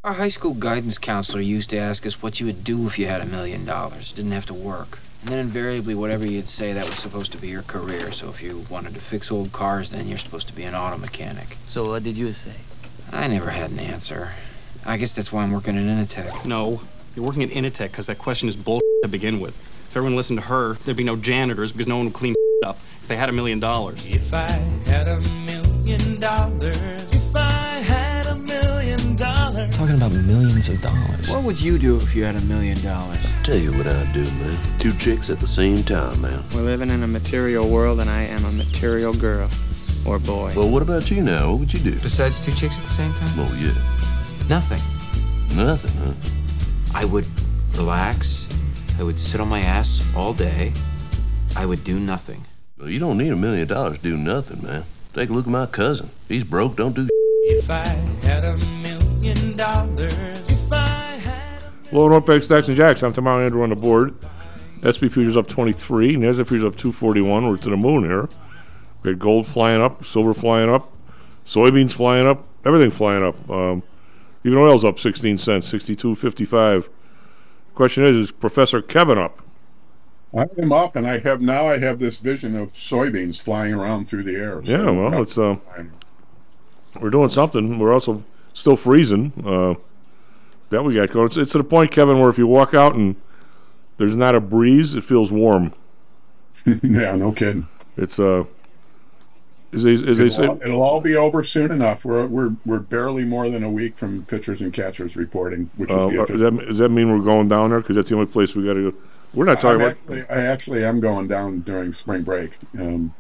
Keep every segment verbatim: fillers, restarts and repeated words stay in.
Our high school guidance counselor used to ask us what you would do if you had a million dollars. Didn't have to work. And then invariably, whatever you'd say, that was supposed to be your career. So if you wanted to fix old cars, then you're supposed to be an auto mechanic. So what did you say? I never had an answer. I guess that's why I'm working at Initech. No, you're working at Initech because that question is bull to begin with. If everyone listened to her, there'd be no janitors because no one would clean up if they had a million dollars. If I had a million dollars, if I had a million dollars. Talking about millions of dollars. What would you do if you had a million dollars? Tell you what I'd do, man. Two chicks at the same time, man. We're living in a material world, and I am a material girl. Or boy. Well, what about you now? What would you do? Besides two chicks at the same time? Oh, yeah. Nothing. Nothing, huh? I would relax. I would sit on my ass all day. I would do nothing. Well, you don't need a million dollars to do nothing, man. Take a look at my cousin. He's broke, don't do If I had a million dollars, if I had a Loading up bag stacks and jacks. I'm Tom Andrew on the board. S and P futures up twenty-three. NASDAQ futures up two forty-one. We're to the moon here. We got gold flying up, silver flying up, soybeans flying up, everything flying up. Um, even oil's up sixteen cents, sixty-two fifty-five. Question is, is Professor Kevin up? I am up, and I have now. I have this vision of soybeans flying around through the air. So Yeah, well, it's uh, we're doing something. We're also still freezing. Uh, that we got going. It's, it's to the point, Kevin, where if you walk out and there's not a breeze, it feels warm. Yeah, no kidding. It's uh, as they, as they It'll, say, all, it'll all be over soon enough. We're we're we're barely more than a week from pitchers and catchers reporting, which uh, is the does, official. that, does that mean we're going down there? Because that's the only place we got to go. We're not talking I'm about. actually, I actually am going down during spring break. Um,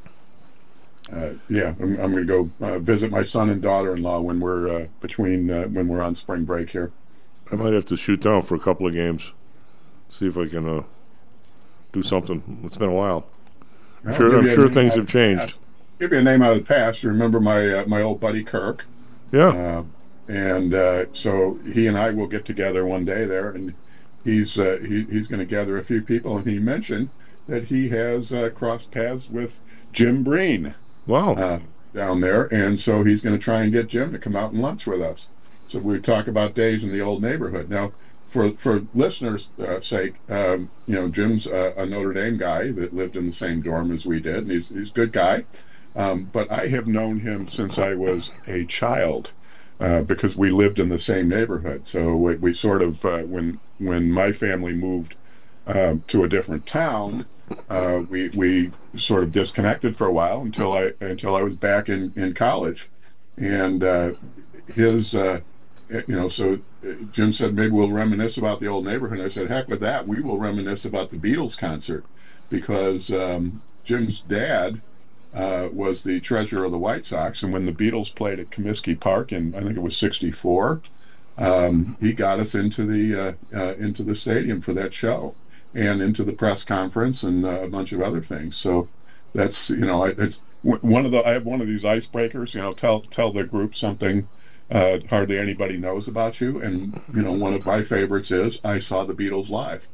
uh, yeah, I'm, I'm going to go uh, visit my son and daughter-in-law when we're uh, between uh, when we're on spring break here. I might have to shoot down for a couple of games. See if I can uh, do something. It's been a while. I'm I'll sure, give I'm you a sure name things out have of the changed. past. Give you a name out of the past. You remember my uh, my old buddy Kirk? Yeah. Uh, and uh, so he and I will get together one day there, and he's uh, he, he's going to gather a few people, and he mentioned that he has uh, crossed paths with Jim Breen. Wow. Uh, down there, and so he's going to try and get Jim to come out and lunch with us. So we talk about days in the old neighborhood. Now, for for listeners' uh, sake, um, you know, Jim's uh, a Notre Dame guy that lived in the same dorm as we did, and he's he's a good guy. Um, but I have known him since I was a child, uh, because we lived in the same neighborhood. So we, we sort of uh, when when my family moved uh, to a different town, uh, we we sort of disconnected for a while until I until I was back in, in college, and uh, his uh, you know so Jim said maybe we'll reminisce about the old neighborhood. I said heck with that, we will reminisce about the Beatles concert, because um, Jim's dad uh, was the treasurer of the White Sox, and when the Beatles played at Comiskey Park in I think it was sixty-four, um, he got us into the uh, uh, into the stadium for that show, and into the press conference and uh, a bunch of other things. So that's, you know, it's one of the, I have one of these icebreakers, you know, tell tell the group something uh, hardly anybody knows about you. And, you know, one of my favorites is, I saw the Beatles live.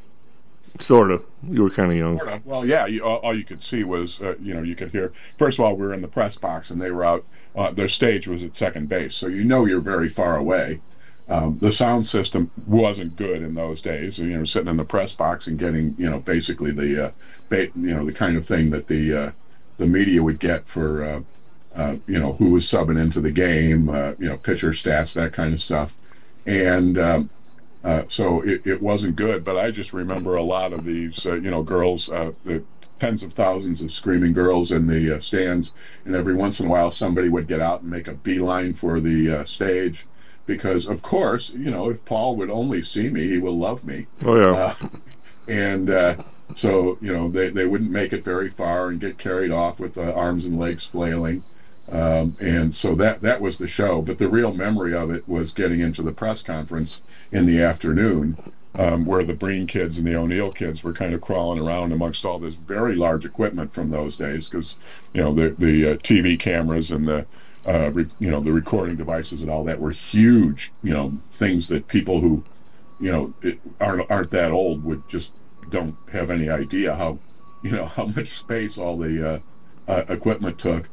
Sort of. You were kind of young. Sort of. Well, yeah, you, all, all you could see was, uh, you know, you could hear, first of all, we were in the press box and they were out, uh, their stage was at second base. So you know you're very far away. Um, the sound system wasn't good in those days. You know, sitting in the press box and getting, you know, basically the, uh, ba- you know, the kind of thing that the uh, the media would get for, uh, uh, you know, who was subbing into the game, uh, you know, pitcher stats, that kind of stuff, and um, uh, so it, it wasn't good. But I just remember a lot of these, uh, you know, girls, uh, the tens of thousands of screaming girls in the uh, stands, and every once in a while somebody would get out and make a beeline for the uh, stage. Because, of course, you know, if Paul would only see me, he will love me. Oh, yeah. Uh, and uh, so, you know, they, they wouldn't make it very far and get carried off with the arms and legs flailing. Um, and so that, that was the show. But the real memory of it was getting into the press conference in the afternoon, um, where the Breen kids and the O'Neill kids were kind of crawling around amongst all this very large equipment from those days. Because, you know, the, the uh, T V cameras and the Uh, re, you know, the recording devices and all that were huge, you know, things that people who, you know, it, aren't aren't that old would just don't have any idea how, you know, how much space all the uh, uh, equipment took.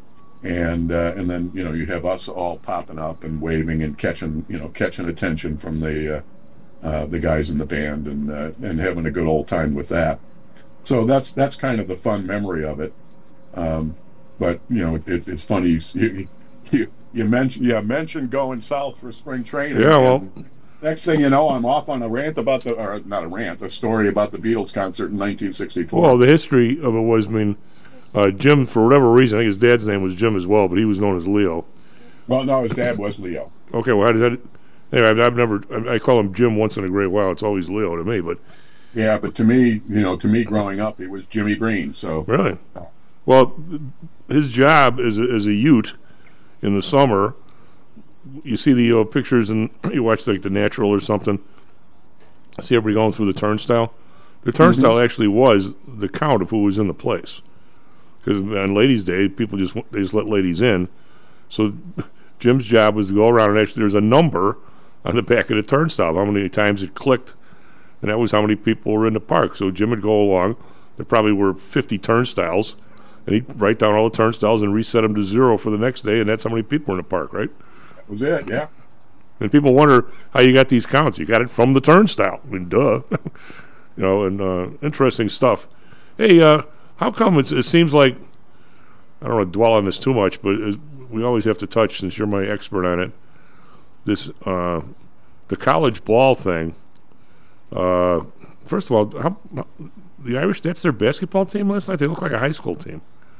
and uh, and then you know you have us all popping up and waving and catching you know catching attention from the uh, uh, the guys in the band and uh, and having a good old time with that. So that's that's kind of the fun memory of it. Um, but you know it, it's funny you you you, you mentioned yeah mentioned going south for spring training. Yeah, well. Next thing you know, I'm off on a rant about the, or not a rant, a story about the Beatles concert in nineteen sixty-four. Well, the history of it was, I mean, uh, Jim, for whatever reason, I think his dad's name was Jim as well, but he was known as Leo. Well, no, his dad was Leo. Okay, well, how did that? Anyway, I've, I've never, I, I call him Jim once in a great while. It's always Leo to me, but. Yeah, but to me, you know, to me growing up, it was Jimmy Green. So. Really? Well, his job as a, as a Ute in the summer. You see the uh, pictures and you watch like the Natural or something. See everybody going through the turnstile. The turnstile mm-hmm. actually was the count of who was in the place. Because on Ladies' Day, people just they just let ladies in. So Jim's job was to go around and actually there's a number on the back of the turnstile, how many times it clicked, and that was how many people were in the park. So Jim would go along. There probably were fifty turnstiles, and he'd write down all the turnstiles and reset them to zero for the next day, and that's how many people were in the park, right? Was it, yeah. And people wonder how you got these counts. You got it from the turnstile. I mean, duh. you know, and uh, interesting stuff. Hey, uh, how come it's, it seems like, I don't want to dwell on this too much, but it, we always have to touch, since you're my expert on it, this, uh, the college ball thing. Uh, first of all, how, how, the Irish, that's their basketball team last night? They look like a high school team.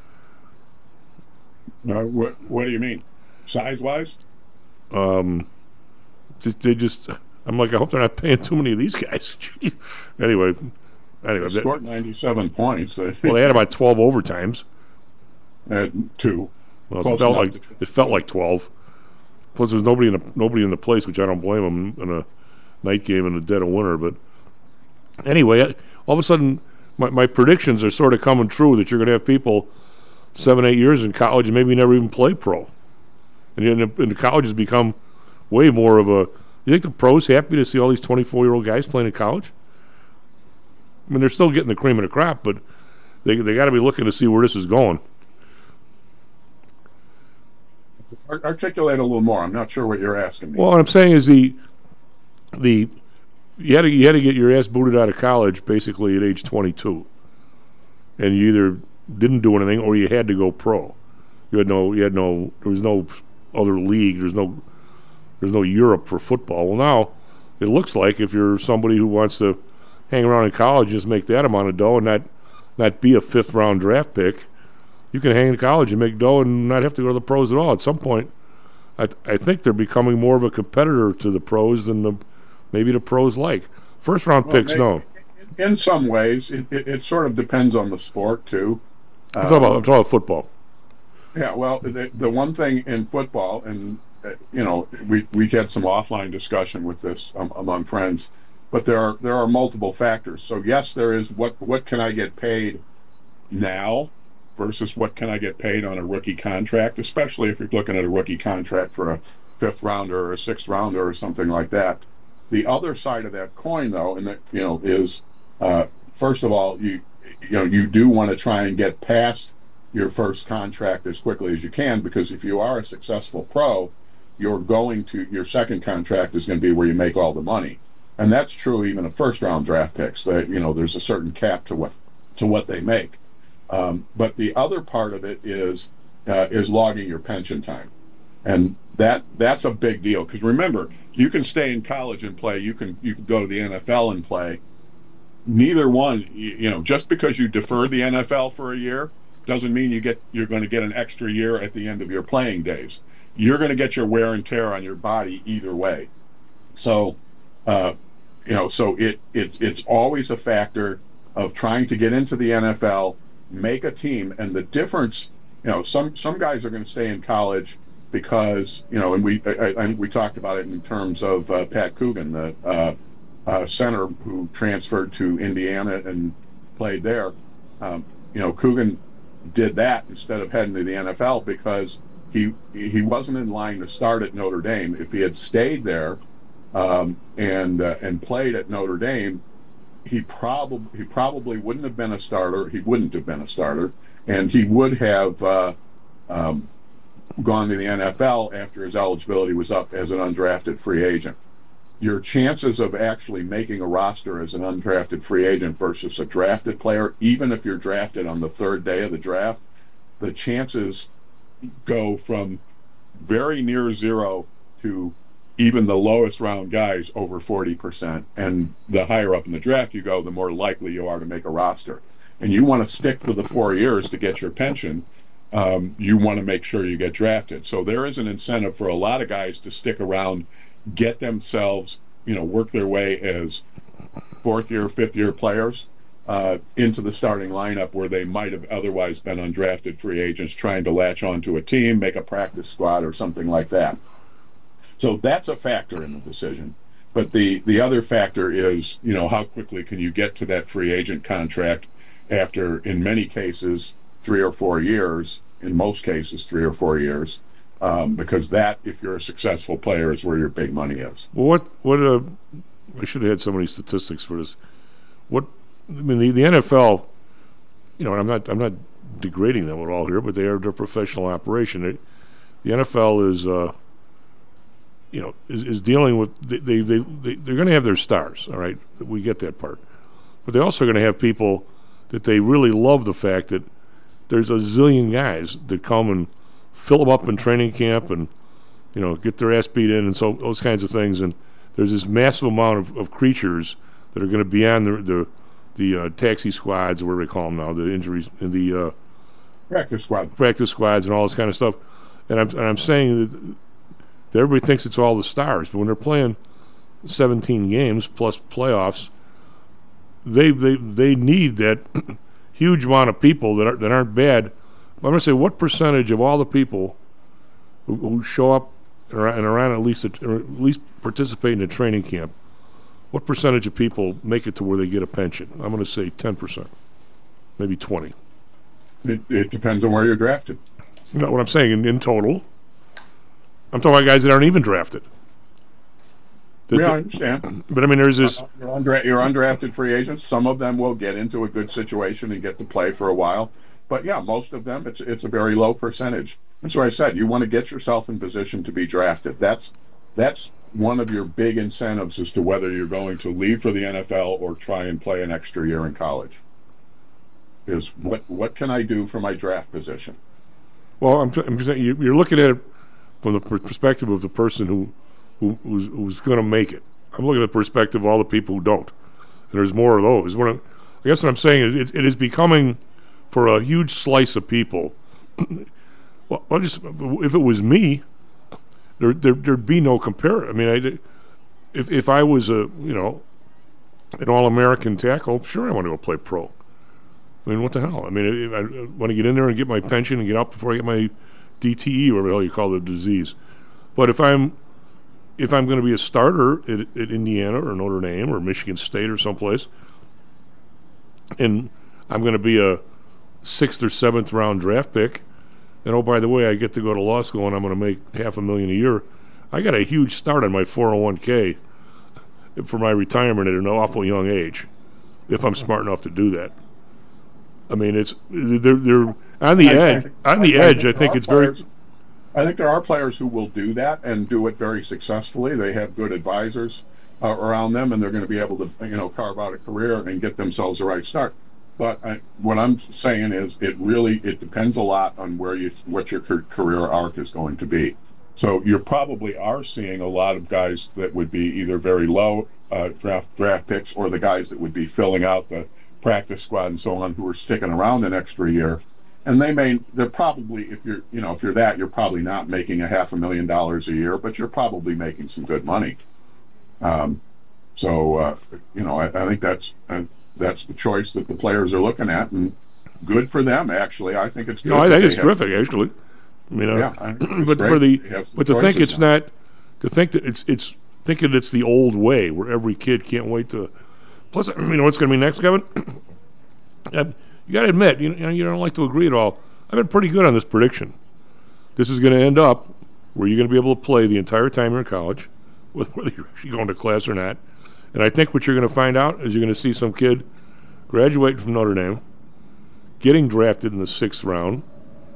Uh, what, what do you mean? Size-wise? Um, they just, I'm like, I hope they're not paying too many of these guys. Jeez. Anyway, anyway, they scored ninety-seven points. Well, they had about twelve overtimes. Uh, two. Well, it felt like to... it felt like twelve. Plus, there was nobody in the nobody in the place, which I don't blame them in a night game in the dead of winter. But anyway, all of a sudden, my my predictions are sort of coming true that you're going to have people seven, eight years in college and maybe never even play pro. And, in the, and the college has become way more of a... You think the pros happy to see all these twenty-four-year-old guys playing in college? I mean, they're still getting the cream of the crop, but they they got to be looking to see where this is going. Articulate a little more. I'm not sure what you're asking me. Well, what I'm saying is the the you had to you had to get your ass booted out of college basically at age twenty-two, and you either didn't do anything or you had to go pro. You had no you had no there was no other league. There's no there's no Europe for football. Well, now it looks like if you're somebody who wants to hang around in college, just make that amount of dough and not not be a fifth round draft pick, you can hang in college and make dough and not have to go to the pros at all. At some point, I I think they're becoming more of a competitor to the pros than the maybe the pros like. First round well, picks, maybe, no. In some ways, it, it, it sort of depends on the sport too. I'm talking about I'm talking about football. Yeah, well, the the one thing in football, and uh, you know, we we had some offline discussion with this um, among friends, but there are there are multiple factors. So yes, there is what what can I get paid now versus what can I get paid on a rookie contract, especially if you're looking at a rookie contract for a fifth rounder or a sixth rounder or something like that. The other side of that coin, though, and that, you know, is uh, first of all, you you know you do want to try and get past your first contract as quickly as you can, because if you are a successful pro, you're going to your second contract is going to be where you make all the money, and that's true even of first round draft picks. That you know there's a certain cap to what to what they make, um, but the other part of it is uh, is logging your pension time, and that that's a big deal, because remember, you can stay in college and play, you can you can go to the N F L and play. Neither one, you, you know, just because you defer the N F L for a year doesn't mean you get you're going to get an extra year at the end of your playing days. You're going to get your wear and tear on your body either way. So, uh, you know, so it it's it's always a factor of trying to get into the N F L, make a team, and the difference. You know, some some guys are going to stay in college because you know, and we I, I, we talked about it in terms of uh, Pat Coogan, the uh, uh, center who transferred to Indiana and played there. Um, you know, Coogan did that instead of heading to the N F L because he he wasn't in line to start at Notre Dame. If he had stayed there um, and uh, and played at Notre Dame, he probably he probably wouldn't have been a starter. He wouldn't have been a starter, and he would have uh, um, gone to the N F L after his eligibility was up as an undrafted free agent. Your chances of actually making a roster as an undrafted free agent versus a drafted player, even if you're drafted on the third day of the draft, the chances go from very near zero to even the lowest round guys over forty percent. And the higher up in the draft you go, the more likely you are to make a roster. And you want to stick for the four years to get your pension. Um, you want to make sure you get drafted. So there is an incentive for a lot of guys to stick around, get themselves, you know, work their way as fourth year, fifth year players uh, into the starting lineup where they might have otherwise been undrafted free agents trying to latch onto a team, make a practice squad or something like that. So that's a factor in the decision. But the, the other factor is, you know, how quickly can you get to that free agent contract after, in many cases, three or four years, in most cases, three or four years, um, because that, if you're a successful player, is where your big money is. Well, what, what, uh, I should have had so many statistics for this. What, I mean, the, the N F L, you know, and I'm not, I'm not degrading them at all here, but they are their professional operation. They, the N F L is, uh, you know, is, is dealing with, they, they, they, they they're going to have their stars, all right? We get that part. But they're also going to have people that they really love the fact that there's a zillion guys that come and fill them up in training camp and, you know, get their ass beat in and so those kinds of things. And there's this massive amount of, of creatures that are going to be on the the, the uh, taxi squads, or whatever they call them now, the injuries, and the uh, practice squad, practice squads, and all this kind of stuff. And I'm and I'm saying that, that everybody thinks it's all the stars, but when they're playing seventeen games plus playoffs, they they they need that huge amount of people that are, that aren't bad. I'm going to say, what percentage of all the people who, who show up and are, and are on at least a, or at least participate in a training camp, what percentage of people make it to where they get a pension? I'm going to say ten percent, maybe twenty. It, it depends on where you're drafted. You know what I'm saying? In, in total, I'm talking about guys that aren't even drafted. That Yeah, I the- understand. But I mean, there's this. Uh, You're, undra- you're undrafted free agents. Some of them will get into a good situation and get to play for a while. But yeah, most of them, it's it's a very low percentage. That's why I said you want to get yourself in position to be drafted. That's that's one of your big incentives as to whether you're going to leave for the N F L or try and play an extra year in college. Is what what can I do for my draft position? Well, I'm, I'm saying you- you're looking at it from the per- perspective of the person who, who who's, who's going to make it. I'm looking at the perspective of all the people who don't, and there's more of those. What I'm, I guess what I'm saying is it, it is becoming, for a huge slice of people. Well, I just if it was me, there, there there'd be no compare. I mean, I, if if I was a you know an all-American tackle, sure I want to go play pro. I mean, what the hell? I mean, if I, I want to get in there and get my pension and get out before I get my D T E, or whatever the hell you call the disease. But if I'm if I'm going to be a starter at, at Indiana or Notre Dame or Michigan State or someplace, and I'm going to be a sixth or seventh round draft pick, and oh, by the way, I get to go to law school and I'm going to make half a million a year, I got a huge start on my four oh one k for my retirement at an awful young age, if I'm smart enough to do that. I mean, it's they're they're on the I edge. think- On the I edge, think I there think are it's very. players- I think there are players who will do that and do it very successfully. They have good advisors uh, around them, and they're going to be able to, you know, carve out a career and get themselves the right start. But I, what I'm saying is, it really it depends a lot on where you what your car- career arc is going to be. So you probably are seeing a lot of guys that would be either very low uh, draft draft picks, or the guys that would be filling out the practice squad and so on, who are sticking around an extra year. And they may, they're probably, if you're, you know, if you're that, you're probably not making a half a million dollars a year, but you're probably making some good money. Um, so, uh, you know, I, I think that's uh, that's the choice that the players are looking at, and good for them. Actually, I think it's good. No, I that think they it's have- terrific, actually. I mean, uh, Yeah, I think it's but great for the they have some but to think choices it's now. not to think that it's it's thinking it's the old way where every kid can't wait to. Plus, you know what's going to be next, Kevin? Uh, you got to admit, you know, you don't like to agree at all. I've been pretty good on this prediction. This is going to end up where you're going to be able to play the entire time you're in college, whether you're actually going to class or not. And I think what you're going to find out is you're going to see some kid graduating from Notre Dame, getting drafted in the sixth round,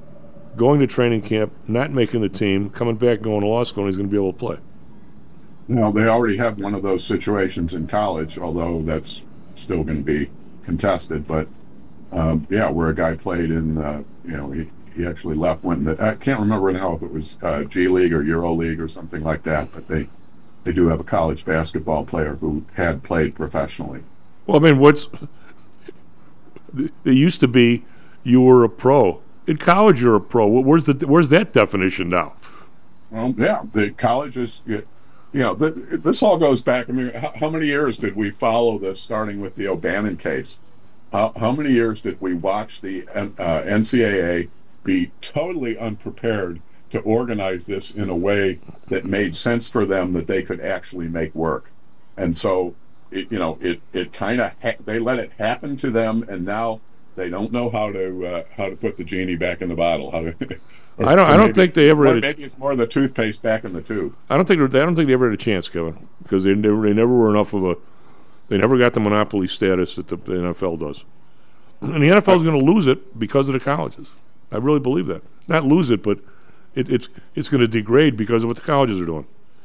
going to training camp, not making the team, coming back, going to law school, and he's going to be able to play. Well, they already have one of those situations in college, although that's still going to be contested. But um, yeah, where a guy played in, uh, you know, he, he actually left, went in the, I can't remember now if it was uh, G League or Euro League or something like that, but they, they do have a college basketball player who had played professionally. Well, I mean, what's it used to be you were a pro. In college, you're a pro. Where's the where's that definition now? Well, yeah, the colleges, you know, but this all goes back. I mean, how, how many years did we follow this, starting with the O'Bannon case? How, how many years did we watch the uh, N C double A be totally unprepared to organize this in a way that made sense for them, that they could actually make work? And so, it, you know, it it kind of ha- they let it happen to them, and now they don't know how to uh, how to put the genie back in the bottle. How to I don't. I don't maybe, think they ever. Had a, maybe it's more the toothpaste back in the tube. I don't think. I don't think they ever had a chance, Kevin, because they never. They never were enough of a. They never got the monopoly status that the, the N F L does, and the N F L is going to lose it because of the colleges. I really believe that. Not lose it, but it, it's it's going to degrade because of what the colleges are doing.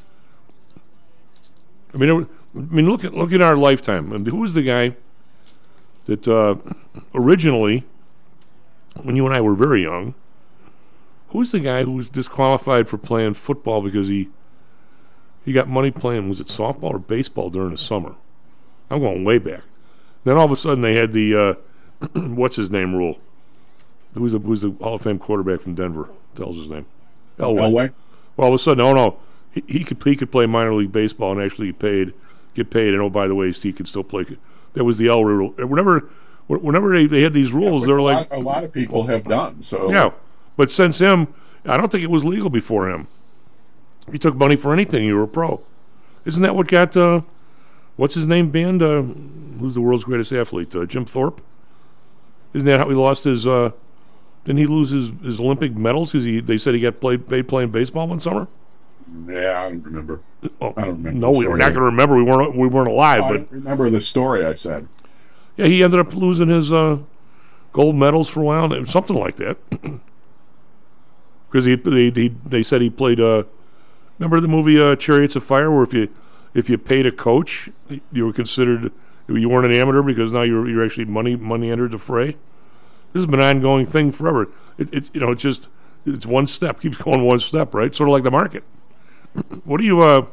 I mean, it, I mean, look at look at our lifetime. And who was the guy that uh, originally, when you and I were very young, who's the guy who was disqualified for playing football because he he got money playing, was it softball or baseball during the summer? I'm going way back. Then all of a sudden they had the uh, what's his name rule. Who's the who's the Hall of Fame quarterback from Denver? Tells his name. Elway. Elway. Well, all of a sudden, oh no, he, he could he could play minor league baseball and actually get paid, get paid, and oh by the way, he could still play. That was the Elway rule. Whenever, whenever they, they had these rules, yeah, they were a like lot, a lot of people have done so. Yeah, but since him, I don't think it was legal before him. You took money for anything, you were a pro. Isn't that what got uh, what's his name banned? Uh, who's the world's greatest athlete? Uh, Jim Thorpe. Isn't that how he lost his? Uh, didn't he lose his, his Olympic medals because he they said he got played paid playing baseball one summer? Yeah, I don't remember. Oh, I don't remember. no, we were not going to remember. We weren't we weren't alive. I but don't remember the story. I said. Yeah, he ended up losing his uh, gold medals for a while, and something like that. Because he they, they they said he played. Uh, remember the movie uh, Chariots of Fire, where if you if you paid a coach, you were considered you weren't an amateur because now you're you're actually money money entered the fray. This has been an ongoing thing forever. It, it you know it's just it's one step keeps going one step, right? Sort of like the market. What do you uh,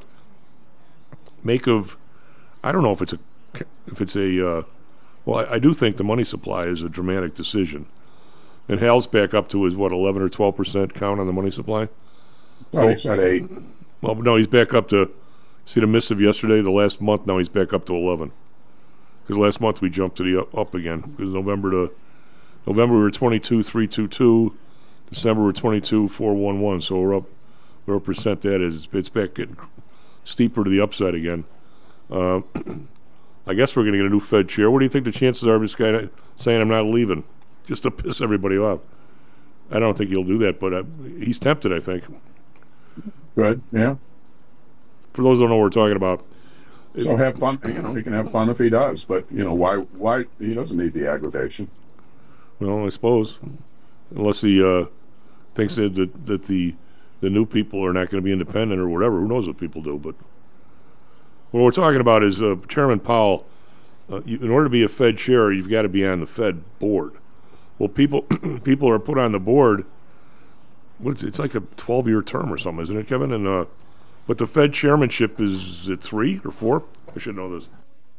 make of? I don't know if it's a if it's a. Uh, well, I, I do think the money supply is a dramatic decision, and Hal's back up to his what eleven or twelve percent count on the money supply. Oh, he said eight. Well, no, he's back up to. See the miss of yesterday, the last month. Now he's back up to eleven. Because last month we jumped to the up, up again. Because November to November we were twenty-two three two two. December we're twenty-two four one one. So we're up. Whatever percent that is, it's back getting steeper to the upside again. Uh, I guess we're going to get a new Fed chair. What do you think the chances are of this guy saying I'm not leaving, just to piss everybody off? I don't think he'll do that, but uh, he's tempted, I think. Good, yeah. For those who don't know what we're talking about. So have fun. You know, he can have fun if he does, but you know why? Why he doesn't need the aggravation. Well, I suppose, unless he uh, thinks that, that that the the new people are not going to be independent or whatever. Who knows what people do? But what we're talking about is uh, Chairman Powell. Uh, you, in order to be a Fed chair, you've got to be on the Fed board. Well, people people are put on the board. What's it's like a twelve-year term or something, isn't it, Kevin? And uh, but the Fed chairmanship is it three or four? I should know this.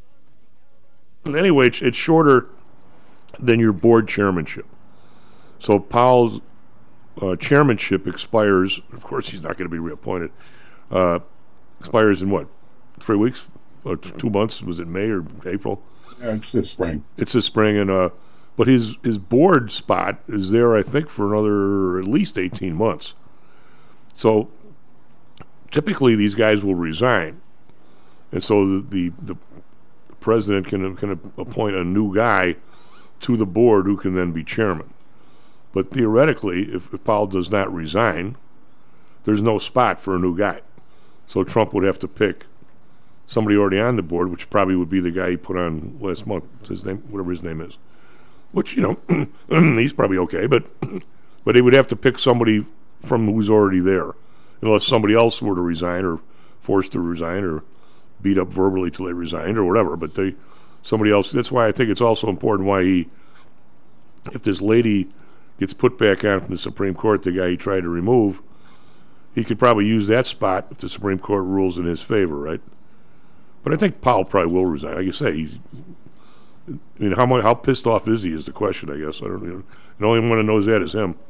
And anyway, it's, it's shorter than your board chairmanship. So Powell's Uh, chairmanship expires. Of course, he's not going to be reappointed. Uh, expires in what? Three weeks? Or t- two months? Was it May or April? Yeah, it's this spring. It's this spring, and uh, but his his board spot is there, I think, for another at least eighteen months. So typically, these guys will resign, and so the the, the president can can appoint a new guy to the board who can then be chairman. But theoretically, if, if Powell does not resign, there's no spot for a new guy. So Trump would have to pick somebody already on the board, which probably would be the guy he put on last month. What's his name, whatever his name is. Which, you know, he's probably okay, but But they would have to pick somebody from who's already there, unless somebody else were to resign or forced to resign or beat up verbally till they resigned or whatever. But they, somebody else. That's why I think it's also important why he, if this lady gets put back on from the Supreme Court, the guy he tried to remove, he could probably use that spot if the Supreme Court rules in his favor, right? But I think Powell probably will resign. Like you say, he's. I mean, how much, how pissed off is he? Is the question, I guess. I don't know. The only one that knows that is him.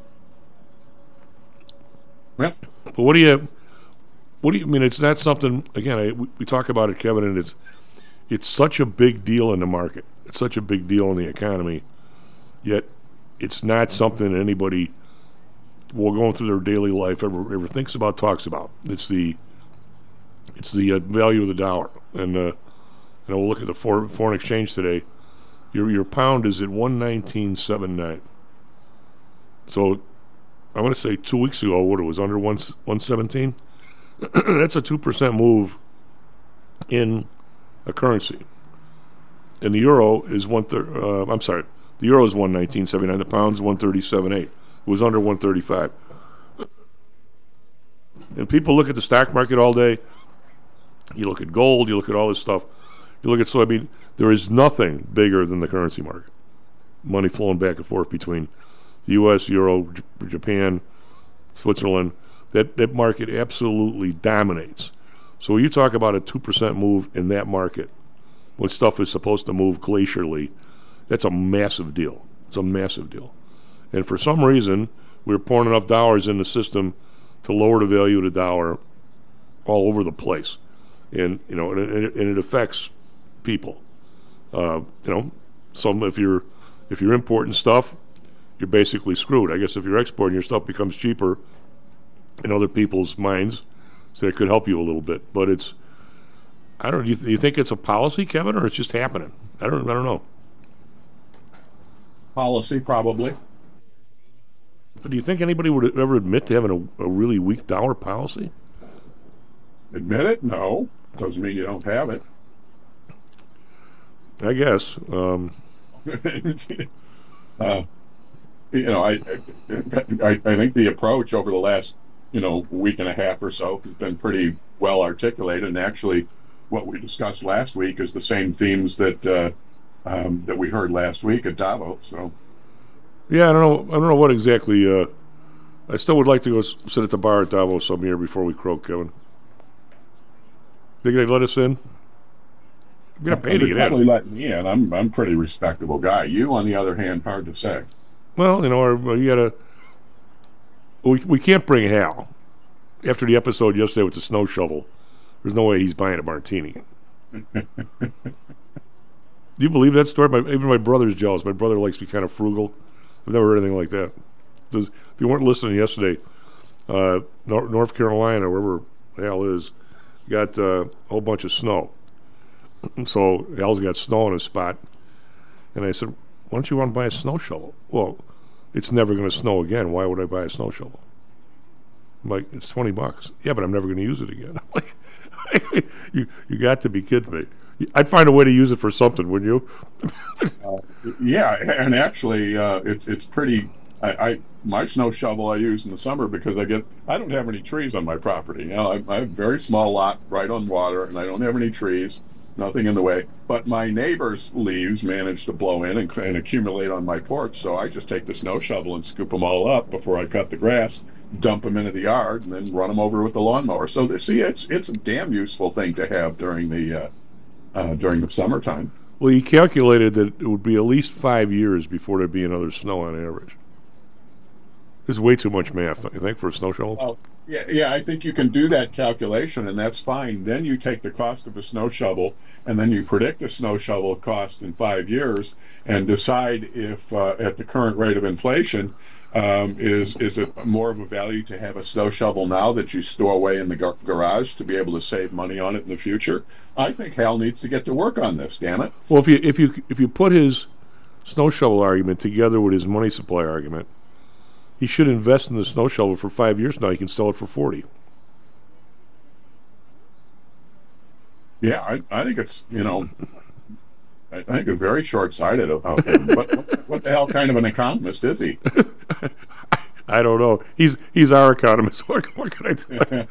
Yeah. But what do you? What do you I mean? It's not something. Again, I, we, we talk about it, Kevin, and it's it's such a big deal in the market. It's such a big deal in the economy. Yet, it's not something that anybody, while going through their daily life, ever ever thinks about, talks about. It's the it's the uh, value of the dollar, and uh, you know, we'll look at the for, foreign exchange today. Your your pound is at one nineteen seven nine. So, I'm going to say two weeks ago, what it was under one one seventeen. That's a two percent move in a currency, and the euro is one thirty. Uh, I'm sorry, the euro is one nineteen seventy nine. The pound's one thirty seven eight. It was under one thirty five. And people look at the stock market all day. You look at gold. You look at all this stuff. You look at soybean. There is nothing bigger than the currency market. Money flowing back and forth between the U S, Euro, J- Japan, Switzerland. That that market absolutely dominates. So when you talk about a two percent move in that market, when stuff is supposed to move glacially, that's a massive deal. It's a massive deal. And for some reason, we're pouring enough dollars in the system to lower the value of the dollar all over the place. And, you know, and it, and it affects people. Uh, you know, some if you're if you're importing stuff, you're basically screwed. I guess if you're exporting, your stuff becomes cheaper in other people's minds, so it could help you a little bit. But it's, I don't know. Do you, th- you think it's a policy, Kevin, or it's just happening? I don't. I don't know. Policy, probably. But do you think anybody would ever admit to having a, a really weak dollar policy? Admit it? No. Doesn't mean you don't have it. I guess. Um, uh, you know, I, I I think the approach over the last, you know, week and a half or so has been pretty well articulated. And actually, what we discussed last week is the same themes that uh, um, that we heard last week at Davos. So, yeah, I don't know. I don't know what exactly. Uh, I still would like to go s- sit at the bar at Davos some year before we croak, Kevin. Think they'd let us in? We're gonna pay to they're get probably in. letting me in. I'm I'm a pretty respectable guy. You, on the other hand, hard to say. Well, you know, our, you gotta. We we can't bring Hal. After the episode yesterday with the snow shovel, there's no way he's buying a martini. Do you believe that story? My, even my brother's jealous. My brother likes to be kind of frugal. I've never heard anything like that. Does, if you weren't listening yesterday, uh, Nor- North Carolina, wherever the hell is, got uh, a whole bunch of snow. So Hal's got snow on his spot, and I said, "Why don't you want to buy a snow shovel?" Well, it's never going to snow again. Why would I buy a snow shovel? I'm like, it's twenty bucks. Yeah, but I'm never going to use it again. I'm like, you you got to be kidding me. I'd find a way to use it for something, wouldn't you? uh, yeah, and actually, uh, it's it's pretty. I, I my snow shovel I use in the summer because I get I don't have any trees on my property. You know, I, I have a very small lot right on water, and I don't have any trees. Nothing in the way, but my neighbor's leaves manage to blow in and, and accumulate on my porch, so I just take the snow shovel and scoop them all up before I cut the grass, dump them into the yard, and then run them over with the lawnmower. So they, see, it's it's a damn useful thing to have during the uh, uh, during the summertime. Well, he calculated that it would be at least five years before there'd be another snow on average. There's way too much math, don't you think, for a snow shovel? Well, yeah, yeah, I think you can do that calculation, and that's fine. Then you take the cost of a snow shovel, and then you predict the snow shovel cost in five years, and decide if, uh, at the current rate of inflation, um, is is it more of a value to have a snow shovel now that you store away in the gar- garage to be able to save money on it in the future? I think Hal needs to get to work on this. Damn it! Well, if you if you if you put his snow shovel argument together with his money supply argument, he should invest in the snow shovel for five years now. He can sell it for forty. Yeah, I, I think it's, you know, I think it's very short-sighted of of him. What, what the hell kind of an economist is he? I don't know. He's he's our economist. What, what can I tell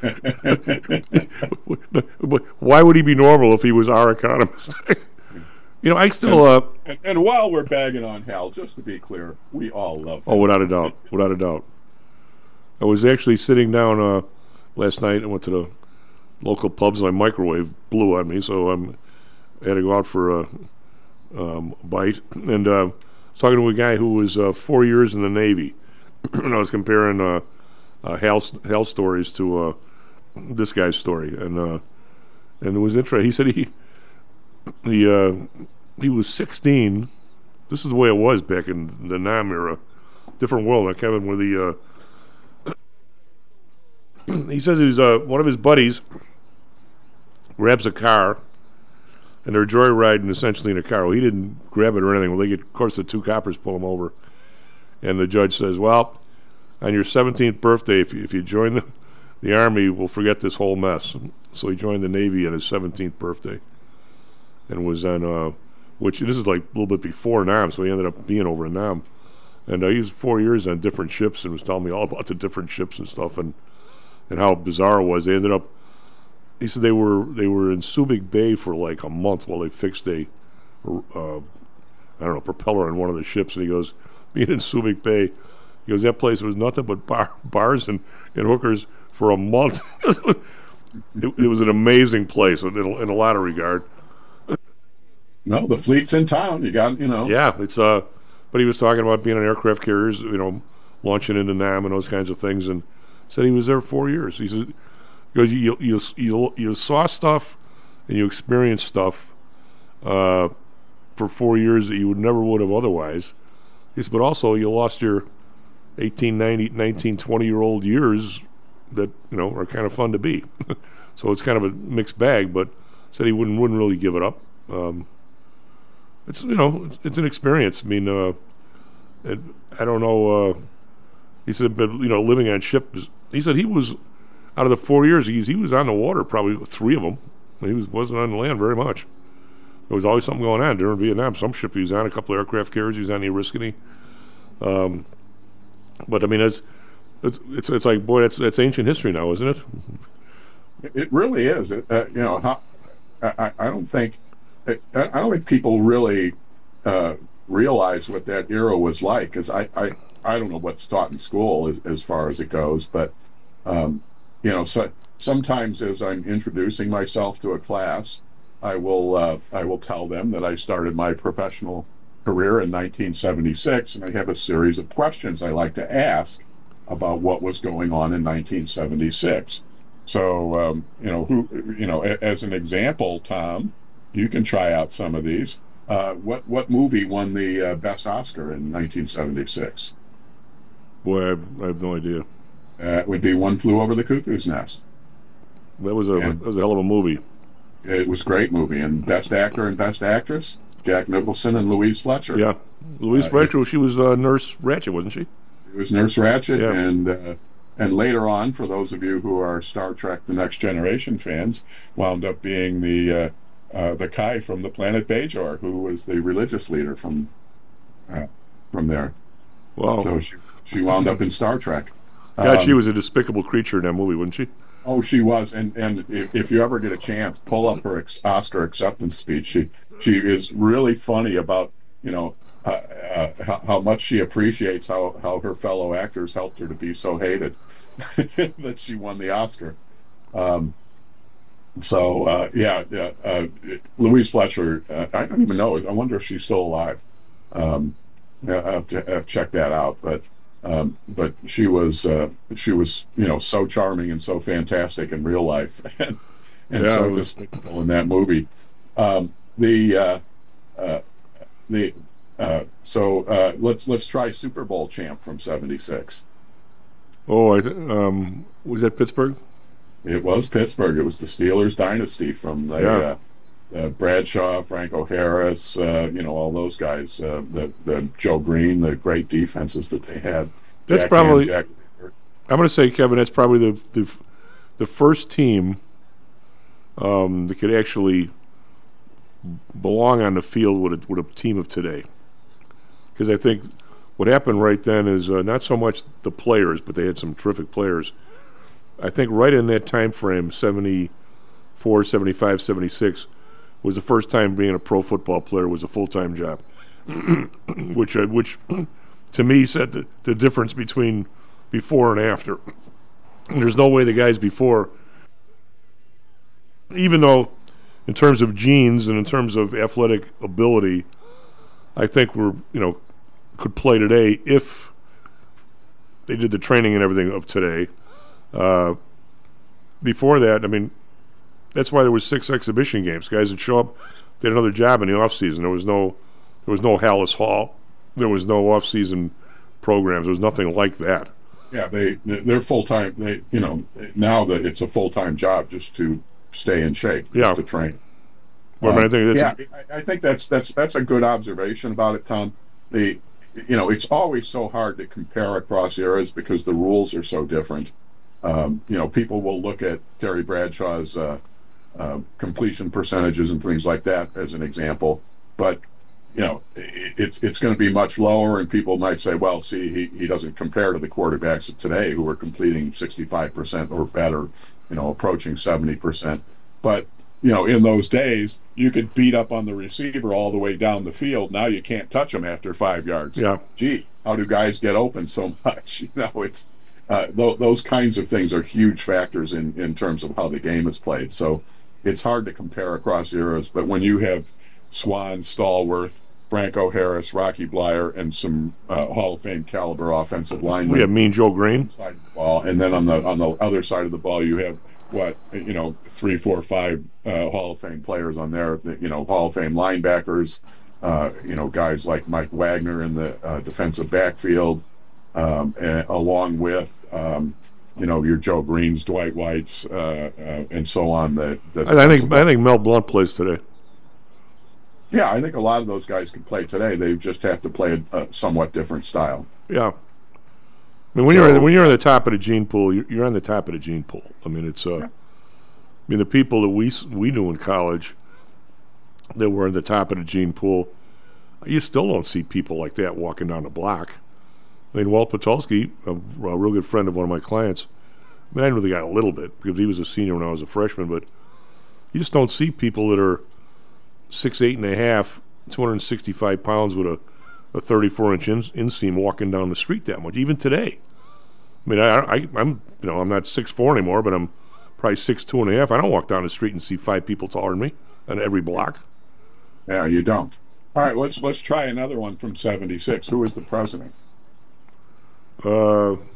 you? Why would he be normal if he was our economist? You know, I still. Uh, and, and while we're bagging on Hal, just to be clear, we all love him. Oh, without a doubt, without a doubt. I was actually sitting down uh, last night. I went to the local pubs. My microwave blew on me, so I'm, I had to go out for a, um, a bite. And uh, I was talking to a guy who was uh, four years in the Navy, and I was comparing uh, uh, Hal's, Hal's stories to uh, this guy's story, and uh, and it was interesting. He said he he uh, he was sixteen. This is the way it was back in the Nam era, different world. Now, Kevin, with the uh, he says he's uh, one of his buddies grabs a car, and they're joyriding essentially in a car. Well, he didn't grab it or anything. Well, they get, of course, the two coppers pull him over, and the judge says, "Well, on your seventeenth birthday, if you, if you join the the Army, we'll forget this whole mess." So he joined the Navy on his seventeenth birthday, and was on, uh, which this is like a little bit before Nam, so he ended up being over in Nam. And uh, he was four years on different ships and was telling me all about the different ships and stuff, and and how bizarre it was. They ended up, he said they were they were in Subic Bay for like a month while they fixed a, uh, I don't know, propeller on one of the ships. And he goes, being in Subic Bay, he goes, that place was nothing but bar, bars and, and hookers for a month. it, it was an amazing place in, in a lot of regard. No, the fleet's in town. You got, you know. Yeah, it's uh, but he was talking about being on aircraft carriers, you know, launching into Nam and those kinds of things, and said he was there four years. He said, because you you you you saw stuff and you experienced stuff uh, for four years that you would never would have otherwise. He said, but also you lost your eighteen, nineteen, twenty year old years that, you know, are kind of fun to be. So it's kind of a mixed bag, but said he wouldn't wouldn't really give it up. Um, it's, you know, it's, it's an experience. I mean, uh, it, I don't know. Uh, he said, but, you know, living on ships, he said he was, out of the four years, he's, he was on the water, probably three of them. He was, wasn't on the land very much. There was always something going on during Vietnam. Some ship he was on, a couple of aircraft carriers, he was on the Oriskany. Um, but, I mean, it's, it's, it's, it's like, boy, that's, that's ancient history now, isn't it? It really is. It, uh, you know, how, I, I don't think, I don't think people really uh, realize what that era was like, because I, I, I don't know what's taught in school as, as far as it goes, but um, you know, so sometimes as I'm introducing myself to a class, I will uh, I will tell them that I started my professional career in nineteen seventy-six, and I have a series of questions I like to ask about what was going on in nineteen seventy-six. So um, you know, who you know, a, as an example, Tom, you can try out some of these. Uh, what what movie won the uh, best Oscar in nineteen seventy-six? Boy, I have, I have no idea. Uh, it would be One Flew Over the Cuckoo's Nest. That was a And that was a hell of a movie. It was a great movie, and best actor and best actress, Jack Nicholson and Louise Fletcher. Yeah, Louise Uh, Fletcher. She was uh, Nurse Ratched, wasn't she? It was Nurse Ratched, Yeah. and uh, and later on, for those of you who are Star Trek: The Next Generation fans, wound up being the uh, uh, the Kai from the planet Bajor, who was the religious leader from uh, from there. Wow. So she she wound up in Star Trek. God, she Um, was a despicable creature in that movie, wasn't she? Oh, she was, and and if, if you ever get a chance, pull up her ex- Oscar acceptance speech. She she is really funny about you know uh, uh, how, how much she appreciates how, how her fellow actors helped her to be so hated that she won the Oscar. Um, so uh, yeah, yeah uh, Louise Fletcher. Uh, I don't even know. I wonder if she's still alive. Um, I have to, I have to check that out, but. Um, but she was uh, she was you know so charming and so fantastic in real life, and, and Yeah, so it was- despicable in that movie. Um, the uh, uh, the uh, so uh, let's let's try Super Bowl champ from seventy-six. Oh, I th- um, was that Pittsburgh? It was Pittsburgh. It was the Steelers dynasty from the, Yeah. uh, uh, Bradshaw, Franco Harris, uh, you know, all those guys. Uh, the the Joe Green, the great defenses that they had. That's Jack probably- Ham, Jack, I'm going to say, Kevin, that's probably the the, the first team um, that could actually belong on the field with a, with a team of today. Because I think what happened right then is uh, not so much the players, but they had some terrific players. I think right in that time frame, seventy-four, seventy-five, seventy-six, was the first time being a pro football player was a full-time job, which uh, which to me said the, the difference between before and after. And there's no way the guys before, even though in terms of genes and in terms of athletic ability, I think we're, you know, could play today if they did the training and everything of today. Uh, before that, I mean, that's why there was six exhibition games. Guys would show up, they had another job in the off season. There was no, there was no Hallis Hall. There was no off season programs. There was nothing like that. Yeah, they they're full time. They you know now that it's a full time job just to stay in shape, just yeah. to train. Well, um, I think that's yeah, a, I think that's that's that's a good observation about it, Tom. The you know it's always so hard to compare across eras because the rules are so different. Um, you know, people will look at Terry Bradshaw's uh, uh, completion percentages and things like that as an example, but you know, it, it's it's going to be much lower, and people might say, well, see, he, he doesn't compare to the quarterbacks of today who are completing sixty-five percent or better, you know, approaching seventy percent. But, you know, in those days, you could beat up on the receiver all the way down the field. Now you can't touch him after five yards. Yeah. Gee, how do guys get open so much? You know, it's uh, th- those kinds of things are huge factors in, in terms of how the game is played. So it's hard to compare across eras, but when you have Swan, Stallworth, Franco Harris, Rocky Blyer, and some uh, Hall of Fame caliber offensive linemen. We have Mean Joe Green. Side of the ball, and then on the on the other side of the ball, you have what you know, three, four, five uh, Hall of Fame players on there. You know, Hall of Fame linebackers. Uh, you know, guys like Mike Wagner in the uh, defensive backfield, um, and, along with um, you know your Joe Greens, Dwight Whites, uh, uh, and so on. The, the I, I think I think Mel Blount plays today. Yeah, I think a lot of those guys can play today. They just have to play a, a somewhat different style. Yeah. I mean, when so, you're when you're on the top of the gene pool, you're, you're on the top of the gene pool. I mean, it's uh, yeah. I mean, the people that we we knew in college that were in the top of the gene pool, you still don't see people like that walking down the block. I mean, Walt Patulski, a, a real good friend of one of my clients. I mean, I knew the guy a little bit because he was a senior when I was a freshman, but you just don't see people that are six, eight and a half, two hundred sixty-five pounds with a, a thirty-four inch in, inseam walking down the street that much, even today. I mean, I, I, I'm, you know, I'm not six four anymore, but I'm probably six two and a half. I don't walk down the street and see five people taller than me on every block. Yeah, you don't. All right, let's let's try another one from seventy-six. Who was the president? Uh, it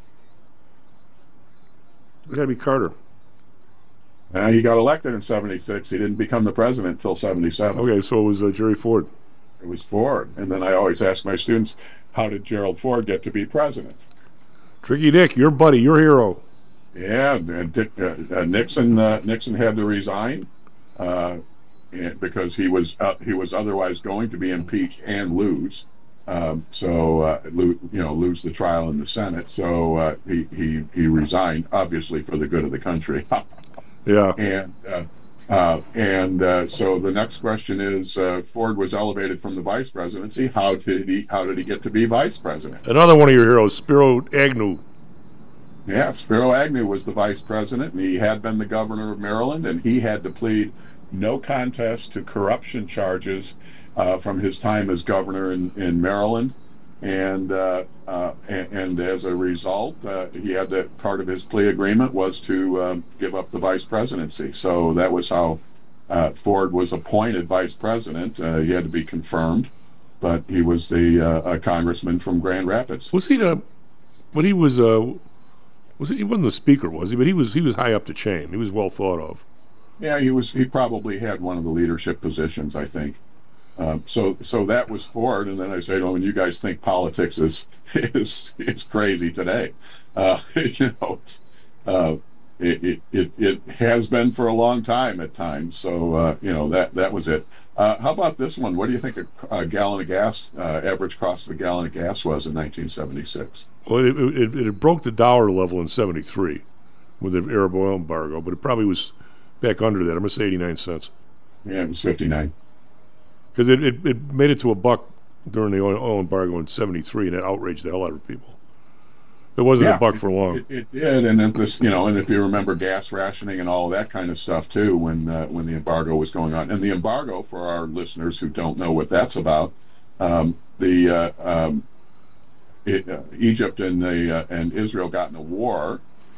got to be Carter. Uh, he got elected in seventy-six. He didn't become the president until seventy-seven. Okay, so it was uh, Jerry Ford. It was Ford. And then I always ask my students, how did Gerald Ford get to be president? Tricky Dick, your buddy, your hero. Yeah, uh, Dick, uh, uh, Nixon uh, Nixon had to resign uh, because he was uh, he was otherwise going to be impeached and lose. Um, so uh, lo- you know, lose the trial in the Senate. So uh, he he he resigned, obviously for the good of the country. Yeah. And uh, uh, and uh, so the next question is: uh, Ford was elevated from the vice presidency. How did he? How did he get to be vice president? Another one of your heroes, Spiro Agnew. Yeah, Spiro Agnew was the vice president, and he had been the governor of Maryland, and he had to plead no contest to corruption charges uh, from his time as governor in, in Maryland. And, uh, uh, and and as a result, uh, he had to, part of his plea agreement was to um, give up the vice presidency. So that was how uh, Ford was appointed vice president. Uh, he had to be confirmed, but he was the uh, a congressman from Grand Rapids. Was he the? When he was uh, was he, he wasn't the speaker, was he? But he was he was high up the chain. He was well thought of. Yeah, he was. He probably had one of the leadership positions, I think. Um, so, so that was Ford, and then I say, "Oh, and you guys think politics is is is crazy today?" Uh, you know, it's, uh, it, it it it has been for a long time at times. So, uh, you know, that that was it. Uh, how about this one? What do you think a, a gallon of gas, uh, average cost of a gallon of gas was in nineteen seventy-six? Well, it, it it broke the dollar level in seventy-three with the Arab oil embargo, but it probably was back under that. I'm gonna say eighty-nine cents. Yeah, it was fifty-nine. Because it, it, it made it to a buck during the oil, oil embargo in seventy-three, and it outraged the hell out of people. It wasn't Yeah, a buck for long. It, it did, and then this, you know, and if you remember gas rationing and all of that kind of stuff too, when uh, when the embargo was going on, and the embargo, for our listeners who don't know what that's about, um, the uh, um, it, uh, Egypt and the uh, and Israel got in a war.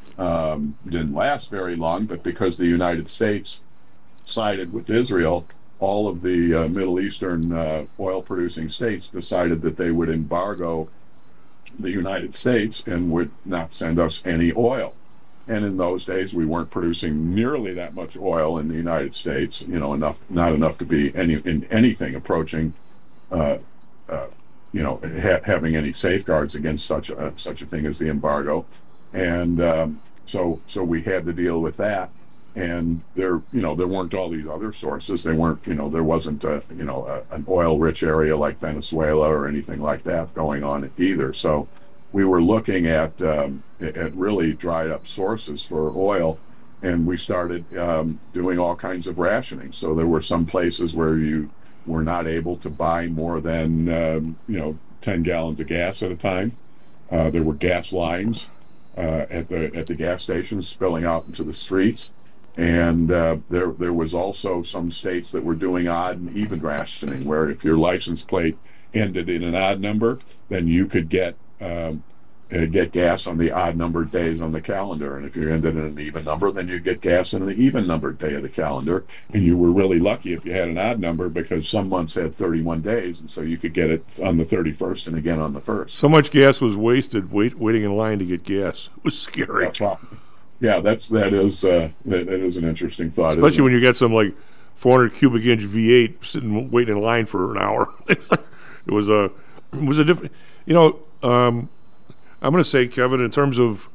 Um, didn't last very long, but because the United States sided with Israel, all of the uh, Middle Eastern uh, oil-producing states decided that they would embargo the United States and would not send us any oil. And in those days, we weren't producing nearly that much oil in the United States. You know, enough, not enough to be any in anything approaching, uh, uh, you know, ha- having any safeguards against such a such a thing as the embargo. And um, so, so we had to deal with that. And there, you know, there weren't all these other sources. They weren't, you know, there wasn't, a, you know, a, an oil-rich area like Venezuela or anything like that going on either. So we were looking at um, at really dried-up sources for oil, and we started um, doing all kinds of rationing. So there were some places where you were not able to buy more than, um, you know, ten gallons of gas at a time. Uh, there were gas lines uh, at the at the gas stations spilling out into the streets. And uh, there there was also some states that were doing odd and even rationing, where if your license plate ended in an odd number, then you could get um, uh, get gas on the odd numbered days on the calendar. And if you ended in an even number, then you get gas on the even numbered day of the calendar. And you were really lucky if you had an odd number, because some months had thirty-one days, and so you could get it on the thirty-first and again on the first. So much gas was wasted wait, waiting in line to get gas. It was scary. That's right. Yeah, that's that is uh, that, that is an interesting thought, especially when it? you get some like four hundred cubic inch V eight sitting waiting in line for an hour. It was a it was a different. You know, um, I'm going to say, Kevin, in terms of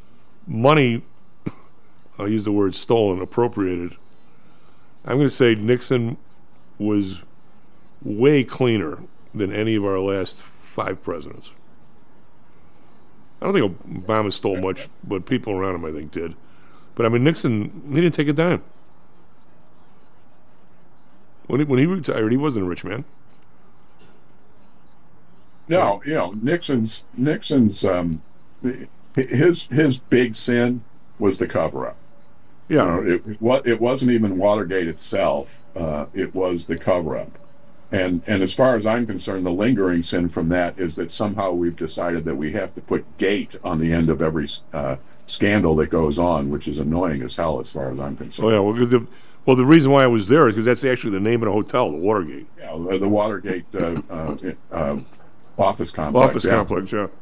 money, I'll use the word stolen, appropriated. I'm going to say Nixon was way cleaner than any of our last five presidents. I don't think Obama stole much, but people around him, I think, did. But, I mean, Nixon, he didn't take a dime. When he, when he retired, he wasn't a rich man. No, you know, Nixon's, Nixon's, um, his, his big sin was the cover-up. Yeah. You know, it, it, it wasn't even Watergate itself. Uh, it was the cover-up. And and as far as I'm concerned, the lingering sin from that is that somehow we've decided that we have to put gate on the end of every uh, scandal that goes on, which is annoying as hell as far as I'm concerned. Oh, yeah. Well, the, well, the reason why I was there is because that's actually the name of the hotel, the Watergate. Yeah, the, the Watergate uh, uh, uh, office complex. Office yeah. complex, yeah.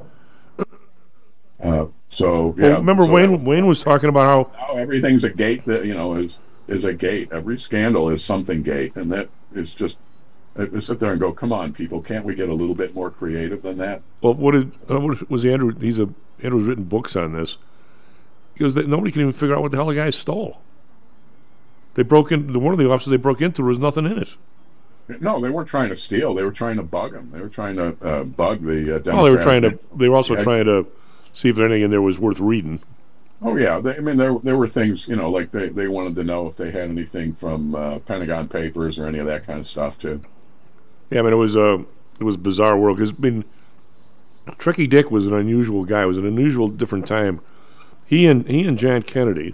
Uh, so, yeah. Well, remember so Wayne was, Wayne was talking about how, how everything's a gate that, you know, is, is a gate. Every scandal is something gate, and that is just... I sit there and go, come on, people, can't we get a little bit more creative than that? Well, what, did, uh, what was Andrew? He's a Andrew's written books on this. He goes, that nobody can even figure out what the hell the guy stole. They broke in. The one of the offices they broke into, there was nothing in it. No, they weren't trying to steal. They were trying to bug him. They were trying to uh, bug the uh, Democrats. Oh, they were trying to. They were also yeah. trying to see if anything in there was worth reading. Oh yeah, they, I mean there there were things, you know, like they, they wanted to know if they had anything from uh, Pentagon Papers or any of that kind of stuff too. Yeah, I mean, it was a it was a bizarre world. Because, I mean, Tricky Dick was an unusual guy. It was an unusual, different time. He and he and John Kennedy,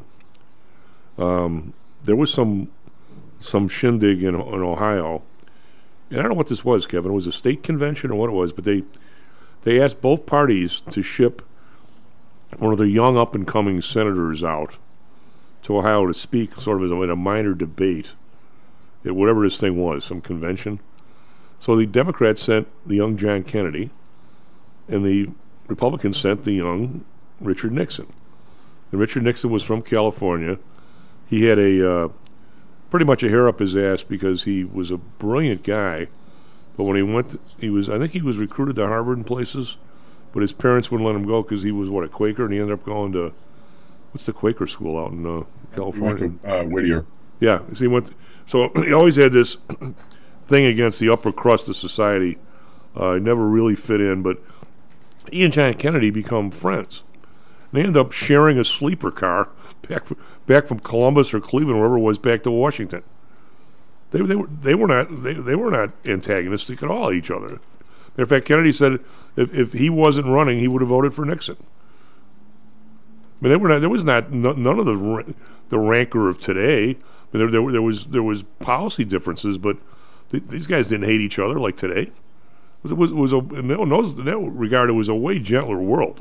um, there was some some shindig in, in Ohio. And I don't know what this was, Kevin. It was a state convention or what it was, but they they asked both parties to ship one of their young up-and-coming senators out to Ohio to speak sort of as a, in a minor debate at whatever this thing was, some convention. So the Democrats sent the young John Kennedy, and the Republicans sent the young Richard Nixon. And Richard Nixon was from California. He had a uh, pretty much a hair up his ass because he was a brilliant guy. But when he went, to, he was I think he was recruited to Harvard and places, but his parents wouldn't let him go because he was what a Quaker, and he ended up going to what's the Quaker school out in uh, California? He went to uh, Whittier. Yeah, so he went. So he always had this thing against the upper crust of society. Uh, he never really fit in, but he and John Kennedy become friends. And they end up sharing a sleeper car back back from Columbus or Cleveland, wherever it was, back to Washington. They they were they were not they, they were not antagonistic at all each other. Matter of fact, Kennedy said if, if he wasn't running, he would have voted for Nixon. I mean, they were not, there was not no, none of the the rancor of today. I mean, there, there, there was there was policy differences, but th- these guys didn't hate each other like today. It was, it was, it was a, in that regard, it was a way gentler world.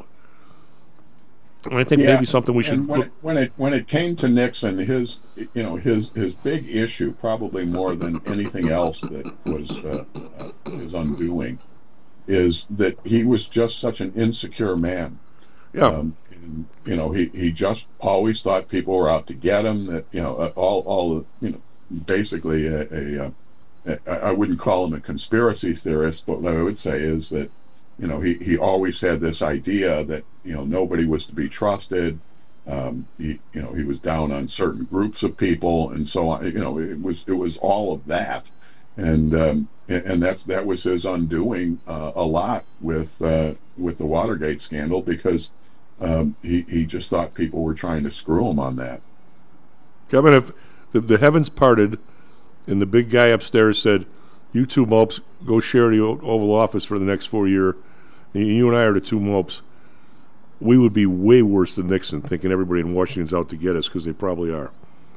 And I think Yeah, maybe something we should and when look. it, when it when it came to Nixon, his you know his his big issue, probably more than anything else that was uh, uh, his undoing, is that he was just such an insecure man. Yeah. Um, and, you know, he, he just always thought people were out to get him. That you know, uh, all all the, you know, basically a, a, a I wouldn't call him a conspiracy theorist, but what I would say is that, you know, he, he always had this idea that, you know, nobody was to be trusted. Um, he, you know, he was down on certain groups of people and so on. You know, it was, it was all of that. And, um, and, and that's, that was his undoing, uh, a lot with, uh, with the Watergate scandal, because, um, he, he just thought people were trying to screw him on that. Kevin, if the, the heavens parted and the big guy upstairs said, you two mopes go share the O- Oval Office for the next four years, and you and I are the two mopes, we would be way worse than Nixon, thinking everybody in Washington's out to get us, because they probably are.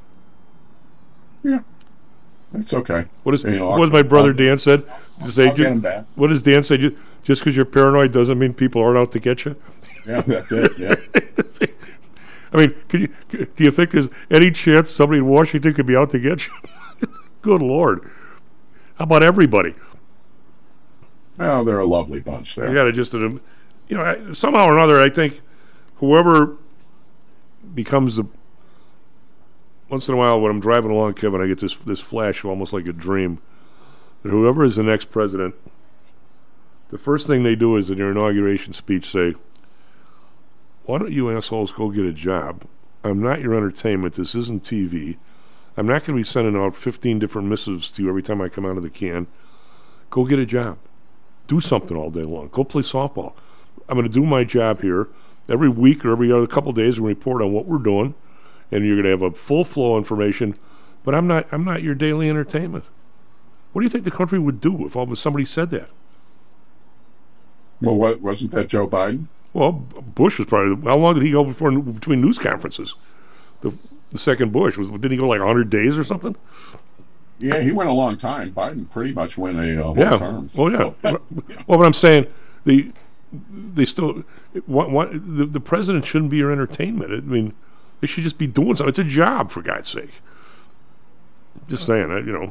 Yeah, that's okay. What is You know, what does my brother I'll- Dan said? To say, I'll get him back. what does Dan say? Ju- Just because you're paranoid doesn't mean people aren't out to get you. Yeah, that's it. Yeah. I mean, can you, c- do you think there's any chance somebody in Washington could be out to get you? Good Lord. How about everybody? Well, they're a lovely bunch there. You got to just, uh, you know, I- somehow or another, I think whoever becomes the, once in a while when I'm driving along, Kevin, I get this this flash, almost like a dream, that whoever is the next president, the first thing they do is in their inauguration speech say, why don't you assholes go get a job? I'm not your entertainment. This isn't T V. I'm not going to be sending out fifteen different missives to you every time I come out of the can. Go get a job. Do something all day long. Go play softball. I'm going to do my job here. Every week or every other couple of days, we report on what we're doing, and you're going to have a full flow of information. But I'm not. I'm not your daily entertainment. What do you think the country would do if all of somebody said that? Well, what, wasn't that Joe Biden? Well, Bush was probably. How long did he go before between news conferences? The, the second Bush was. Didn't he go like one hundred days or something? Yeah, he went a long time. Biden pretty much went a uh, whole Yeah. term. Well, yeah. So, Well, but I'm saying the they still what, what the, the president shouldn't be your entertainment. I mean, they should just be doing something. It's a job, for God's sake. Just saying, I- you know.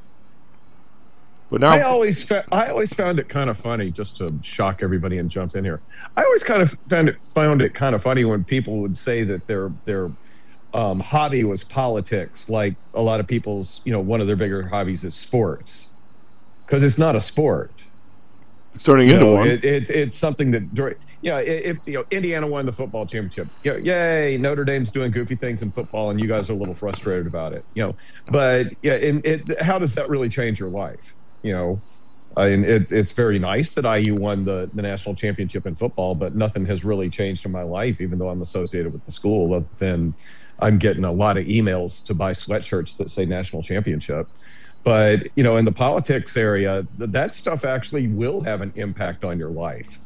But now, I always fa- I always found it kind of funny, just to shock everybody and jump in here. I always kind of found it found it kind of funny when people would say that their their um, hobby was politics. Like a lot of people's, you know, one of their bigger hobbies is sports, because it's not a sport. it's turning You into know, one. it, it, it's something that, dur- you know, if you know Indiana won the football championship, you know, yay, Notre Dame's doing goofy things in football, and you guys are a little frustrated about it, you know. But yeah, and it, how does that really change your life? You know, I mean, it, it's very nice that I U won the, the national championship in football, but nothing has really changed in my life, even though I'm associated with the school. Other than I'm getting a lot of emails to buy sweatshirts that say national championship. But, you know, in the politics area, th- that stuff actually will have an impact on your life.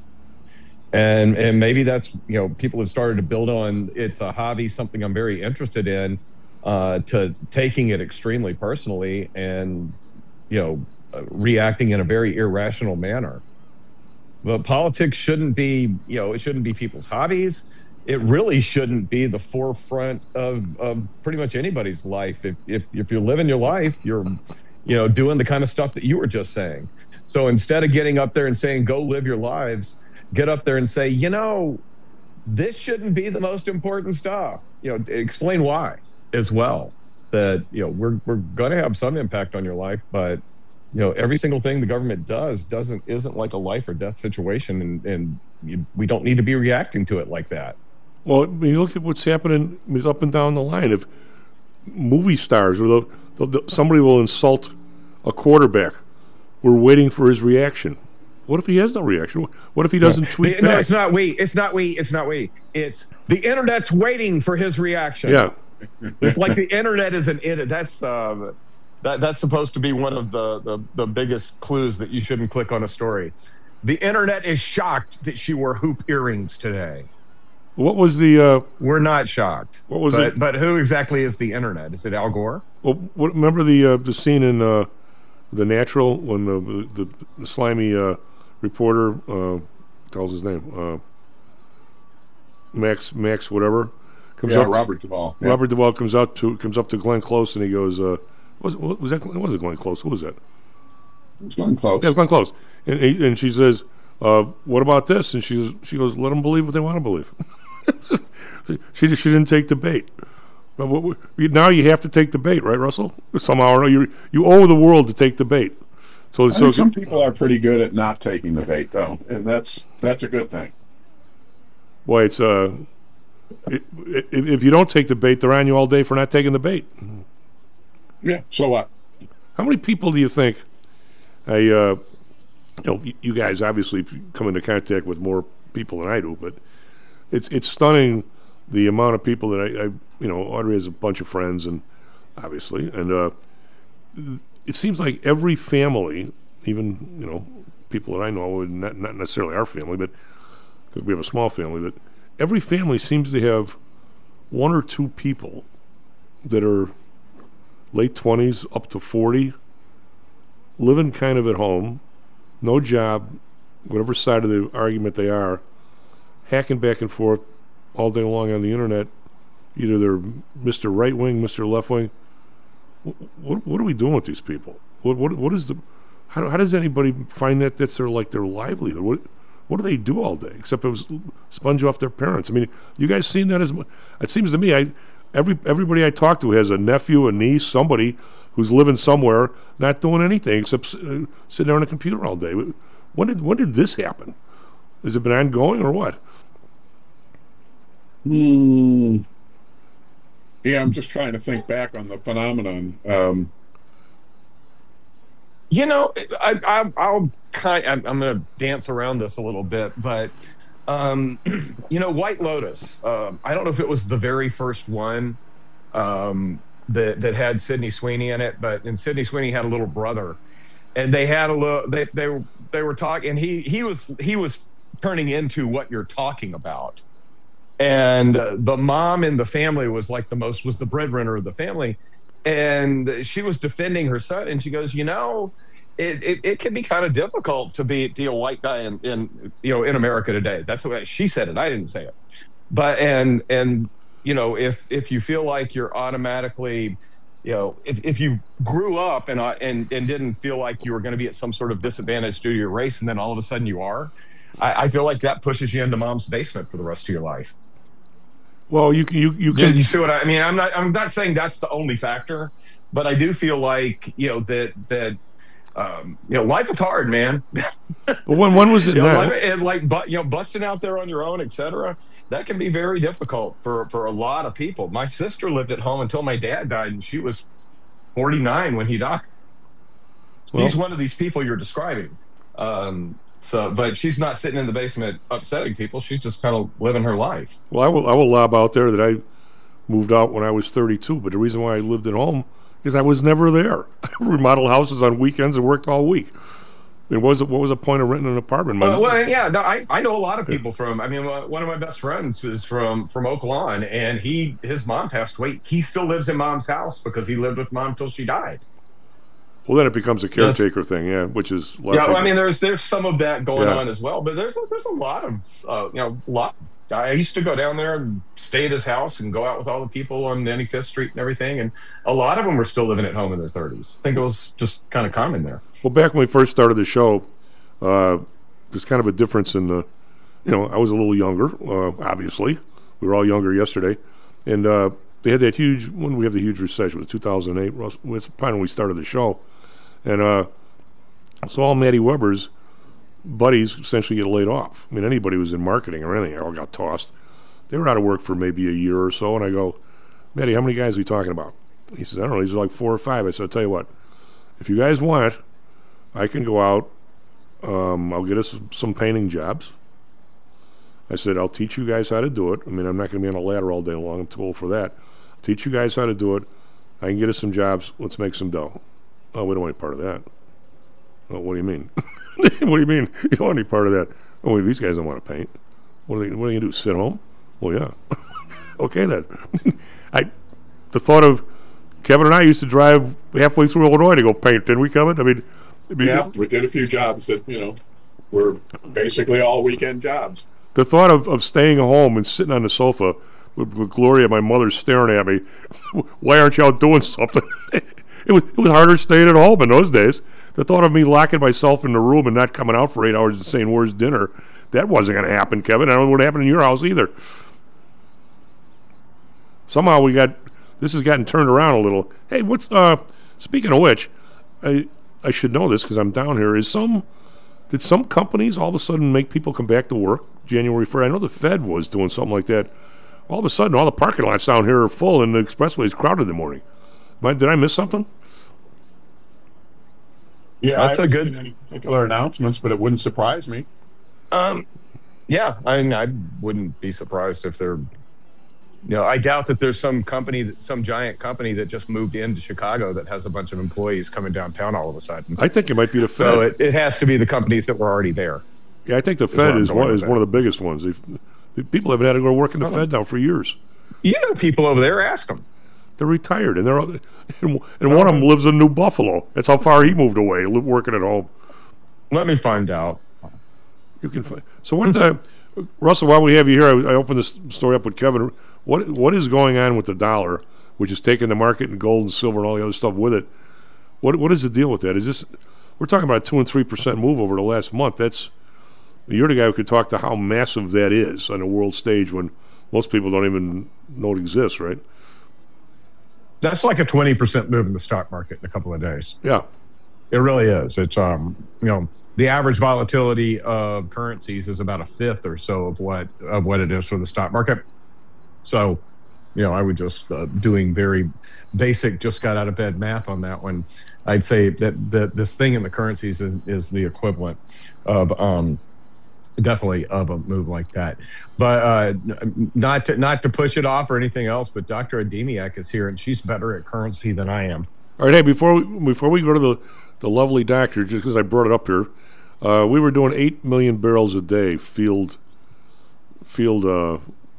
And and maybe that's, you know, people have started to build on it's a hobby, something I'm very interested in, uh, to taking it extremely personally and, you know, uh, reacting in a very irrational manner. But politics shouldn't be, you know, it shouldn't be people's hobbies. It really shouldn't be the forefront of, of pretty much anybody's life. If, if if you're living your life, you're, you know, doing the kind of stuff that you were just saying. So instead of getting up there and saying, go live your lives, get up there and say, you know, this shouldn't be the most important stuff. You know, explain why as well. That, you know, we're we're going to have some impact on your life, but, you know, every single thing the government does doesn't isn't like a life or death situation, and, and you, we don't need to be reacting to it like that. Well, I mean, look at what's happening is up and down the line. If movie stars or the, the, the, somebody will insult a quarterback, we're waiting for his reaction. What if he has no reaction? What if he doesn't tweet The- no, back? it's not we. It's not we. It's not we. It's the internet's waiting for his reaction. Yeah. It's like the internet is an it. That's uh, that that's supposed to be one of the, the the biggest clues that you shouldn't click on a story. The internet is shocked that she wore hoop earrings today. What was the? Uh, We're not shocked. What was but, it? But who exactly is the internet? Is it Al Gore? Well, what, remember the uh, the scene in uh, The Natural when the the, the slimy uh, reporter uh, tells his name uh, Max Max whatever comes yeah, up Robert Duvall. Yeah. Robert Duvall comes up to comes up to Glenn Close and he goes, uh, was was that was it Glenn Close? Who was that? It was Glenn Close. Yeah, Glenn Close. And he, and she says, uh, "What about this?" And she she goes, "Let them believe what they want to believe." she just, she didn't take the bait. But what, what, now you have to take the bait, right, Russell? Somehow or you you owe the world to take the bait. So, I so think some people are pretty good at not taking the bait, though, and that's that's a good thing. Boy, it's uh, it, it, if you don't take the bait, they're on you all day for not taking the bait. Yeah. So what? How many people do you think? I, uh, you know, you, you guys obviously come into contact with more people than I do, but it's it's stunning the amount of people that I, I you know, Audrey has a bunch of friends, and obviously, and uh, it seems like every family, even you know, people that I know, not not necessarily our family, but because we have a small family, but every family seems to have one or two people that are late twenties up to forty, living kind of at home, no job, whatever side of the argument they are, hacking back and forth all day long on the internet. Either they're Mister Right Wing, Mister Left Wing. What, what, what are we doing with these people? What what what is the? How, how does anybody find that that's their like their livelihood? What what do they do all day except it was sponge off their parents? I mean, you guys seen that as? It seems to me, I every everybody I talk to has a nephew, a niece, somebody who's living somewhere, not doing anything except uh, sitting there on a computer all day. When did when did this happen? Has it been ongoing or what? Hmm. Yeah, I'm just trying to think back on the phenomenon. Um, You know, I, I, I'll kind. I'm, I'm going to dance around this a little bit, but um, you know, White Lotus. Um, I don't know if it was the very first one um, that that had Sydney Sweeney in it, but and Sydney Sweeney had a little brother, and they had a little. They they were they were talking, and he he was he was turning into what you're talking about. And uh, the mom in the family was like the most, was the breadwinner of the family. And she was defending her son. And she goes, you know, it, it, it can be kind of difficult to be, be a white guy in, in, you know, in America today. That's the way she said it. I didn't say it. But, and, and, you know, if, if you feel like you're automatically, you know, if, if you grew up and, uh, and, and didn't feel like you were going to be at some sort of disadvantage due to your race, and then all of a sudden you are, I, I feel like that pushes you into mom's basement for the rest of your life. Well, you you you Yeah, can. you see what I, I mean? I'm not I'm not saying that's the only factor, but I do feel like you know that that um, you know life is hard, man. But when when was it? You know, now? life, and like but you know busting out there on your own, et cetera. That can be very difficult for for a lot of people. My sister lived at home until my dad died, and she was forty-nine when he died. Well, He's one of these people you're describing. Um, So, but she's not sitting in the basement upsetting people. She's just kind of living her life. Well, I will I will lob out there that I moved out when I was thirty-two, but the reason why I lived at home is I was never there. I remodeled houses on weekends and worked all week. I mean, what was, what was the point of renting an apartment? My, Well, well, yeah, no, I, I know a lot of people from, I mean, uh, one of my best friends is from, from Oak Lawn, and he, his mom passed away. He still lives in mom's house because he lived with mom till she died. Well, then it becomes a caretaker thing, yeah, which is a lot Yeah, of well, I people- mean, there's there's some of that going Yeah. on as well, but there's a, there's a lot of uh, you know, lot. I used to go down there and stay at his house and go out with all the people on ninety-fifth Street and everything, and a lot of them were still living at home in their thirties. I think it was just kind of common there. Well, back when we first started the show, uh, there's kind of a difference in the, you know, I was a little younger, uh, obviously. We were all younger yesterday. And uh, they had that huge, when we have the huge recession, it was two thousand eight, Russ, it was probably when we started the show. And uh, so all Maddie Weber's buddies essentially get laid off. I mean, anybody who was in marketing or anything, all got tossed. They were out of work for maybe a year or so, and I go, Maddie, how many guys are we talking about? He says, I don't know, these are like four or five. I said, I'll tell you what, if you guys want, I can go out, um, I'll get us some painting jobs. I said, I'll teach you guys how to do it. I mean, I'm not going to be on a ladder all day long. I'm too old for that. Teach you guys how to do it. I can get us some jobs. Let's make some dough. Oh, we don't want any part of that. Well, what do you mean? What do you mean? You don't want any part of that? Oh, wait, these guys don't want to paint. What are they? What are they gonna do? Sit home? Well, yeah. Okay then. I, the thought of Kevin and I used to drive halfway through Illinois to go paint. Didn't we, Kevin? I mean, I mean Yeah, we did a few jobs that you know were basically all weekend jobs. the thought of, of staying home and sitting on the sofa with, with Gloria, my mother, staring at me. Why aren't you out doing something? It was it was harder staying at home in those days. The thought of me locking myself in the room and not coming out for eight hours and saying, "Where's dinner?" That wasn't going to happen, Kevin. I don't know what happened in your house either. Somehow we got this has gotten turned around a little. Hey, what's uh? Speaking of which, I I should know this because I'm down here. Is some did some companies all of a sudden make people come back to work January first? I know the Fed was doing something like that. All of a sudden, all the parking lots down here are full and the expressway is crowded in the morning. Am I- Did I miss something? Yeah, That's I a haven't good- seen any particular announcements, but it wouldn't surprise me. Um, yeah, I mean, I wouldn't be surprised if they're, you know, I doubt that there's some company, that some giant company that just moved into Chicago that has a bunch of employees coming downtown all of a sudden. I think it might be the Fed. So it, it has to be the companies that were already there. Yeah, I think the where Fed I'm is going one with is that. one of the biggest ones. They've, the people haven't had to go work in the Oh. Fed now for years. You know, people over there, ask them. They're retired, and they're all- and, and one of them lives in New Buffalo. That's how far he moved away, li- working at home. Let me find out. You can find. So what, uh, Russell? While we have you here, I, I opened this story up with Kevin. What what is going on with the dollar, which is taking the market and gold and silver and all the other stuff with it? What what is the deal with that? Is this we're talking about a two and three percent move over the last month? That's you're the guy who could talk to how massive that is on a world stage when most people don't even know it exists, right? That's like a twenty percent move in the stock market in a couple of days. Yeah. It really is. It's, um, you know, the average volatility of currencies is about a fifth or so of what, of what it is for the stock market. So, you know, I would just, uh, doing very basic, just got out of bed math on that one. I'd say that, that this thing in the currencies is, is the equivalent of, um, definitely of a move like that. But uh, n- not to, not to push it off or anything else, but Doctor Ademiak is here and she's better at currency than I am. All right, hey, before we, before we go to the, the lovely doctor, just because I brought it up here, uh, we were doing eight million barrels a day field field uh,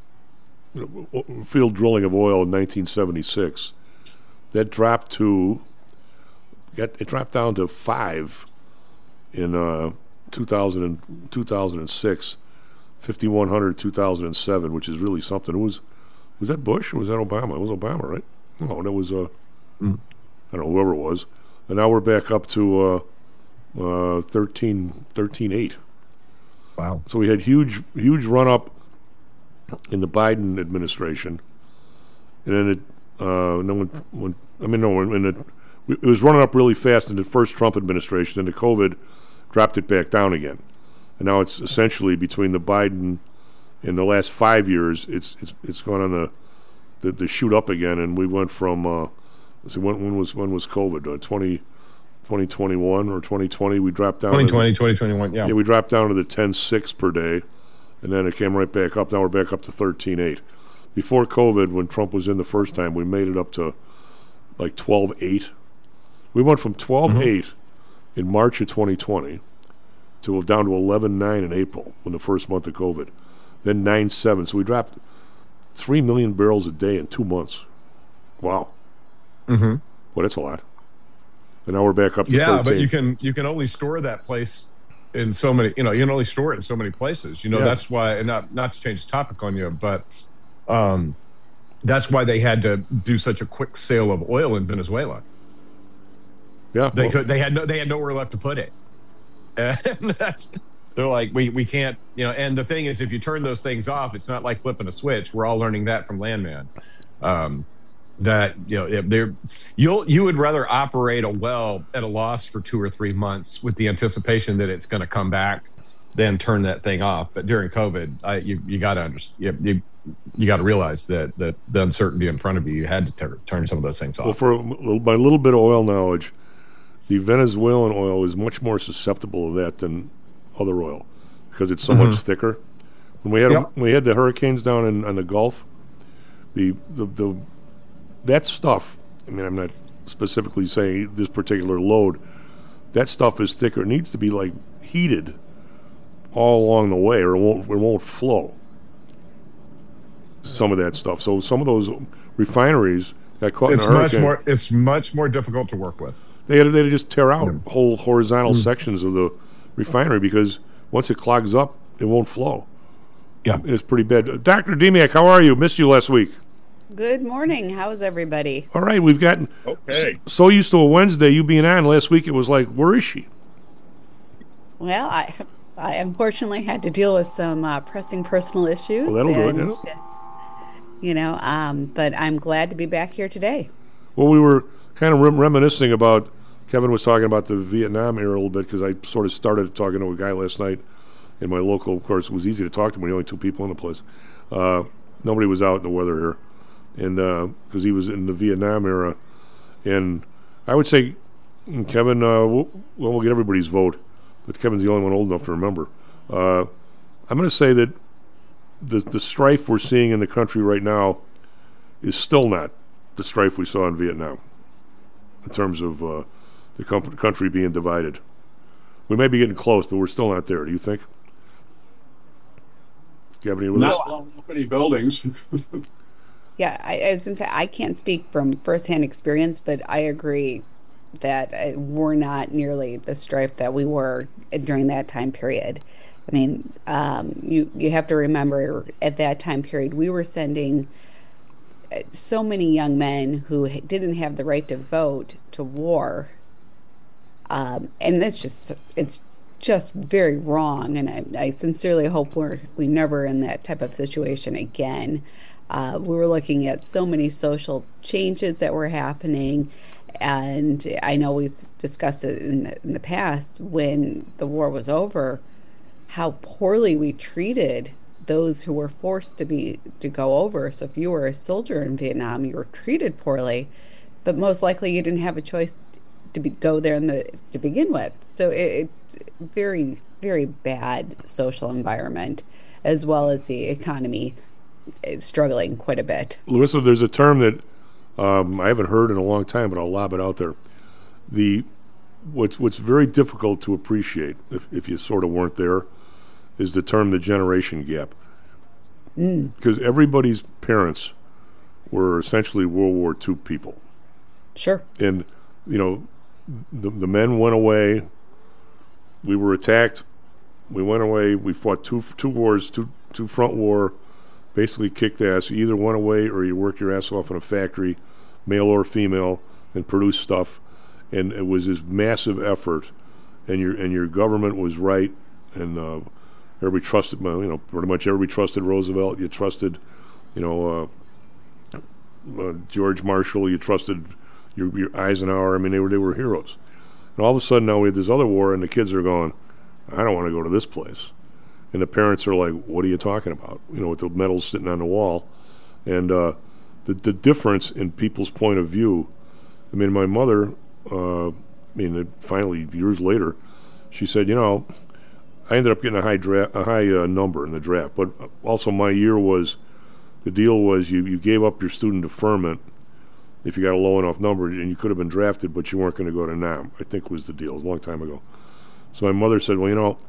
field drilling of oil in nineteen seventy-six. That dropped to got it dropped down to five in uh, two thousand and, two thousand six, fifty-one hundred two thousand seven, which is really something. It was was that Bush or was that Obama? It was Obama, right? No, that was uh, Mm. I don't know, whoever it was. And now we're back up to uh, uh, thirteen, thirteen eight. Wow. So we had huge, huge run up in the Biden administration, and then it, uh, and then when, when I mean, no, when it, it was running up really fast in the first Trump administration, and the COVID dropped it back down again, and now it's essentially between the Biden in the last five years, it's it's it's gone on the the, the shoot up again, and we went from. Uh, So when, when was when was COVID? Uh, twenty, twenty twenty-one or twenty twenty? We dropped down. twenty to twenty, the, twenty twenty-one, yeah. yeah, we dropped down to the ten six per day, and then it came right back up. Now we're back up to thirteen eight. Before COVID, when Trump was in the first time, we made it up to like twelve eight. We went from twelve eight mm-hmm. in March of twenty twenty to down to eleven nine in April, when the first month of COVID. Then nine seven. So we dropped three million barrels a day in two months. Wow. Mm-hmm. Well, that's a lot. And now we're back up to yeah, thirteen. but you can you can only store that place in so many. You know, you can only store it in so many places. You know, Yeah. that's why. And not not to change the topic on you, but um, that's why they had to do such a quick sale of oil in Venezuela. Yeah, They well, could. They had no. They had nowhere left to put it. And that's. They're like, we we can't. You know. And the thing is, if you turn those things off, it's not like flipping a switch. We're all learning that from Landman. Um, that you know if they're you'll you would rather operate a well at a loss for two or three months with the anticipation that it's going to come back than turn that thing off. But during COVID, I, you you got to understand you, you, you got to realize that that the uncertainty in front of you, you had to ter- turn some of those things off. well, for my little bit of oil knowledge, the Venezuelan oil is much more susceptible to that than other oil because it's so Mm-hmm. much thicker. When we had Yep. when we had the hurricanes down in, in the Gulf, the, the the that stuff. I mean, I'm not specifically saying this particular load, that stuff is thicker. It needs to be like heated all along the way, or it won't it won't flow. Some of that stuff. So some of those refineries got caught It's in a much hurricane. more. It's much more difficult to work with. They had, to- they had to just tear out Yeah. whole horizontal Mm. sections of the refinery because once it clogs up, it won't flow. Yeah. It's pretty bad. Uh, Doctor Demiak, how are you? Missed you last week. Good morning. How's everybody? All right, we've gotten Okay. so used to a Wednesday, you being on. Last week it was like, where is she? Well, I, I unfortunately had to deal with some uh, pressing personal issues. Well, that'll do it, and, yeah. You know, um, but I'm glad to be back here today. Well, we were kind of rem- reminiscing about, Kevin was talking about the Vietnam era a little bit because I sort of started talking to a guy last night in my local. Of course, it was easy to talk to him when only two people in the place. Uh, nobody was out in the weather here. And because he was in the Vietnam era. And I would say, mm, Kevin, uh, we'll, well, we'll get everybody's vote, but Kevin's the only one old enough to remember. Uh, I'm going to say that the the strife we're seeing in the country right now is still not the strife we saw in Vietnam in terms of uh, the com- country being divided. We may be getting close, but we're still not there. Do you think? Do you have any? Not blowing up any buildings. Yeah, I, I was going to say, I can't speak from firsthand experience, but I agree that uh, we're not nearly the strife that we were during that time period. I mean, um, you, you have to remember at that time period, we were sending uh, so many young men who ha- didn't have the right to vote to war. Um, and that's just, it's just very wrong. And I, I sincerely hope we're we never in that type of situation again. Uh, we were looking at so many social changes that were happening. And I know we've discussed it in the, in the past when the war was over, how poorly we treated those who were forced to be to go over. So if you were a soldier in Vietnam, you were treated poorly, but most likely you didn't have a choice to be, go there in the to begin with. So it, it's very, very bad social environment, as well as the economy is struggling quite a bit. Larissa, there's a term that um, I haven't heard in a long time, but I'll lob it out there. The what's what's very difficult to appreciate if, if you sort of weren't there is the term the generation gap. Because Mm. everybody's parents were essentially World War Two people. Sure. And, you know, the, the men went away. We were attacked. We went away. We fought two two wars, two two front war, basically kicked ass. You either went away or you worked your ass off in a factory, male or female, and produced stuff. And it was this massive effort, and your and your government was right, and uh, everybody trusted. Well, you know, pretty much everybody trusted Roosevelt. You trusted, you know, uh, uh, George Marshall. You trusted your, your Eisenhower. I mean, they were they were heroes. And all of a sudden now we have this other war, and the kids are going, I don't want to go to this place. And the parents are like, what are you talking about? You know, with the medals sitting on the wall. And uh, the the difference in people's point of view. I mean, my mother, uh, I mean, finally, years later, she said, you know, I ended up getting a high dra- a high uh, number in the draft, but also my year was, the deal was you, you gave up your student deferment if you got a low enough number, and you could have been drafted, but you weren't going to go to NAM, I think was the deal. It was a long time ago. So my mother said, well, you know,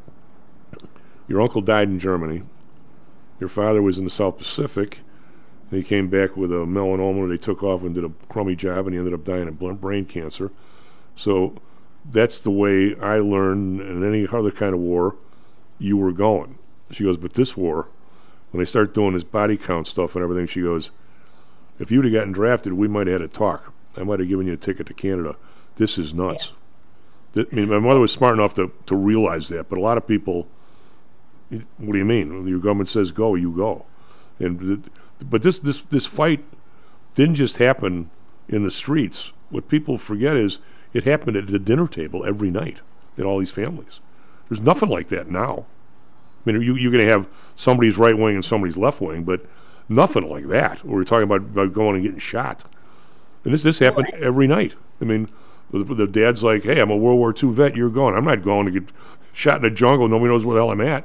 your uncle died in Germany. Your father was in the South Pacific, and he came back with a melanoma. They took off and did a crummy job, and he ended up dying of bl- brain cancer. So that's the way I learned in any other kind of war you were going. She goes, but this war, when they start doing this body count stuff and everything, she goes, if you'd have gotten drafted, we might have had a talk. I might have given you a ticket to Canada. This is nuts. Yeah. Th- I mean, my mother was smart enough to, to realize that, but a lot of people, what do you mean? Your government says go, you go. And th- but this, this, this fight didn't just happen in the streets. What people forget is it happened at the dinner table every night in all these families. There's nothing like that now. I mean, you, you're going to have somebody's right wing and somebody's left wing, but nothing like that. We're talking about, about going and getting shot. And this this happened right. every night. I mean, the, the dad's like, hey, I'm a World War Two vet, you're going. I'm not going to get shot in the jungle. Nobody knows where the hell I'm at.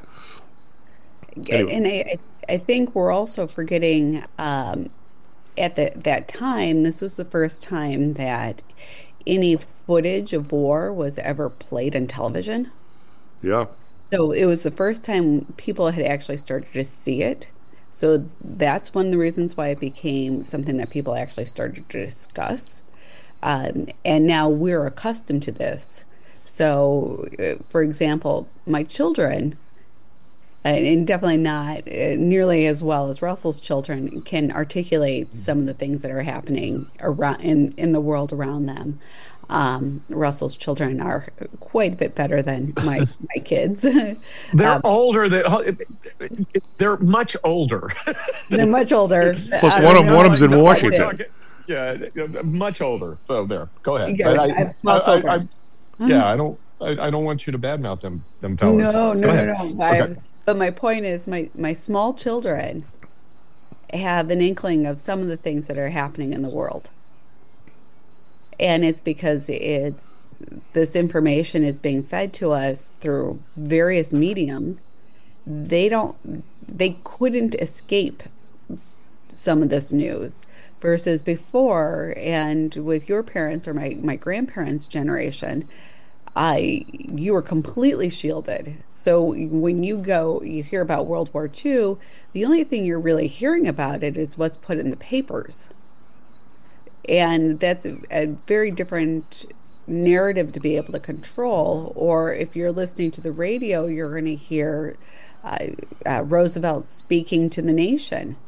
Anyway. And I, I think we're also forgetting um, at the, that time, this was the first time that any footage of war was ever played on television. Yeah. So it was the first time people had actually started to see it. So that's one of the reasons why it became something that people actually started to discuss. Um, and now we're accustomed to this. So, uh, for example, my children, and, and definitely not uh, nearly as well as Russell's children, can articulate some of the things that are happening around in, in the world around them. Um, Russell's children are quite a bit better than my my kids. They're um, older. Than, they're much older. They're much older. Plus, Uh, one of one of them's in No, we're Washington. talking- Yeah, much older. So there, go ahead. Yeah, But I have small I, I, children. yeah, I don't. I, I don't want you to badmouth them, them fellas. No, Go no, no, ahead. no. I- Okay. But my point is, my my small children have an inkling of some of the things that are happening in the world, and it's because it's this information is being fed to us through various mediums. They don't. They couldn't escape some of this news versus before, and with your parents or my my grandparents' generation. I, you were completely shielded. So when you go, you hear about World War Two, the only thing you're really hearing about it is what's put in the papers. And that's a, a very different narrative to be able to control. Or if you're listening to the radio, you're going to hear uh, uh, Roosevelt speaking to the nation.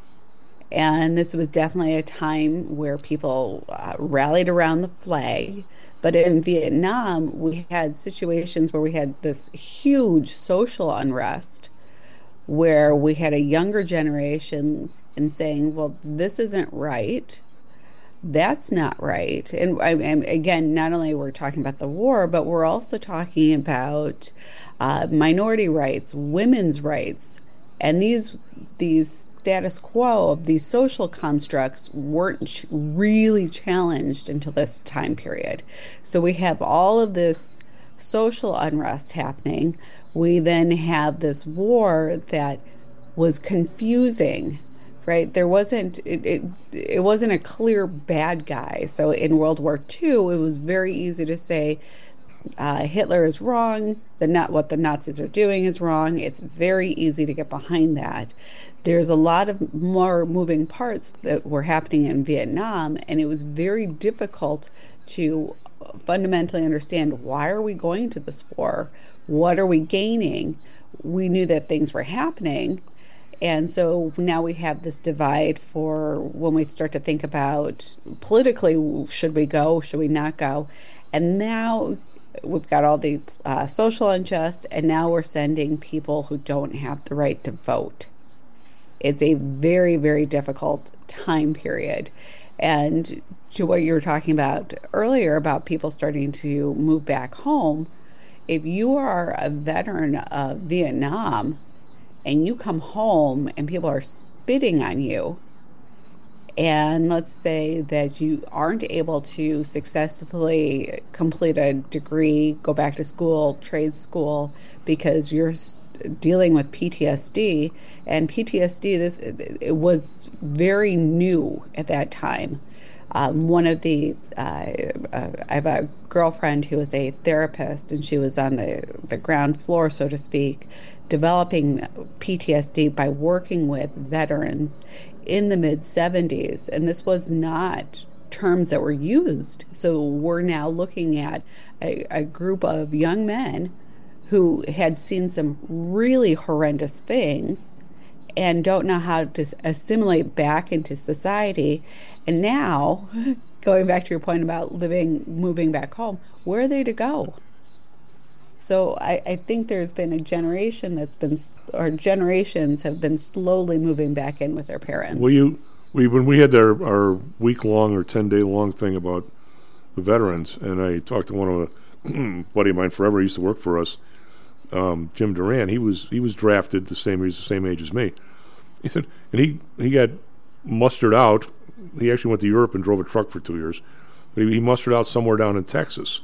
And this was definitely a time where people uh, rallied around the flag. But in Vietnam, we had situations where we had this huge social unrest where we had a younger generation and saying, well, this isn't right. That's not right. And, I, and again, not only we're talking about the war, but we're also talking about uh, minority rights, women's rights. And these these status quo of these social constructs weren't ch- really challenged until this time period. So we have all of this social unrest happening. We then have this war that was confusing, right? There wasn't it it, it wasn't a clear bad guy. So in World War Two, it was very easy to say Uh, Hitler is wrong. The not what the Nazis are doing is wrong. It's very easy to get behind that. There's a lot of more moving parts that were happening in Vietnam, and it was very difficult to fundamentally understand, why are we going to this war? What are we gaining? We knew that things were happening. And so now we have this divide for when we start to think about politically, should we go, should we not go? And now we've got all the uh, social unjust, and now we're sending people who don't have the right to vote. It's a very, very difficult time period. And to what you were talking about earlier about people starting to move back home, if you are a veteran of Vietnam and you come home and people are spitting on you, and let's say that you aren't able to successfully complete a degree, go back to school, trade school, because you're dealing with P T S D, and P T S D, this it was very new at that time. Um, one of the, uh, uh, I have a girlfriend who is a therapist, and she was on the, the ground floor, so to speak, developing P T S D by working with veterans in the mid seventies. And this was not terms that were used. So we're now looking at a, a group of young men who had seen some really horrendous things and don't know how to assimilate back into society. And now, going back to your point about living, moving back home, where are they to go? So I, I think there's been a generation that's been, or generations have been slowly moving back in with their parents. Well, you, we when we had our, our week-long or ten-day-long thing about the veterans, and I talked to one of a buddy of mine forever, he used to work for us, um, Jim Duran. He was he was drafted the same, he's the same age as me. He said, and he, he got mustered out. He actually went to Europe and drove a truck for two years, but he, he mustered out somewhere down in Texas.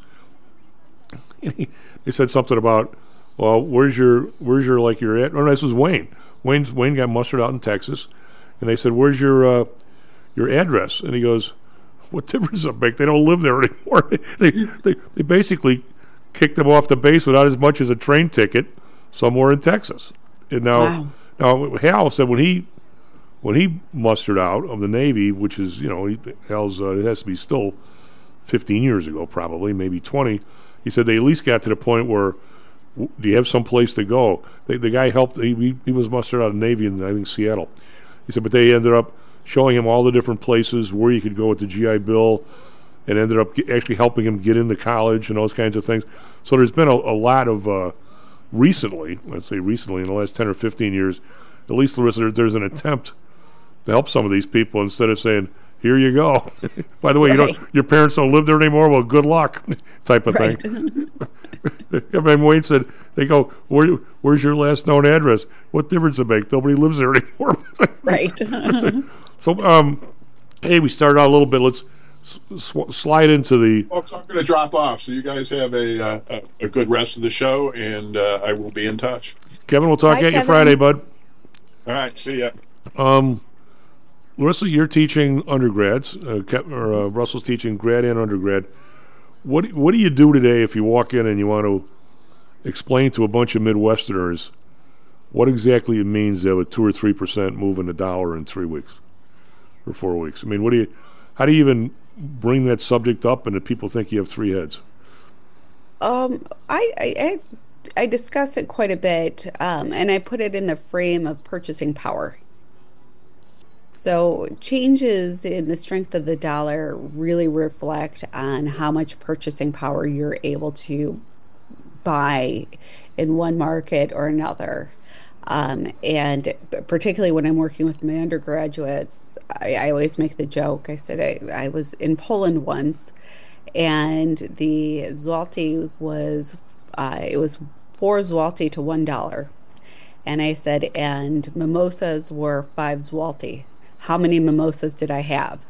And he, he said something about, well, where's your, where's your, like your, ad-? Oh, no, this was Wayne. Wayne's, Wayne got mustered out in Texas, and they said, where's your, uh, your address? And he goes, what difference does it make? They don't live there anymore. they, they they basically kicked them off the base without as much as a train ticket somewhere in Texas. And now, Wow. now Hal said when he when he mustered out of the Navy, which is, you know, he, Hal's uh, it has to be still fifteen years ago, probably maybe twenty. He said they at least got to the point where, w- do you have some place to go? They, the guy helped. He, he he was mustered out of the Navy in I think Seattle. He said, but they ended up showing him all the different places where you could go with the G I Bill, and ended up ge- actually helping him get into college and those kinds of things. So there's been a, a lot of uh, recently, let's say recently in the last ten or fifteen years, at least Larissa, there, there's an attempt to help some of these people instead of saying, here you go. By the way, Right. you don't, your parents don't live there anymore. Well, good luck, type of Right. thing. I mean, Wayne said, they go, Where, where's your last known address? What difference does it make? Nobody lives there anymore. Right. So, um, hey, we started out a little bit. Let's sw- slide into the. Folks, I'm going to drop off, so you guys have a uh, a, a good rest of the show, and uh, I will be in touch. Kevin, we'll talk Bye, at you Kevin. Friday, bud. All right, see ya. Um, Larissa, you're teaching undergrads. Uh, Kev, or uh, Russell's teaching grad and undergrad. What do- What do you do today if you walk in and you want to explain to a bunch of Midwesterners what exactly it means to have a two or three percent move in the dollar in three weeks or four weeks? I mean, what do you? How do you even bring that subject up, and that people think you have three heads? Um, I, I, I, I discuss it quite a bit, um, and I put it in the frame of purchasing power. So changes in the strength of the dollar really reflect on how much purchasing power you're able to buy in one market or another. Um, and particularly when I'm working with my undergraduates, I, I always make the joke. I said I, I was in Poland once, and the zloty was uh, it was four zloty to one dollar, and I said, and mimosas were five zloty. How many mimosas did I have?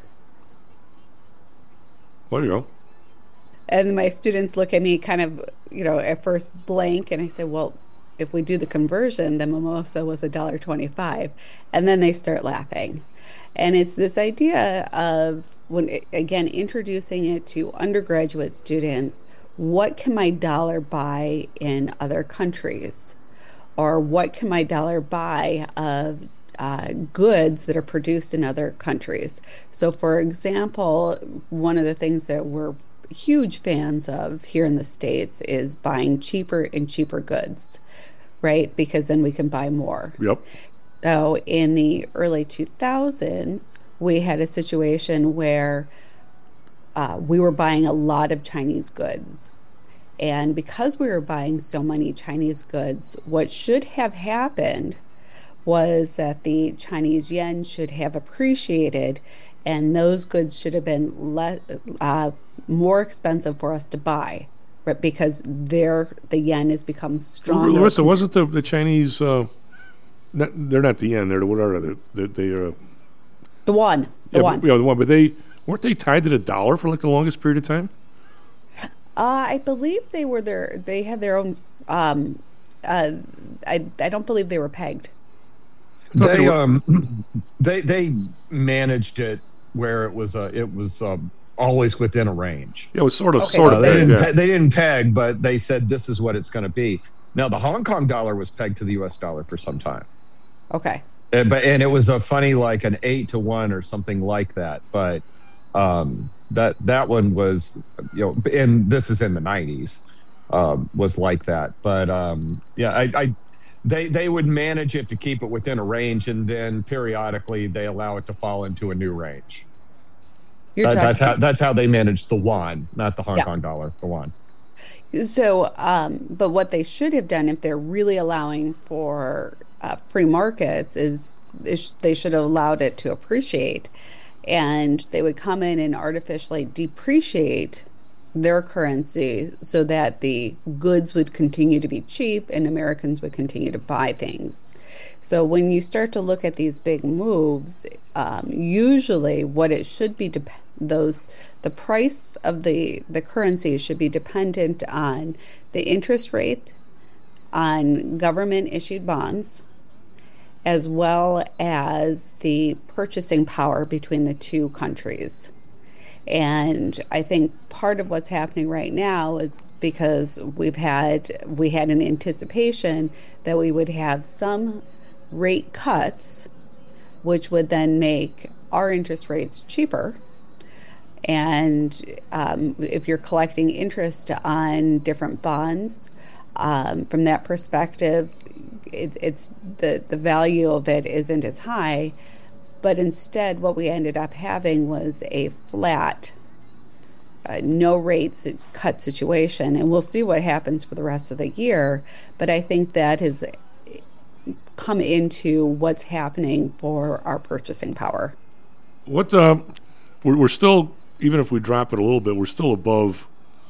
There you go. And my students look at me kind of, you know, at first blank, and I say, well, if we do the conversion, the mimosa was a dollar twenty-five, and then they start laughing. And it's this idea of, when again, introducing it to undergraduate students, what can my dollar buy in other countries? Or what can my dollar buy of uh, goods that are produced in other countries? So for example, one of the things that we're huge fans of here in the States is buying cheaper and cheaper goods, right? Because then we can buy more. Yep. So in the early two thousands, we had a situation where uh, we were buying a lot of Chinese goods. And because we were buying so many Chinese goods, what should have happened was that the Chinese yen should have appreciated, and those goods should have been less, uh, more expensive for us to buy, right? Because their the yen has become stronger. Larissa, wasn't the the Chinese? Uh, not, they're not the yen. They're the, what are they? They, they are. The one, the yeah, one. But, yeah, the one. But they weren't they tied to the dollar for like the longest period of time. Uh, I believe they were their. They had their own. Um, uh, I I don't believe they were pegged. They um they they managed it where it was uh, it was um, always within a range. Yeah, it was sort of Okay, sort so of. they pegged, didn't yeah. pe- they didn't peg, but they said this is what it's going to be. Now the Hong Kong dollar was pegged to the U S dollar for some time. Okay. Uh, but and it was a funny like an eight to one or something like that. But um, that that one was, you know, and this is in the nineties, um, was like that. But um, yeah, I, I they they would manage it to keep it within a range, and then periodically they allow it to fall into a new range. You're That- that's how talking- that's how they manage the yuan, not the Hong Yeah. Kong dollar, the yuan. So, um, but what they should have done, if they're really allowing for uh, free markets, is they, sh- they should have allowed it to appreciate, and they would come in and artificially depreciate their currency so that the goods would continue to be cheap and Americans would continue to buy things. So when you start to look at these big moves, um, usually what it should be dep- those the price of the the currency should be dependent on the interest rate on government issued bonds, as well as the purchasing power between the two countries. And I think part of what's happening right now is because we've had we had an anticipation that we would have some rate cuts, which would then make our interest rates cheaper. And um, if you're collecting interest on different bonds, um, from that perspective, it, it's the the value of it isn't as high. But instead, what we ended up having was a flat, uh, no rates cut situation. And we'll see what happens for the rest of the year. But I think that has come into what's happening for our purchasing power. What uh, we're, we're still, even if we drop it a little bit, we're still above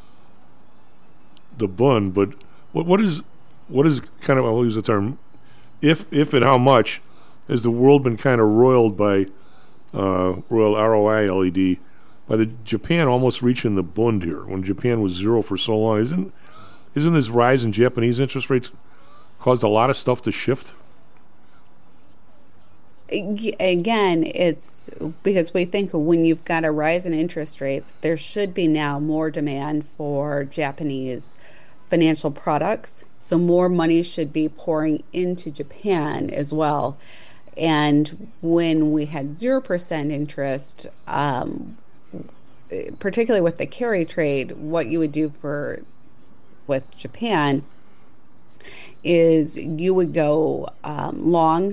the bund. But what what is what is kind of, I'll use the term, if if and how much has the world been kind of roiled by uh, royal R O I L E D by the Japan almost reaching the bund here when Japan was zero for so long? Isn't isn't this rise in Japanese interest rates caused a lot of stuff to shift? Again, it's because we think when you've got a rise in interest rates, there should be now more demand for Japanese financial products. So more money should be pouring into Japan as well. And when we had zero percent interest, um, particularly with the carry trade, what you would do for with Japan is you would go um, long,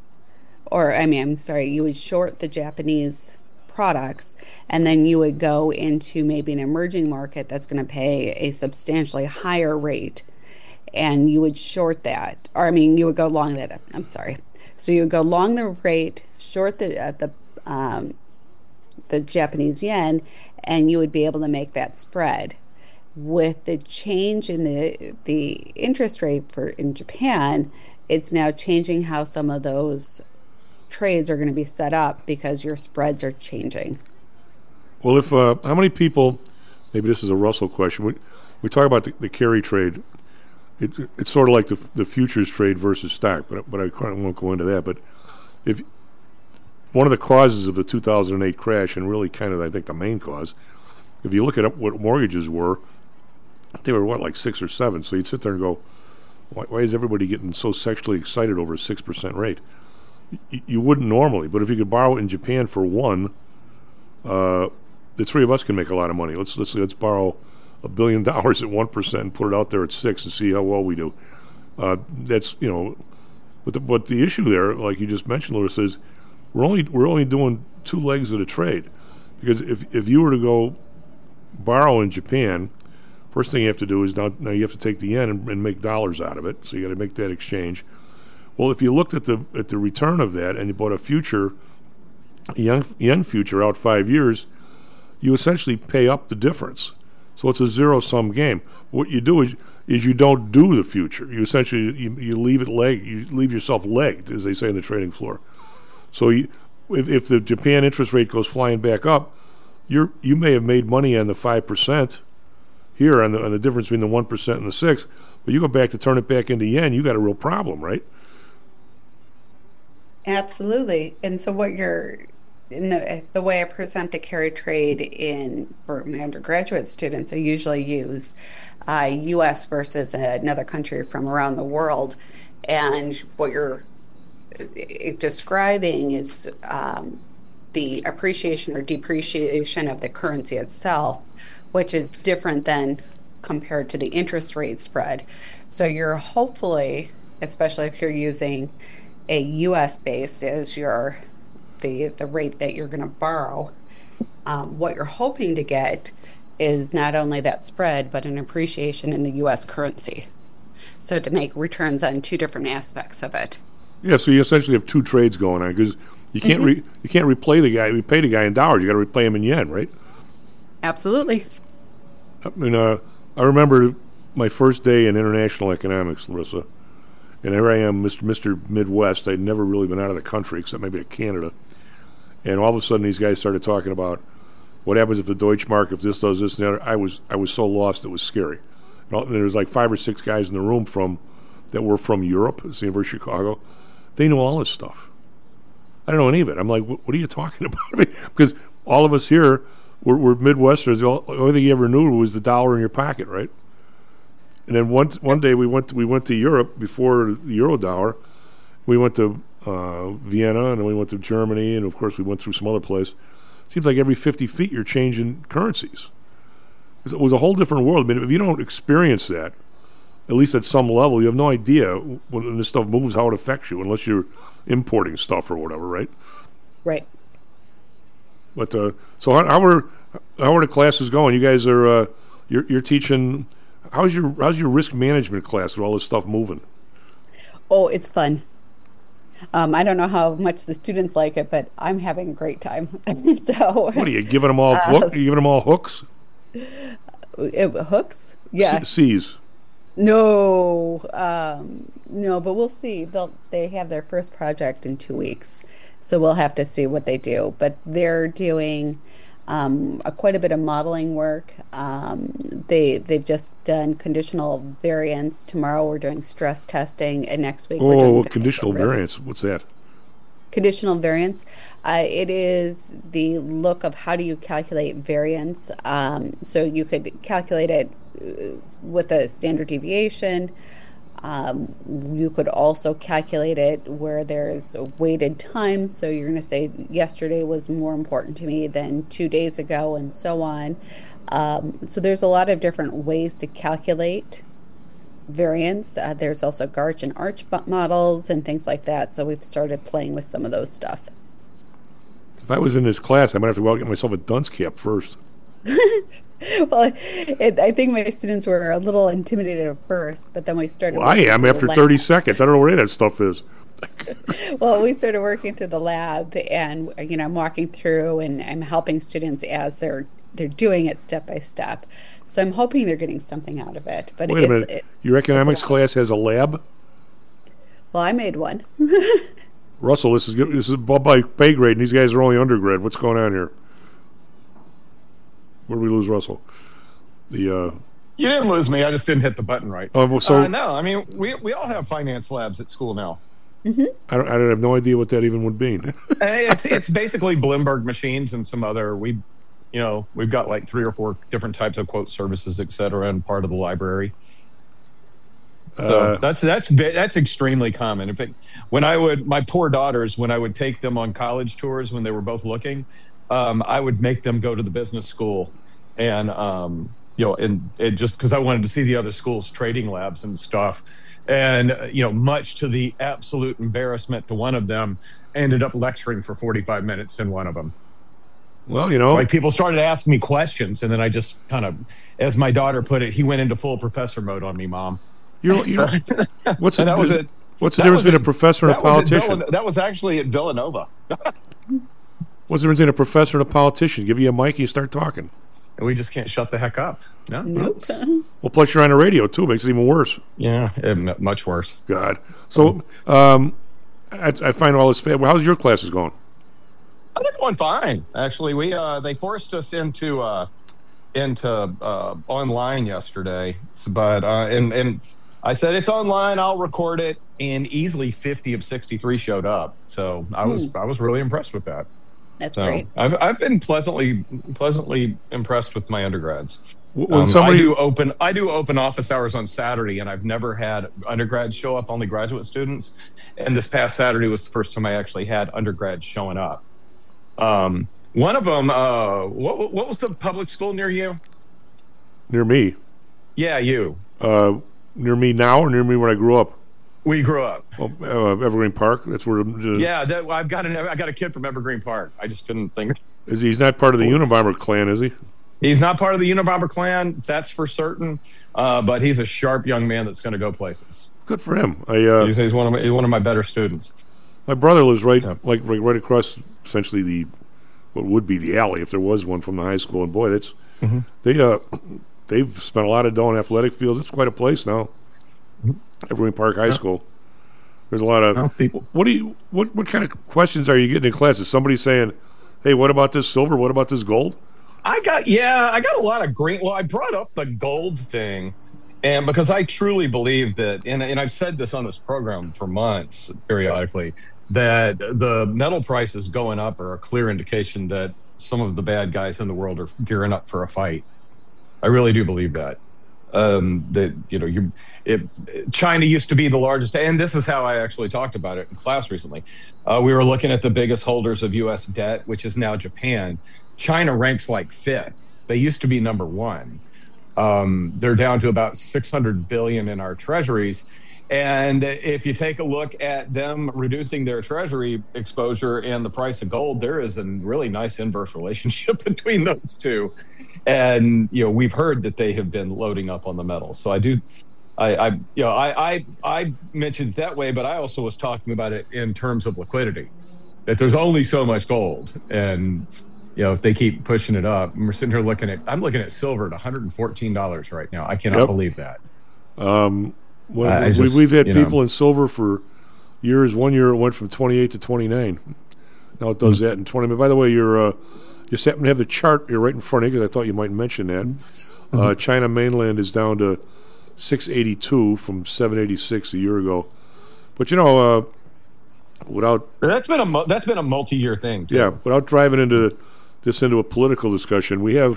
or I mean, I'm sorry, you would short the Japanese products, and then you would go into maybe an emerging market that's going to pay a substantially higher rate, and you would short that, or I mean, you would go long that. I'm sorry. So you would go long the rate, short the uh, the um, the Japanese yen, and you would be able to make that spread. With the change in the the interest rate for in Japan, it's now changing how some of those trades are going to be set up because your spreads are changing. Well, if uh, how many people? Maybe this is a Russell question. We we talk about the, the carry trade. It, it's sort of like the the futures trade versus stock, but but I won't go into that. But if one of the causes of the two thousand eight crash, and really kind of I think the main cause, if you look at what mortgages were, they were what like six or seven. So you'd sit there and go, why, why is everybody getting so sexually excited over a six percent rate? Y- you wouldn't normally, but if you could borrow it in Japan for one, uh, the three of us can make a lot of money. Let's let's let's borrow a billion dollars at one percent and put it out there at six and see how well we do. Uh, that's you know, but the, but the issue there, like you just mentioned, Lewis, is we're only we're only doing two legs of the trade, because if if you were to go borrow in Japan, first thing you have to do is now, now you have to take the yen and, and make dollars out of it. So you got to make that exchange. Well, if you looked at the at the return of that and you bought a future, a yen, yen future out five years, you essentially pay up the difference. So it's a zero-sum game. What you do is is you don't do the future. You essentially you, you leave it leg. You leave yourself legged, as they say in the trading floor. So you, if if the Japan interest rate goes flying back up, you're you may have made money on the five percent here on the on the difference between the one percent and the six, but you go back to turn it back into yen, you got a real problem, right? Absolutely. And so what you're in the, the way I present the carry trade in for my undergraduate students, I usually use uh, U S versus another country from around the world. And what you're uh, describing is um, the appreciation or depreciation of the currency itself, which is different than compared to the interest rate spread. So you're hopefully, especially if you're using a U S based as your the the rate that you're going to borrow, um, what you're hoping to get is not only that spread but an appreciation in the U S currency. So to make returns on two different aspects of it. Yeah, so you essentially have two trades going on, because you can't mm-hmm. re, you can't replay the guy. We pay the guy in dollars. You got to replay him in yen, right? Absolutely. I mean, uh, I remember my first day in international economics, Larissa, and here I am, Mister Mister Midwest. I'd never really been out of the country except maybe to Canada. And all of a sudden, these guys started talking about what happens if the Deutschmark, if this does this and the other. I was I was so lost, it was scary. And there was like five or six guys in the room from that were from Europe, the University of Chicago. They knew all this stuff. I don't know any of it. I'm like, what, what are you talking about? I mean, because all of us here, we're, we're Midwesterners. The all- only thing you ever knew was the dollar in your pocket, right? And then one one day we went to, we went to Europe before the euro dollar. We went to uh, Vienna, and then we went to Germany, and of course we went through some other place. Seems like every fifty feet you're changing currencies. It was a whole different world. I mean, if you don't experience that, at least at some level, you have no idea when this stuff moves how it affects you, unless you're importing stuff or whatever, right? Right. But uh, so how, how are how are the classes going? You guys are uh, you're you're teaching. How's your how's your risk management class with all this stuff moving? Oh, it's fun. Um, I don't know how much the students like it, but I'm having a great time. So What are you giving them all? Uh, hook, are you giving them all hooks? it, hooks? Yeah. C- C's. No, um, no, but we'll see. They'll they have their first project in two weeks, so we'll have to see what they do. But they're doing um, a, quite a bit of modeling work. Um, they they've just done conditional variance. Tomorrow we're doing stress testing, and next week we're doing Oh, conditional risk. variance. What's that? Conditional variance. Uh, it is the look of how do you calculate variance. Um, so you could calculate it uh, with a standard deviation. Um, you could also calculate it where there's a weighted time. So you're going to say yesterday was more important to me than two days ago, and so on. Um, so there's a lot of different ways to calculate variance. Uh, there's also Garch and Arch mo- models and things like that. So we've started playing with some of those stuff. If I was in this class, I might have to go out and get myself a dunce cap first. Well, it, I think my students were a little intimidated at first, but then we started. Well, I working am through after the thirty lab. seconds. I don't know where any of that stuff is. Well, we started working through the lab, and you know, I'm walking through, and I'm helping students as they're they're doing it step by step. So I'm hoping they're getting something out of it. But Wait a it's, minute. It, Your economics lot. class has a lab? well, I made one. Russell, this is good- this is above my pay grade, and these guys are only undergrad. What's going on here? Where did we lose Russell? The uh, You didn't lose me. I just didn't hit the button right. Oh, well, so- uh, no, I mean we we all have finance labs at school now. I don't, I don't have no idea what that even would mean. Eh, it's it's basically Bloomberg machines and some other we, you know, we've got like three or four different types of quote services, et cetera, and part of the library. So Uh, that's that's ve- that's extremely common. In fact, when I would my poor daughters, when I would take them on college tours when they were both looking, um, I would make them go to the business school, and um, you know, and it just because I wanted to see the other schools' trading labs and stuff. And, uh, you know, much to the absolute embarrassment to one of them, I ended up lecturing for forty-five minutes in one of them. Well, you know. Like people started asking me questions, and then I just kind of, as my daughter put it, he went into full professor mode on me, Mom. You're, you're, what's, And the, that was it. what's the That difference was between a at- professor and a that was at politician? Villan- that was actually at Villanova. What's the difference between a professor and a politician? Give you a mic and you start talking. And we just can't shut the heck up. No? Nope. Well, plus you're on the radio, too. Makes it even worse. Yeah, it- much worse. God. So, um, I, I find all this... Fa- well, how's your classes going? I think it went fine. Actually, we uh, they forced us into uh, into uh, online yesterday, so, but uh, and and I said it's online. I'll record it, and easily fifty of sixty-three showed up. So I was Hmm. I was really impressed with that. That's So great. I've I've been pleasantly pleasantly impressed with my undergrads. W- When Um, somebody... I do open I do open office hours on Saturday, and I've never had undergrads show up, only graduate students. And this past Saturday was the first time I actually had undergrads showing up. Um, one of them, uh, what what was the public school near you? Near me. Yeah, you. Uh, near me now or near me when I grew up? We grew up. Well, uh, Evergreen Park. That's where... Uh, Yeah, that, I've got an I got a kid from Evergreen Park. I just couldn't think. Is he, he's not part of the Unabomber clan, is he? He's not part of the Unabomber clan, that's for certain. Uh, but he's a sharp young man that's going to go places. Good for him. I uh, He's, he's one of my, he's one of my better students. my brother lives right Yeah. like right, right across essentially the what would be the alley if there was one from the high school. And boy, that's Mm-hmm. they uh they've spent a lot of dough on athletic fields. It's quite a place now. Evergreen Park High School. There's a lot of Well, people- what do you what what kind of questions are you getting in class? Is somebody saying, "Hey, what about this silver? What about this gold?" I got yeah, I got a lot of green. Well, I brought up the gold thing, and because I truly believe that, and, and I've said this on this program for months periodically, that the metal prices going up are a clear indication that some of the bad guys in the world are gearing up for a fight. I really do believe that. Um, that you know, you it, China used to be the largest, and this is how I actually talked about it in class recently. Uh, we were looking at the biggest holders of U S debt, which is now Japan. China ranks like fifth. They used to be number one. Um, they're down to about six hundred billion in our treasuries. And if you take a look at them reducing their treasury exposure and the price of gold, there is a really nice inverse relationship between those two. And, you know, we've heard that they have been loading up on the metals. So I do, I, I you know, I, I, I mentioned it that way, but I also was talking about it in terms of liquidity, that there's only so much gold. And, you know, if they keep pushing it up, and we're sitting here looking at, I'm looking at silver at one hundred fourteen dollars right now. I cannot Yep. believe that. Um, well, I we, just, we've had you people know. in silver for years. One year it went from twenty-eight to twenty-nine. Now it does that in twenty. By the way, you're uh, just happen to have the chart here right in front of you because I thought you might mention that. Mm-hmm. Uh, China mainland is down to six eighty-two from seven eighty-six a year ago. But you know, uh, without That's been a mu- that's been a multi-year thing too. yeah, without driving into this into a political discussion, we have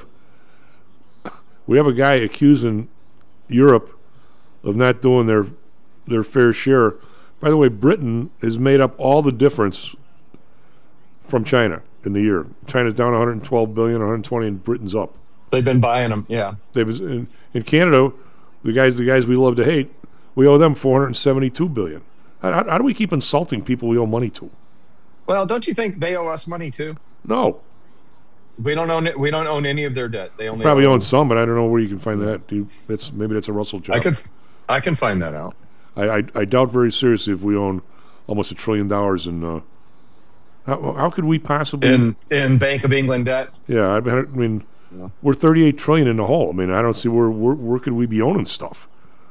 we have a guy accusing Europe of not doing their their fair share. By the way, Britain has made up all the difference from China in the year. China's down one hundred twelve billion, one hundred twenty, and Britain's up. They've been buying them. Yeah. They was in, in Canada, the guys the guys we love to hate, we owe them four hundred seventy-two billion. How, how, how do we keep insulting people we owe money to? Well, don't you think they owe us money too? No, We don't own it. We don't own any of their debt. They only probably own, own some, but I don't know where you can find that. Dude, that's maybe that's a Russell job. I could, I can find that out. I, I, I doubt very seriously if we own almost a trillion dollars in. Uh, how, how could we possibly? In in Bank of England debt. yeah, I, I mean, Yeah. we're thirty-eight trillion in the hole. I mean, I don't see where where, where could we be owning stuff.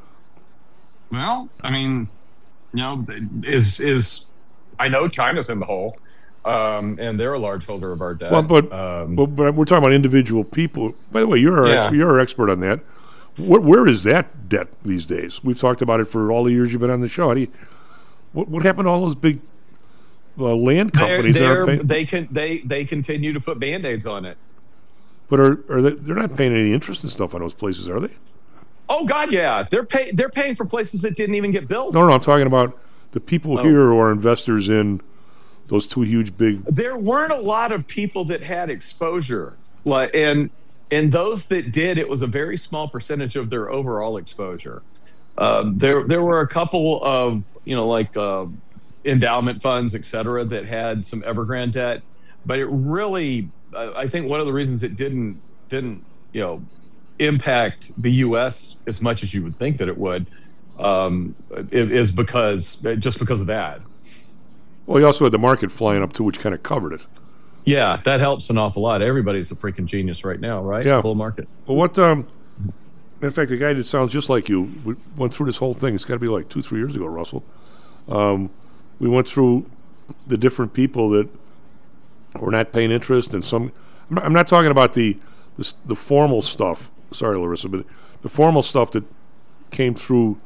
Well, I mean, you know, is is I know China's in the hole, um, and they're a large holder of our debt. Well, but, um, but but we're talking about individual people. By the way, you're our Yeah. ex, you're our expert on that. Where, where is that debt these days? We've talked about it for all the years you've been on the show. How do you, what what happened to all those big uh, land they're, companies? that they're, are paying, they can they they continue to put band-aids on it. but are are they? They're not paying any interest and stuff on those places, are they? Oh God, yeah, they're pay they're paying for places that didn't even get built. No, no, I'm talking about the people Oh. here who are investors in those two huge big. There weren't a lot of people that had exposure, like and and those that did, it was a very small percentage of their overall exposure. Um, there there were a couple of you know like uh, endowment funds, et cetera, that had some Evergrande debt, but it really, I I think one of the reasons it didn't didn't you know impact the U S as much as you would think that it would um, is is because just because of that. Well, you also had the market flying up too, which kind of covered it. Yeah, that helps an awful lot. Everybody's a freaking genius right now, right? Yeah. Bull market. Well, what? Um, in fact, a guy that sounds just like you we went through this whole thing. It's got to be like two, three years ago, Russell. Um, we went through the different people that were not paying interest, and some. I'm not, I'm not talking about the, the s- the formal stuff. Sorry, Larissa, but the formal stuff that came through.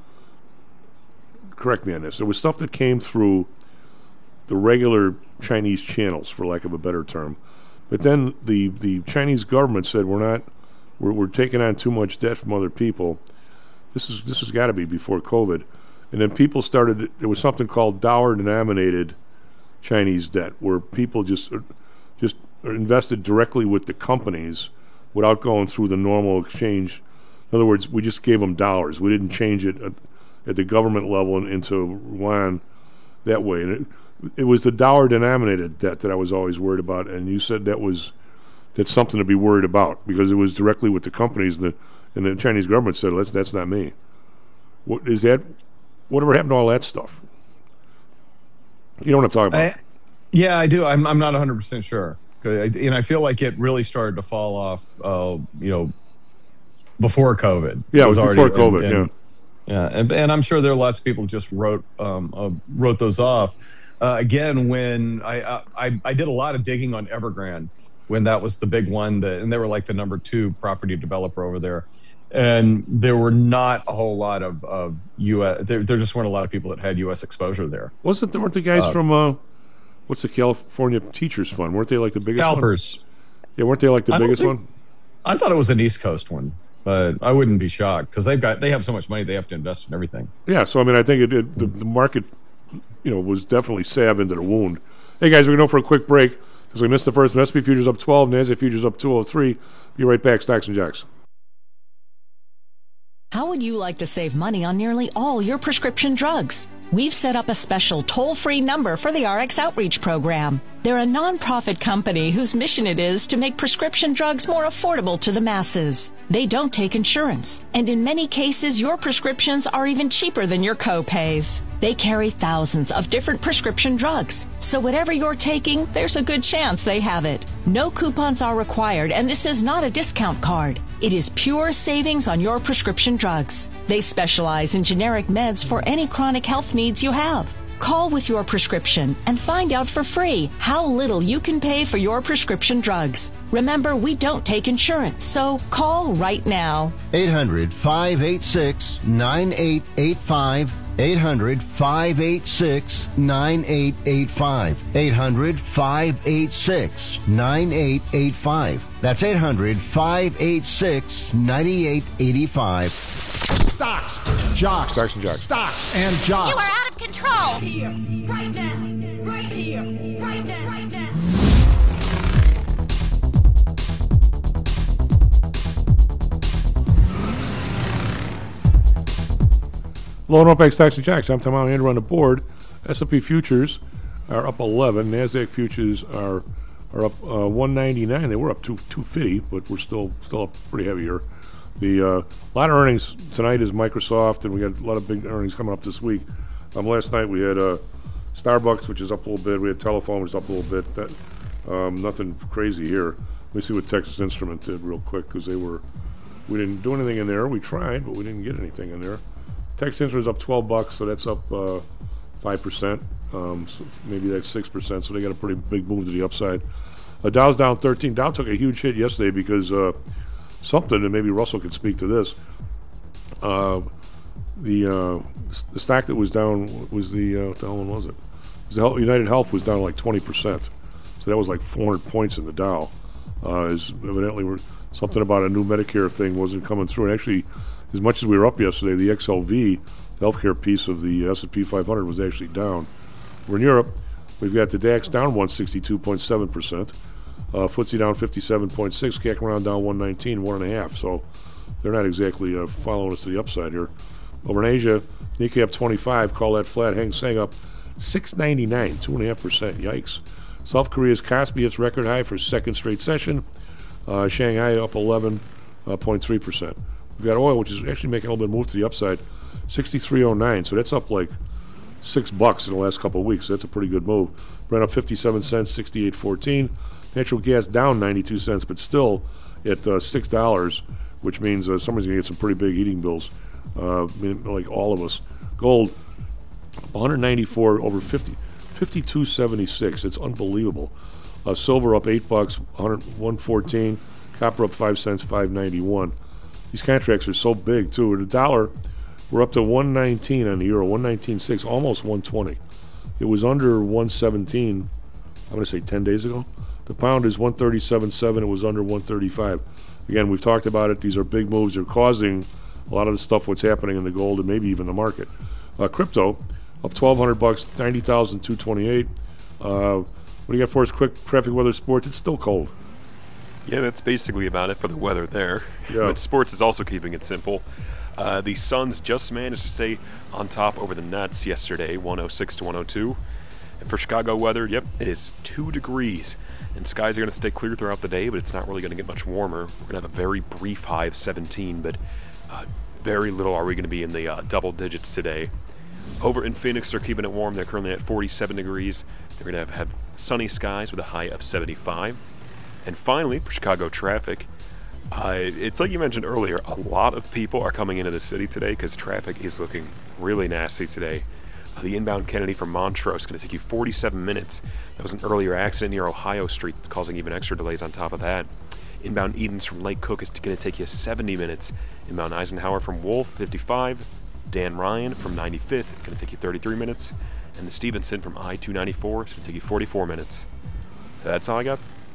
Correct me on this. There was stuff that came through the regular Chinese channels, for lack of a better term. But then the, the Chinese government said we're not we're, we're taking on too much debt from other people. This is this has got to be before COVID, and then people started. There was something called dollar-denominated Chinese debt, where people just just invested directly with the companies without going through the normal exchange. In other words, we just gave them dollars. We didn't change it at, at the government level in, into yuan that way. And it, it was the dollar-denominated debt that I was always worried about. And you said that was that's something to be worried about because it was directly with the companies, and the, and the Chinese government said that's that's not me. What is that? Whatever happened to all that stuff? You know what I'm talking about? I, yeah, I do. I'm I'm not one hundred percent sure. 'Cause I- And I feel like it really started to fall off, uh, you know, before COVID. Yeah, it was already- before COVID, and- and- yeah, and, and I'm sure there are lots of people who just wrote um, uh, wrote those off. Uh, again, when I, I I did a lot of digging on Evergrande when that was the big one, that, and they were like the number two property developer over there, and there were not a whole lot of, of U S. There, there just weren't a lot of people that had U S exposure there. Wasn't there weren't the guys Uh, from uh, what's the California Teachers Fund? Weren't they like the biggest one? CalPERS. Yeah, weren't they like the I don't biggest think- one? I thought it was an East Coast one, but I wouldn't be shocked because they've got they have so much money they have to invest in everything. Yeah, so I mean, I think it, it the, the market, you know, was definitely salve into the wound. Hey guys, we're going to go for a quick break because we missed the first one. S and P futures up twelve, NASDAQ futures up two oh three. Be right back, Stocks and Jocks. How would you like to save money on nearly all your prescription drugs? We've set up a special toll-free number for the R X Outreach Program. They're a nonprofit company whose mission it is to make prescription drugs more affordable to the masses. They don't take insurance, and in many cases, your prescriptions are even cheaper than your co-pays. They carry thousands of different prescription drugs, so whatever you're taking, there's a good chance they have it. No coupons are required, and this is not a discount card. It is pure savings on your prescription drugs. They specialize in generic meds for any chronic health needs you have. Call with your prescription and find out for free how little you can pay for your prescription drugs. Remember, we don't take insurance, so call right now. eight hundred, five eight six, nine eight eight five. eight hundred, five eight six, nine eight eight five. eight hundred, five eight six, nine eight eight five. That's eight hundred, five eight six, nine eight eight five. Stocks, jocks, Stocks and jocks. stocks and jocks. You are out of control. Here, right now, right here, right now, right now. Low and Outback Stocks and Jocks. I'm Tom Allen, Andrew on the board. S and P futures are up eleven. NASDAQ futures are are up uh, one ninety-nine. They were up two two fifty, but we're still still up pretty heavy here. The uh, lot of earnings tonight is Microsoft, and we got a lot of big earnings coming up this week. Um, last night we had uh, Starbucks, which is up a little bit. We had Telephone, which is up a little bit. That um, nothing crazy here. Let me see what Texas Instrument did real quick because they were we didn't do anything in there. We tried, but we didn't get anything in there. Texas Instrument is up twelve bucks, so that's up uh, five percent. Um, so maybe that's six percent. So they got a pretty big move to the upside. Uh, Dow's down thirteen. Dow took a huge hit yesterday because uh, something, and maybe Russell could speak to this. Uh, the uh, the stock that was down was the uh, what the hell one was it? It was the Health, United Health was down like twenty percent. So that was like four hundred points in the Dow. Uh, is evidently were something about a new Medicare thing wasn't coming through. And actually, as much as we were up yesterday, the X L V, the healthcare piece of the S and P five hundred, was actually down. We're in Europe. We've got the DAX down one sixty-two point seven percent. Uh, F T S E down fifty-seven point six. C A C around down one nineteen, one and a half. So they're not exactly uh, following us to the upside here. Over in Asia, Nikkei up twenty-five. Call that flat. Hang Seng up six ninety-nine, two and a half percent. Yikes. South Korea's Kospi its record high for second straight session. Uh, Shanghai up eleven point three percent. We've got oil, which is actually making a little bit of move to the upside, sixty-three oh nine. So that's up like six bucks in the last couple of weeks. So that's a pretty good move. Brent up fifty-seven cents, sixty-eight fourteen. Natural gas down ninety-two cents, but still at uh, six dollars, which means uh, somebody's going to get some pretty big heating bills, uh, like all of us. Gold, one ninety-four over fifty, fifty-two seventy-six. It's unbelievable. Uh, silver up eight bucks, one fourteen. Copper up five cents, five ninety-one. These contracts are so big too. The dollar, we're up to one nineteen on the euro, one nineteen six, almost one twenty. It was under one seventeen. I'm going to say ten days ago. The pound is one thirty-seven seven. It was under one thirty-five. Again, we've talked about it. These are big moves. They're causing a lot of the stuff what's happening in the gold and maybe even the market. Uh, crypto up twelve hundred bucks, ninety thousand two twenty-eight. Uh, what do you got for us? Quick traffic, weather, sports. It's still cold. Yeah, that's basically about it for the weather there. Yeah. But sports is also keeping it simple. Uh, the Suns just managed to stay on top over the Nets yesterday, one oh six to one oh two. And for Chicago weather, yep, it is two degrees. And skies are going to stay clear throughout the day, but it's not really going to get much warmer. We're going to have a very brief high of seventeen, but uh, very little are we going to be in the uh, double digits today. Over in Phoenix, they're keeping it warm. They're currently at forty-seven degrees. They're going to have, have sunny skies with a high of seventy-five. And finally, for Chicago traffic, uh, it's like you mentioned earlier, a lot of people are coming into the city today because traffic is looking really nasty today. Uh, the inbound Kennedy from Montrose is going to take you forty-seven minutes. That was an earlier accident near Ohio Street that's causing even extra delays on top of that. Inbound Edens from Lake Cook is going to take you seventy minutes. Inbound Eisenhower from Wolf, fifty-five. Dan Ryan from ninety-fifth is going to take you thirty-three minutes. And the Stevenson from I two ninety-four is going to take you forty-four minutes. That's all I got.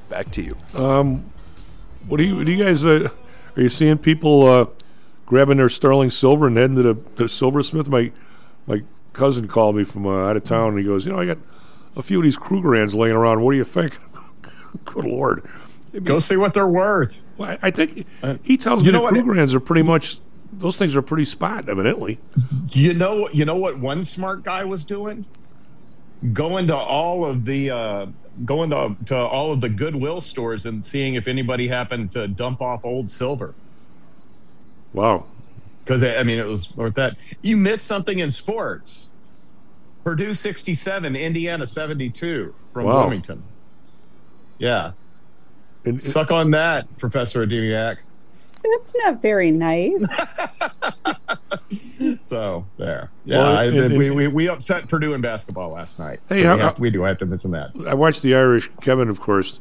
back to you. Um, what do you do? You guys uh, are you seeing people uh, grabbing their sterling silver and heading to the, the silversmith? My my cousin called me from uh, out of town, and he goes, "You know, I got a few of these Krugerrands laying around. What do you think?" Good Lord. I mean, Go see what they're worth. Well, I, I think he tells you me know the what- Krugerrands are pretty much, those things are pretty spot, evidently. You know, you know what one smart guy was doing? Going to all of the uh, going to, to all of the Goodwill stores and seeing if anybody happened to dump off old silver. Wow. Because I mean, it was worth that. You missed something in sports. Purdue sixty-seven, Indiana seventy-two from Wow. Bloomington. Yeah. And, Suck on that, Professor Adeniak. That's not very nice. So there, yeah, Well, I, and- did- and- we, we we upset Purdue in basketball last night. Hey, so how- we, have, we do have to mention that. I watched the Irish. Kevin, of course,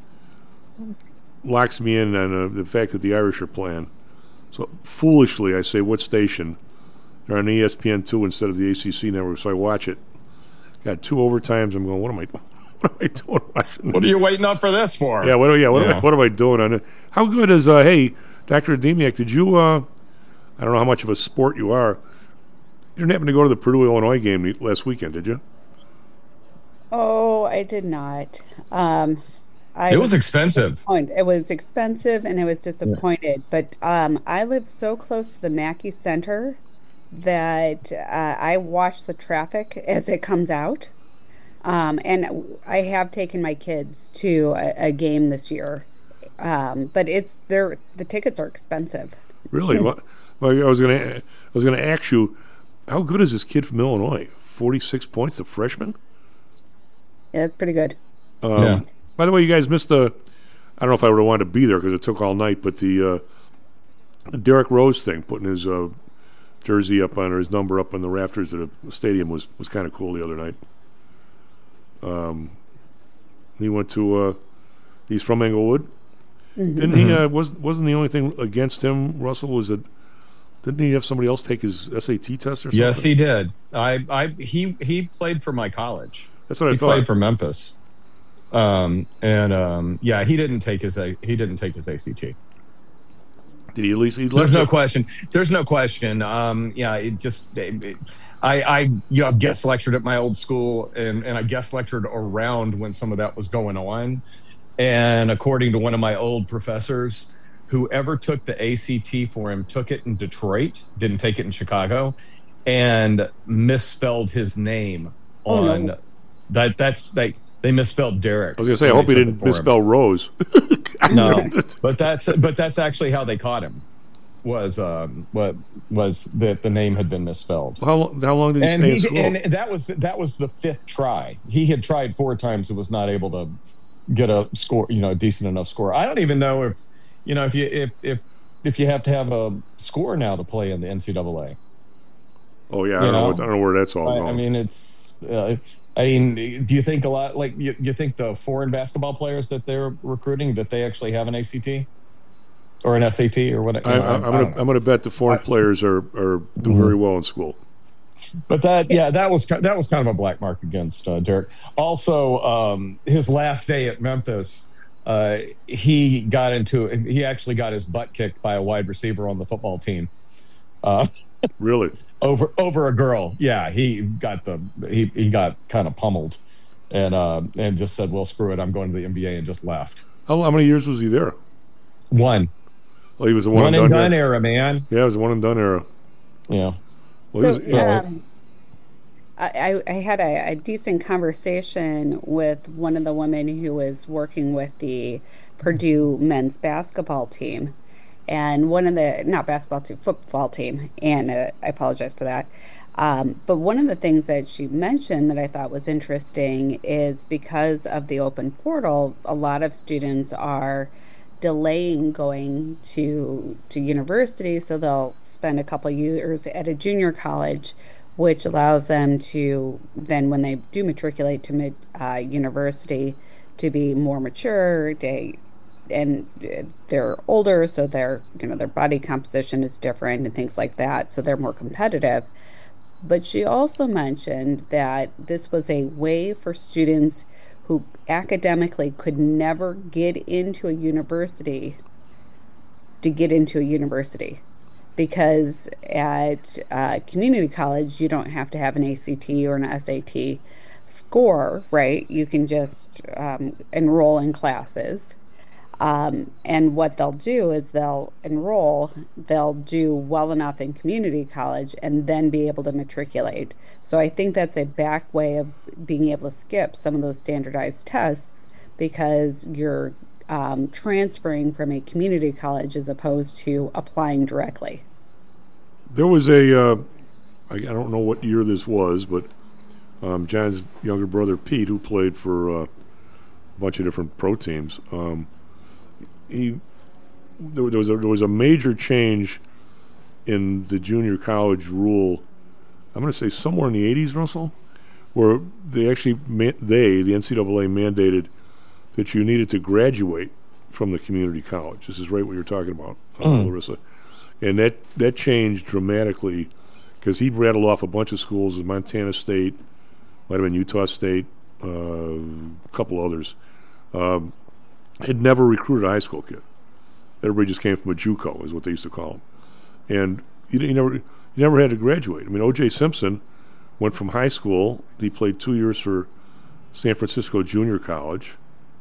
locks me in on uh, the fact that the Irish are playing. So foolishly, I say, what station? They're on E S P N two instead of the A C C network, so I watch it. Got two overtimes. I'm going, what am I, what am I doing watching What are this? you waiting up for this for? Yeah, what, do- yeah, what, Am Yeah. I, what am I doing on it? How good is, uh, hey, Doctor Ademiak, did you, uh, I don't know how much of a sport you are. You didn't happen to go to the Purdue-Illinois game last weekend, did you? Oh, I did not. Um, I It was expensive. disappointed. It was expensive, and I was disappointed. But um, I live so close to the Mackey Center that uh, I watch the traffic as it comes out. Um, and I have taken my kids to a, a game this year, um, but it's they're the tickets are expensive. Really? Well, well, I was gonna, I was gonna ask you, how good is this kid from Illinois? Forty-six points, the freshman. Yeah, it's pretty good. Um, Yeah. By the way, you guys missed the. I don't know if I would have wanted to be there because it took all night, but the uh, Derek Rose thing, putting his uh, jersey up on or his number up on the rafters of the stadium was was kind of cool the other night. Um, he went to. Uh, he's from Englewood. Mhm. Didn't he? Uh, was wasn't the only thing against him? Russell was that. Didn't he have somebody else take his S A T test or something? Yes, he did. I, I, he, he played for my college. That's what I he thought. played for Memphis. Um, and um, yeah, he didn't take his A, he didn't take his A C T. Did he at least? He There's left no it- question. There's no question. Um, yeah, it just, it, it- I, I, you know, I've guest lectured at my old school, and and I guest lectured around when some of that was going on. And according to one of my old professors, whoever took the A C T for him took it in Detroit, didn't take it in Chicago, and misspelled his name Oh, on no. that. That's they they misspelled Derek. I was gonna say, I when hope he they took didn't it for him. misspell Rose. No, but that's but that's actually how they caught him. Was um what was that the name had been misspelled. How lo- how long did he And stay in he school? and that was that was the fifth try. He had tried four times and was not able to get a score, you know, a decent enough score. I don't even know if you know if you if if if you have to have a score now to play in the N C double A. Oh yeah, I You don't know. know? what, I don't know where that's all I, going. I mean, it's. Uh, I mean, do you think a lot like you, you think the foreign basketball players that they're recruiting that they actually have an A C T or an S A T or what? I, I, I'm gonna I'm gonna bet the foreign players are are do Mhm. very well in school. But that, yeah, that was ki- that was kind of a black mark against uh, Derek. Also, um, his last day at Memphis, uh, he got into he actually got his butt kicked by a wide receiver on the football team. Uh, Really? over over a girl. Yeah, he got the he he got kind of pummeled, and uh, and just said, "Well, screw it, I'm going to the N B A," and just left. How, how many years was he there? One. Well, he was a one, One and and done, done era. era, man. Yeah, it was a one and done era. Yeah. Well, he So, was, um, I, I I had a, a decent conversation with one of the women who was working with the Purdue men's basketball team, and one of the not basketball team, football team, and uh, I apologize for that. Um, but one of the things that she mentioned that I thought was interesting is because of the open portal, a lot of students are delaying going to to university, so they'll spend a couple years at a junior college, which allows them to then, when they do matriculate to mid uh, university, to be more mature. They and uh, they're older, so their you know their body composition is different and things like that, so they're more competitive. But she also mentioned that this was a way for students who academically could never get into a university to get into a university. Because at uh, community college, you don't have to have an A C T or an S A T score, right? You can just um, enroll in classes. Um, and what they'll do is they'll enroll, they'll do well enough in community college and then be able to matriculate. So I think that's a back way of being able to skip some of those standardized tests because you're um, transferring from a community college as opposed to applying directly. There was a, uh, I, I don't know what year this was, but um, John's younger brother Pete, who played for uh, a bunch of different pro teams, um, he there, there was a, there was a major change in the junior college rule. I'm going to say somewhere in the eighties, Russell, where they actually ma- they the N C double A mandated that you needed to graduate from the community college. This is right what you're talking about, uh, Mm. Larissa, and that that changed dramatically because he rattled off a bunch of schools: Montana State, might have been Utah State, uh, a couple others. Um, had never recruited a high school kid. Everybody just came from a JUCO, is what they used to call them, and you, you never you never had to graduate. I mean, O J Simpson went from high school. He played two years for San Francisco Junior College.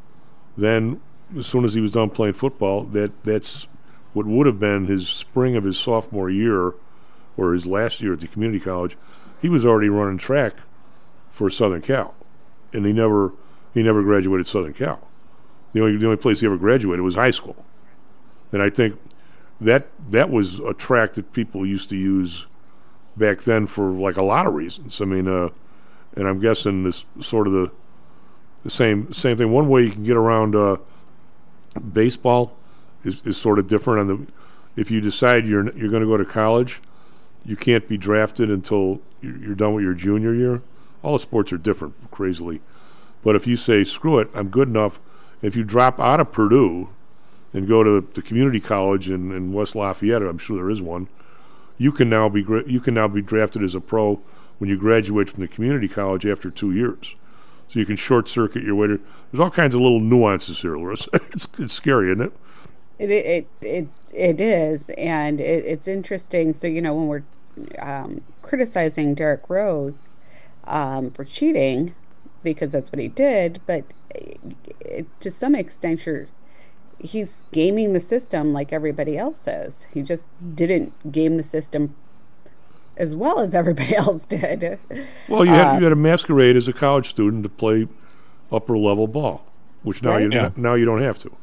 Then, as soon as he was done playing football, that that's what would have been his spring of his sophomore year, or his last year at the community college. He was already running track for Southern Cal, and he never he never graduated Southern Cal. The only the only place he ever graduated was high school, and I think that that was a track that people used to use back then for like a lot of reasons. I mean, uh, and I'm guessing this sort of the the same same thing. One way you can get around uh, baseball is, is sort of different. On the if you decide you're you're going to go to college, you can't be drafted until you're, you're done with your junior year. All the sports are different, crazily. But if you say, screw it, I'm good enough, if you drop out of Purdue and go to the community college in, in West Lafayette, I'm sure there is one, you can now be gra- you can now be drafted as a pro when you graduate from the community college after two years. So you can short circuit your way to. There's all kinds of little nuances here, Larissa. it's it's scary, isn't it? It it it it is, and it, it's interesting. So you know when we're um, criticizing Derrick Rose um, for cheating, because that's what he did, but it, to some extent, you're, he's gaming the system like everybody else is. He just didn't game the system as well as everybody else did. Well, you had, Uh, you had a masquerade as a college student to play upper level ball, which now Right. you Yeah. now you don't have to.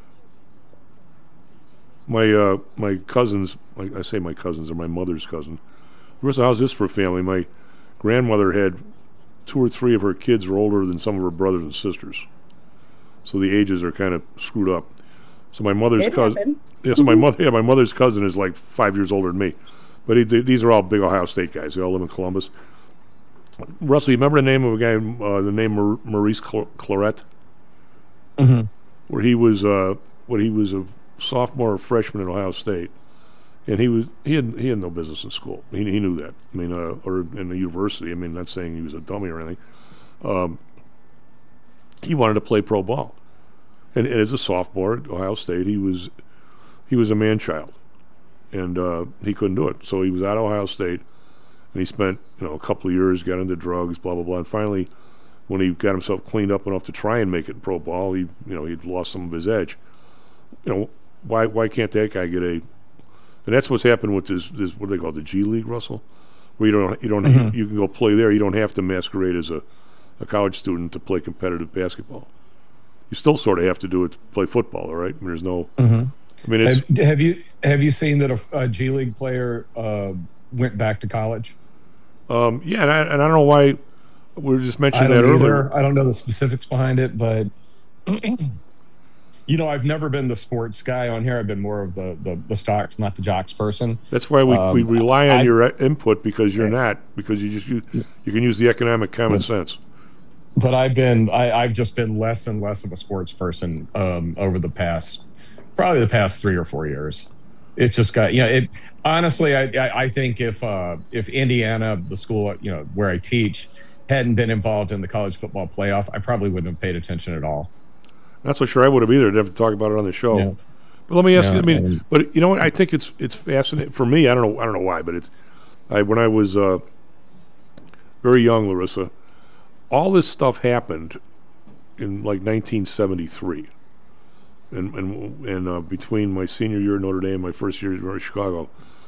My uh, my cousins, like I say, my cousins are my mother's cousin. Marissa, how's this for a family? My grandmother had two or three of her kids were older than some of her brothers and sisters, so the ages are kind of screwed up. So my mother's It cousin, happens. yeah, so my mother, yeah, my mother's cousin is like five years older than me, but he, these are all big Ohio State guys. They all live in Columbus. Russell, you remember the name of a guy, uh, the name Mar- Maurice Cl- Claret, Mm-hmm. where he was, uh, when he was a sophomore or freshman at Ohio State, and he was he had he had no business in school. He he knew that. I mean, uh, or in the university. I mean, not saying he was a dummy or anything. Um, he wanted to play pro ball, and, and as a sophomore at Ohio State, he was he was a man child, and uh, he couldn't do it. So he was at Ohio State, and he spent you know a couple of years, got into drugs, blah blah blah, and finally, when he got himself cleaned up enough to try and make it in pro ball, he you know he'd lost some of his edge. You know, why why can't that guy get a? And that's what's happened with this this what do they call it, the G League, Russell, where you don't you don't Mhm. you can go play there. You don't have to masquerade as a, a college student to play competitive basketball. You still sort of have to do it to play football, all right? I mean, there's no. Mhm. I mean, it's Have, have you have you seen that a, a G League player uh, went back to college? um, yeah, and I, and I don't know why we were just I mentioning don't that either. earlier. I don't know the specifics behind it, but you know, I've never been the sports guy on here. I've been more of the the, the stocks, not the jocks person. That's why we, Um, we rely on I- your input because you're not because you just you, you can use the economic common sense. But I've been I, I've just been less and less of a sports person um, over the past probably the past three or four years. It's just got you know it honestly I I, I think if uh, if Indiana, the school you know where I teach, hadn't been involved in the college football playoff, I probably wouldn't have paid attention at all. Not so sure I would have either. I'd have to talk about it on the show. Yeah. But let me ask Yeah, you. I mean, and- but you know what? I think it's it's fascinating for me. I don't know. I don't know why, but it's. I when I was uh, very young, Larissa, all this stuff happened in like nineteen seventy-three, and and and uh, between my senior year at Notre Dame, and my first year at Chicago,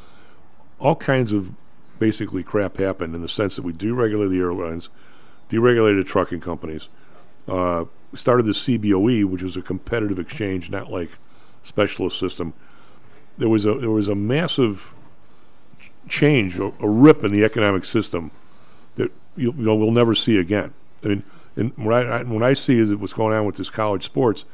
all kinds of basically crap happened in the sense that we deregulated the airlines, deregulated trucking companies, uh, started the C B O E, which was a competitive exchange, not like specialist system. There was a there was a massive ch- change, a, a rip in the economic system that you, you know we'll never see again. I mean, and when I, I when I see is what's going on with this college sports,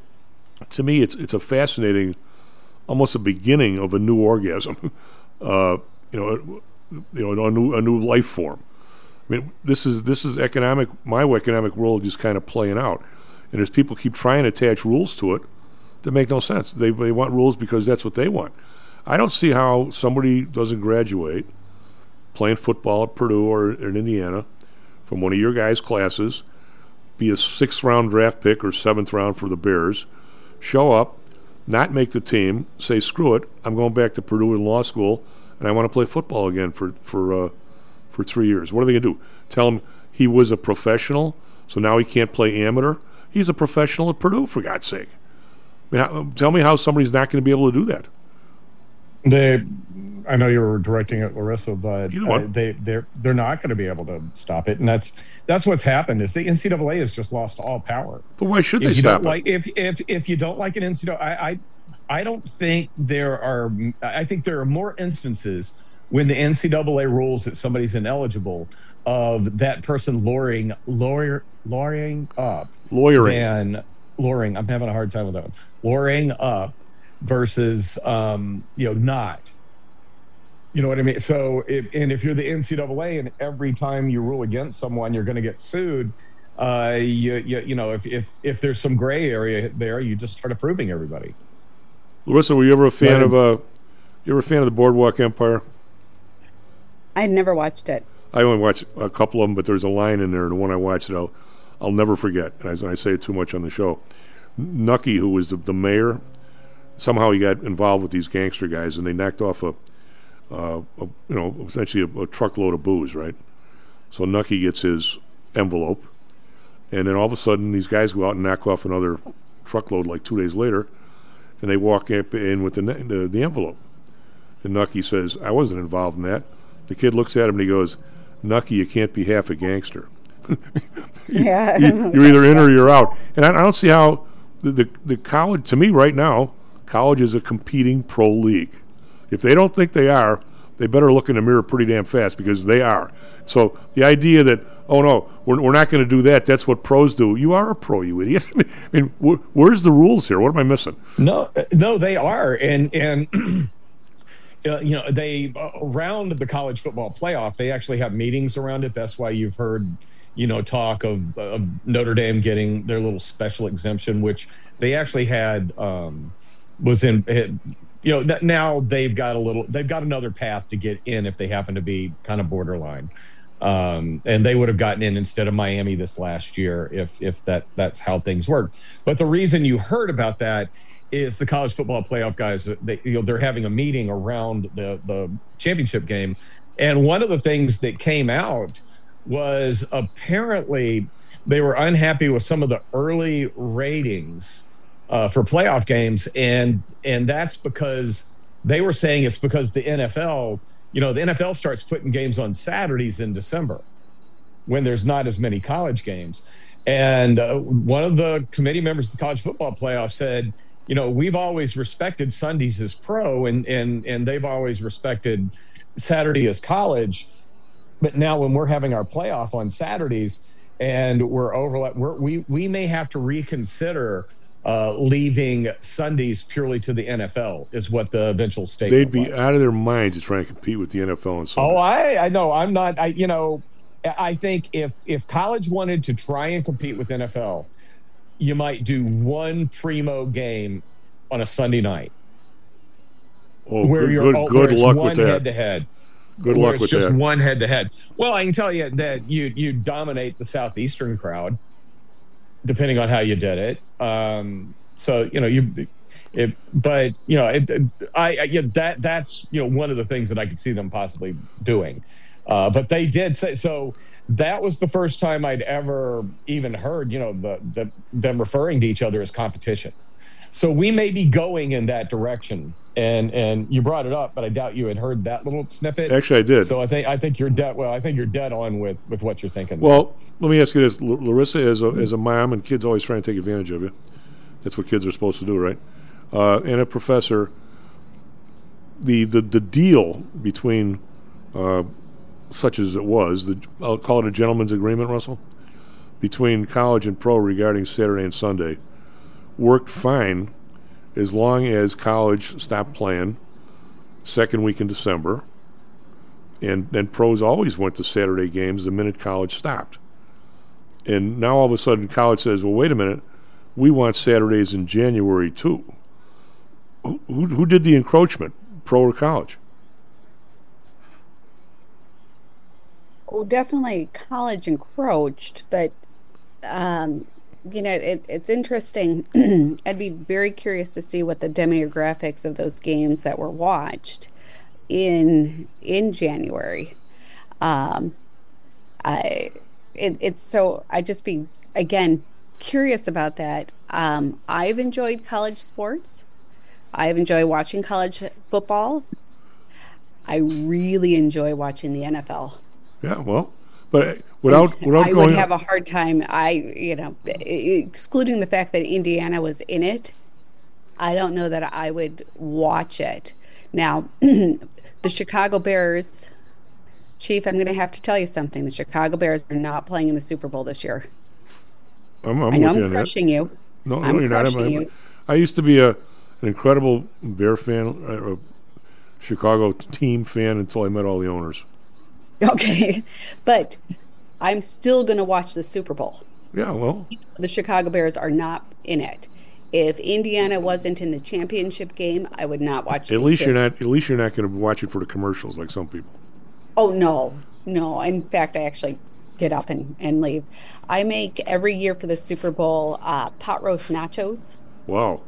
to me it's it's a fascinating, almost a beginning of a new orgasm. uh, you know, you know, a new a new life form. I mean, this is this is economic. My economic world just kind of playing out, and as people keep trying to attach rules to it, that make no sense. They they want rules because that's what they want. I don't see how somebody doesn't graduate playing football at Purdue or in Indiana from one of your guys' classes, be a sixth round draft pick or seventh round for the Bears, show up, not make the team, say screw it, I'm going back to Purdue in law school, and I want to play football again for for uh, for three years. What are they going to do? Tell him he was a professional, so now he can't play amateur? He's a professional at Purdue, for God's sake. I mean, how, tell me how somebody's not going to be able to do that. They, I know you were directing at Larissa, but Either uh, one. they they're they're not going to be able to stop it, and that's that's what's happened. Is the N C double A has just lost all power. But why should if they you stop don't it? like if if if you don't like an N C double A, I, I I don't think there are. I think there are more instances when the N C double A rules that somebody's ineligible of that person lawyering lawyer lawyering up Lawyering. than lawyering. I'm having a hard time with that one. Lawyering up versus um, you know not. You know what I mean? So, if, and if you're the N C double A and every time you rule against someone, you're going to get sued. Uh, you, you you know, if if if there's some gray area there, you just start approving everybody. Larissa, were you ever a fan Right. of uh, you ever a fan of the Boardwalk Empire? I never watched it. I only watched a couple of them, but there's a line in there, and the one I watched that I'll I'll never forget. And I, I say it too much on the show. Nucky, who was the, the mayor, somehow he got involved with these gangster guys, and they knocked off a, uh, a you know, essentially a, a truckload of booze, right? So Nucky gets his envelope, and then all of a sudden these guys go out and knock off another truckload like two days later, and they walk up in with the ne- the, the envelope. And Nucky says, "I wasn't involved in that." The kid looks at him and he goes, "Nucky, you can't be half a gangster. Yeah. you, you're either in or you're out." And I, I don't see how the, the the college. To me, right now, college is a competing pro league. If they don't think they are, they better look in the mirror pretty damn fast, because they are. So the idea that, oh no, we're we're not going to do that. That's what pros do. You are a pro, you idiot. I mean, wh- where's the rules here? What am I missing? No, no, they are, and and uh, you know they uh, around the college football playoff, they actually have meetings around it. That's why you've heard, you know, talk of, of Notre Dame getting their little special exemption, which they actually had um, was in. Had, you know, n- now they've got a little, they've got another path to get in if they happen to be kind of borderline. Um, and they would have gotten in instead of Miami this last year if if that that's how things work. But the reason you heard about that is the college football playoff guys. They, you know, they're having a meeting around the the championship game, and one of the things that came out was apparently they were unhappy with some of the early ratings uh, for playoff games, and and that's because they were saying it's because the N F L. You know, the N F L starts putting games on Saturdays in December when there's not as many college games. And uh, one of the committee members of the college football playoff said, you know, we've always respected Sundays as pro, and and and they've always respected Saturday as college. But now when we're having our playoff on Saturdays and we're overlap, we're, we we may have to reconsider Uh, leaving Sundays purely to the N F L is what the eventual statement They'd be was. out of their minds to try and compete with the N F L on Sunday. Oh, I, I know. I'm not. I, you know, I think if if college wanted to try and compete with N F L, you might do one primo game on a Sunday night. Oh, where good, you're good, all, good where it's luck one with that. head to head. Good where luck it's with just that. one head to head. Well, I can tell you that you you dominate the Southeastern crowd, depending on how you did it. Um, so you know you, it, but you know it, I, I yeah, that that's you know one of the things that I could see them possibly doing. Uh, but they did say so. That was the first time I'd ever even heard you know the, the them referring to each other as competition. So we may be going in that direction. And and you brought it up, but I doubt you had heard that little snippet. Actually, I did. So I think I think you're dead. Well, I think you're dead on with, with what you're thinking. Well, let me ask you this: L- Larissa, as a as a mom, and kids always try and take advantage of you. That's what kids are supposed to do, right? Uh, and a professor. The the, the deal between, uh, such as it was, the, I'll call it a gentleman's agreement, Russell, between college and pro regarding Saturday and Sunday, worked fine. As long as college stopped playing second week in December, and then pros always went to Saturday games the minute college stopped. And now all of a sudden college says, well, wait a minute, we want Saturdays in January too. Who, who, who did the encroachment, pro or college? Oh, definitely college encroached, but um, you know, it, it's interesting. I'd be very curious to see what the demographics of those games that were watched in in January. Um, I it, it's so I just be again curious about that. Um, I've enjoyed college sports. I've enjoyed watching college football. I really enjoy watching the N F L. Yeah, well, but without without I going, would have a hard time. I, you know, excluding the fact that Indiana was in it, I don't know that I would watch it. Now, the Chicago Bears, Chief, I'm going to have to tell you something. The Chicago Bears are not playing in the Super Bowl this year. I'm, I'm I know with you I'm on that. crushing you. No, I'm no, you're not. crushing I'm- you. I used to be a an incredible Bear fan, uh, a Chicago team fan until I met all the owners. Okay, but I'm still going to watch the Super Bowl. Yeah, well, The Chicago Bears are not in it. If Indiana wasn't in the championship game, I would not watch. at the least chip- you're not. At least you're not going to watch it for the commercials like some people. Oh no, no. In fact, I actually get up and, and leave. I make every year for the Super Bowl uh, pot roast nachos. Wow.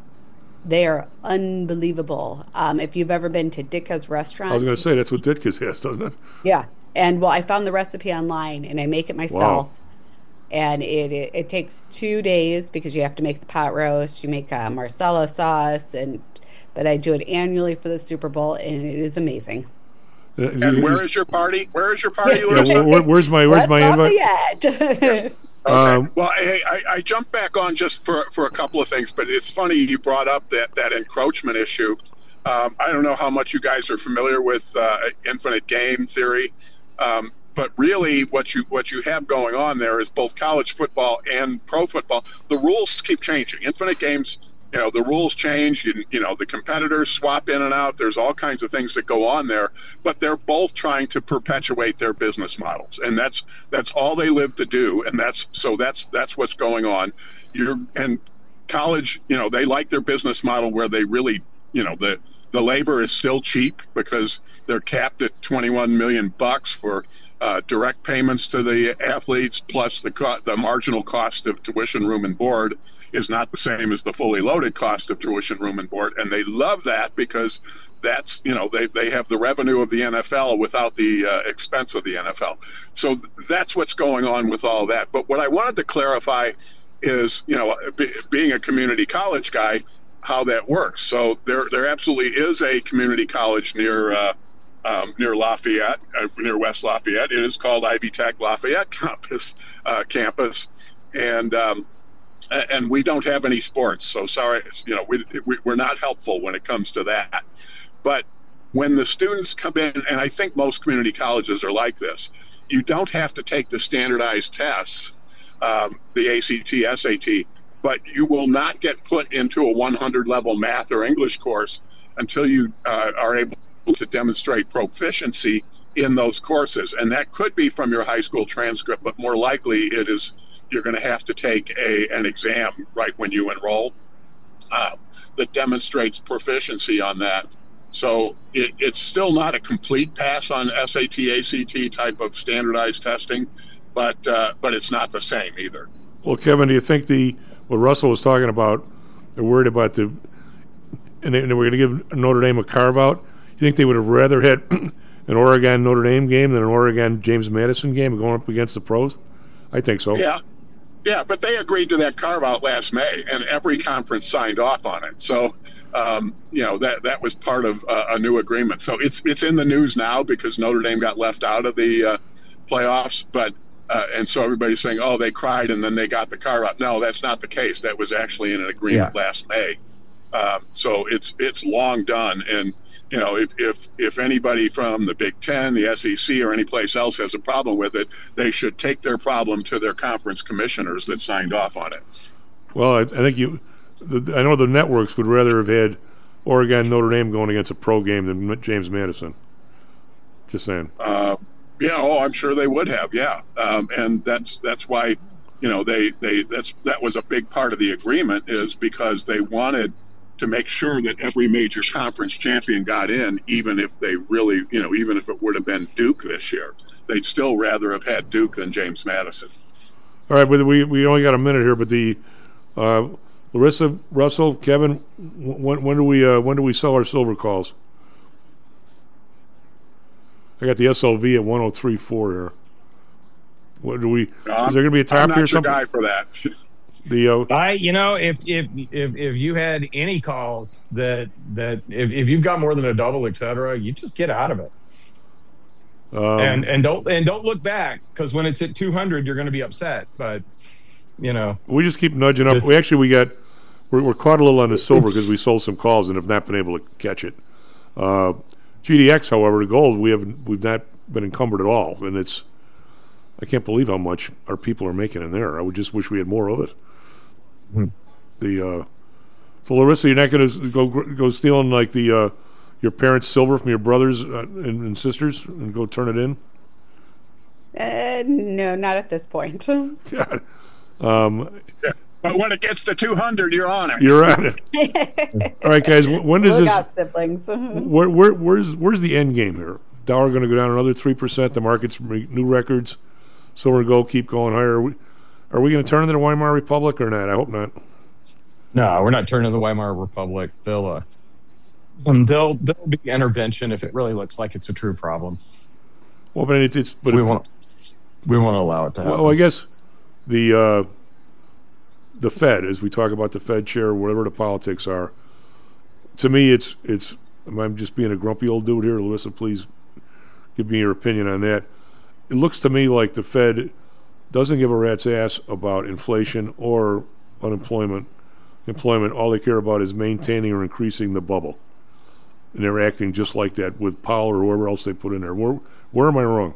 They are unbelievable. Um, if you've ever been to Ditka's restaurant, I was going to say that's what Ditka's has, doesn't it? yeah. And well, I found the recipe online, and I make it myself. Wow. And it, it it takes two days because you have to make the pot roast. You make a Marsala sauce, and but I do it annually for the Super Bowl, and it is amazing. Uh, And where is your party? Where is your party, Yeah, Larissa? where- where- where's my where's my invite? Lafayette. Um, Well, hey, I, I jumped back on just for, for a couple of things, but it's funny you brought up that, that encroachment issue. Um, I don't know how much you guys are familiar with uh, infinite game theory, um, but really what you what you have going on there is both college football and pro football. The rules keep changing. Infinite games, you know, the rules change. You, you know, the competitors swap in and out. There's all kinds of things that go on there, but they're both trying to perpetuate their business models, and that's that's all they live to do. And that's so that's that's what's going on. You're and college, you know, they like their business model where they really, you know, the the labor is still cheap because they're capped at twenty-one million bucks for uh, direct payments to the athletes, plus the co- the marginal cost of tuition, room, and board is not the same as the fully loaded cost of tuition, room, and board. And they love that because that's, you know, they, they have the revenue of the N F L without the uh, expense of the N F L. So that's what's going on with all that. But what I wanted to clarify is, you know, be, being a community college guy, how that works. So there there absolutely is a community college near uh, um, near Lafayette, uh, near West Lafayette. It is called Ivy Tech Lafayette Campus, uh, campus. And um, and we don't have any sports, so sorry, you know, we, we, we're not helpful when it comes to that. But when the students come in, and I think most community colleges are like this, you don't have to take the standardized tests, um, the A C T, S A T, but you will not get put into a one hundred level math or English course until you uh, are able to demonstrate proficiency in those courses. And that could be from your high school transcript, but more likely it is you're going to have to take a an exam right when you enroll uh, that demonstrates proficiency on that. So it, it's still not a complete pass on S A T, A C T type of standardized testing, but uh, but it's not the same either. Well, Kevin, do you think the what Russell was talking about, they're worried about the, and they, and they were going to give Notre Dame a carve-out? You think they would have rather had an Oregon-Notre Dame game than an Oregon-James Madison game going up against the pros? I think so. Yeah. Yeah, but they agreed to that carve-out last May, and every conference signed off on it. So, um, you know, that that was part of uh, a new agreement. So it's it's in the news now because Notre Dame got left out of the uh, playoffs. But uh, and so everybody's saying, oh, they cried and then they got the carve-out. No, that's not the case. That was actually in an agreement Yeah. last May. Um, so it's it's long done. And you know, if, if if anybody from the Big Ten, the S E C, or any place else has a problem with it, they should take their problem to their conference commissioners that signed off on it. Well, I, I think you. The, I know the networks would rather have had Oregon Notre Dame going against a pro game than James Madison. Just saying. Uh, yeah, oh, I'm sure they would have. Yeah, um, and that's that's why, you know, they they that's that was a big part of the agreement, is because they wanted to make sure that every major conference champion got in, even if they really, you know, even if it would have been Duke this year, they'd still rather have had Duke than James Madison. All right, but we we only got a minute here. But the uh, Larissa, Russell, Kevin, when when do we uh, when do we sell our silver calls? I got the S L V at one oh three four here. What do we? Um, is there going to be a top I'm not here or your something? guy for that. The uh, I, you know, if if if if you had any calls that that if, if you've got more than a double, et cetera, you just get out of it. Um, and and don't and don't look back, because when it's at two hundred, you're going to be upset. But you know, we just keep nudging up. Just- We actually we got we're, we're caught a little on the silver because we sold some calls and have not been able to catch it. Uh, G D X, however, the gold, we haven't we've not been encumbered at all, and it's I can't believe how much our people are making in there. I would just wish we had more of it. Hmm. The uh, so Larissa, you're not going to go go stealing like the uh, your parents' silver from your brothers uh, and, and sisters and go turn it in? Uh, no, not at this point. God. Um, Yeah. But when it gets to two hundred, you're on it. You're on it. All right, guys. wh- When does Look this? out, siblings. Where, where, where's where's the end game here? Dollar going to go down another three percent. The market's re- new records. Silver and gold keep going higher. Are we, are we going to turn into the Weimar Republic or not? I hope not. no, we're not turning the Weimar Republic. They'll uh, um, they'll there'll be intervention if it really looks like it's a true problem. Well, but it's, it's but we if- want we want to allow it to happen. Well, I guess the uh, the Fed, as we talk about the Fed chair, whatever the politics are, to me, it's it's. I'm just being a grumpy old dude here, Larissa. Please give me your opinion on that. It looks to me like the Fed doesn't give a rat's ass about inflation or unemployment. Employment, all they care about is maintaining or increasing the bubble, and they're acting just like that with Powell or whoever else they put in there. Where where am I wrong?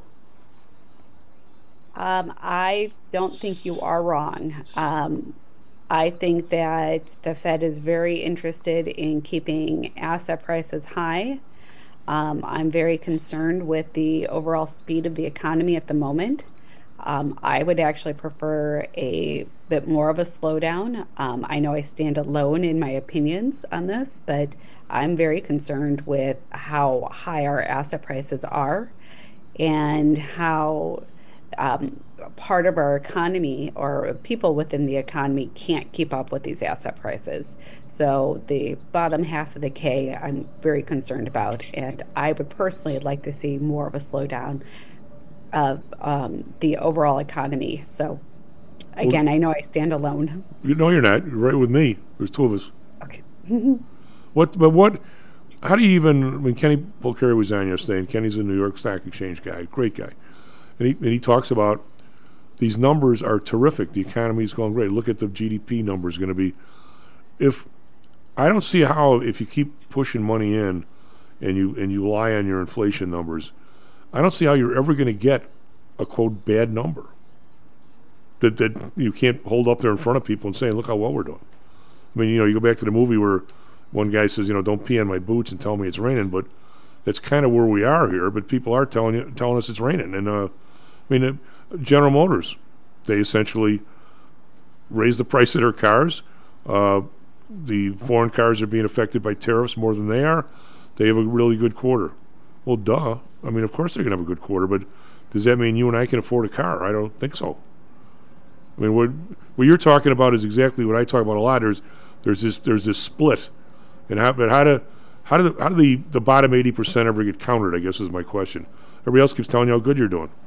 Um, I don't think you are wrong. Um, I think that the Fed is very interested in keeping asset prices high. Um, I'm very concerned with the overall speed of the economy at the moment. Um, I would actually prefer a bit more of a slowdown. Um, I know I stand alone in my opinions on this, but I'm very concerned with how high our asset prices are and how um, part of our economy or people within the economy can't keep up with these asset prices. So the bottom half of the K, I'm very concerned about, and I would personally like to see more of a slowdown of um, the overall economy. So again, I know I stand alone. You know you're not. You're right with me. There's two of us. Okay. What? But what? How do you even? I mean, Kenny Polcari was on yesterday, and Kenny's a New York Stock Exchange guy, great guy, and he and he talks about these numbers are terrific. The economy's going great. Look at the G D P numbers going to be. If I don't see how, if you keep pushing money in, and you and you lie on your inflation numbers, I don't see how you're ever going to get a quote bad number that that you can't hold up there in front of people and say, look how well we're doing. I mean, you know, you go back to the movie where one guy says, you know, don't pee on my boots and tell me it's raining, but that's kind of where we are here. But people are telling you, telling us it's raining. And uh, I mean, uh, General Motors, they essentially raise the price of their cars. Uh, the foreign cars are being affected by tariffs more than they are. they have a really good quarter. Well, duh. I mean, of course they're going to have a good quarter, but does that mean you and I can afford a car? I don't think so. I mean, what what you're talking about is exactly what I talk about a lot. There's there's this there's this split, and how but how do how do the, how do the, the bottom eighty percent ever get countered? I guess is my question. Everybody else keeps telling you how good you're doing.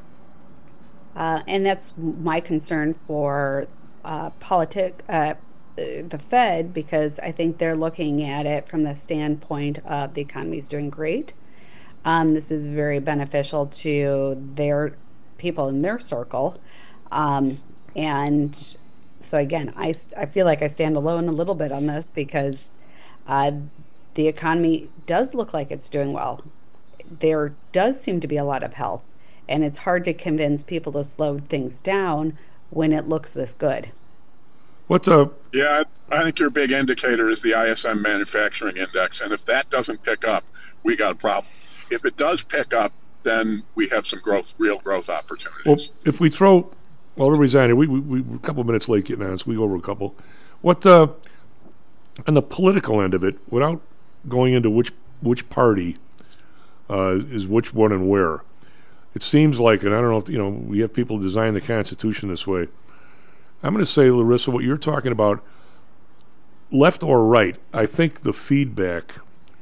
Uh, and that's my concern for uh, politic, uh, the Fed, because I think they're looking at it from the standpoint of the economy is doing great. Um, this is very beneficial to their people in their circle. Um, and so again, I, I feel like I stand alone a little bit on this because uh, the economy does look like it's doing well. There does seem to be a lot of health, and it's hard to convince people to slow things down when it looks this good. What's up? Yeah, I I think your big indicator is the I S M Manufacturing Index, and if that doesn't pick up, we got a problem. If it does pick up, then we have some growth, real growth opportunities. Well, if we throw, well, everybody's on here. We, we, we we're a couple of minutes late getting on, so we go over a couple. What, uh, on the political end of it, without going into which which party uh, is which one and where, it seems like, and I don't know if, you know, we have people design the Constitution this way. I'm going to say, Larissa, what you're talking about, left or right, I think the feedback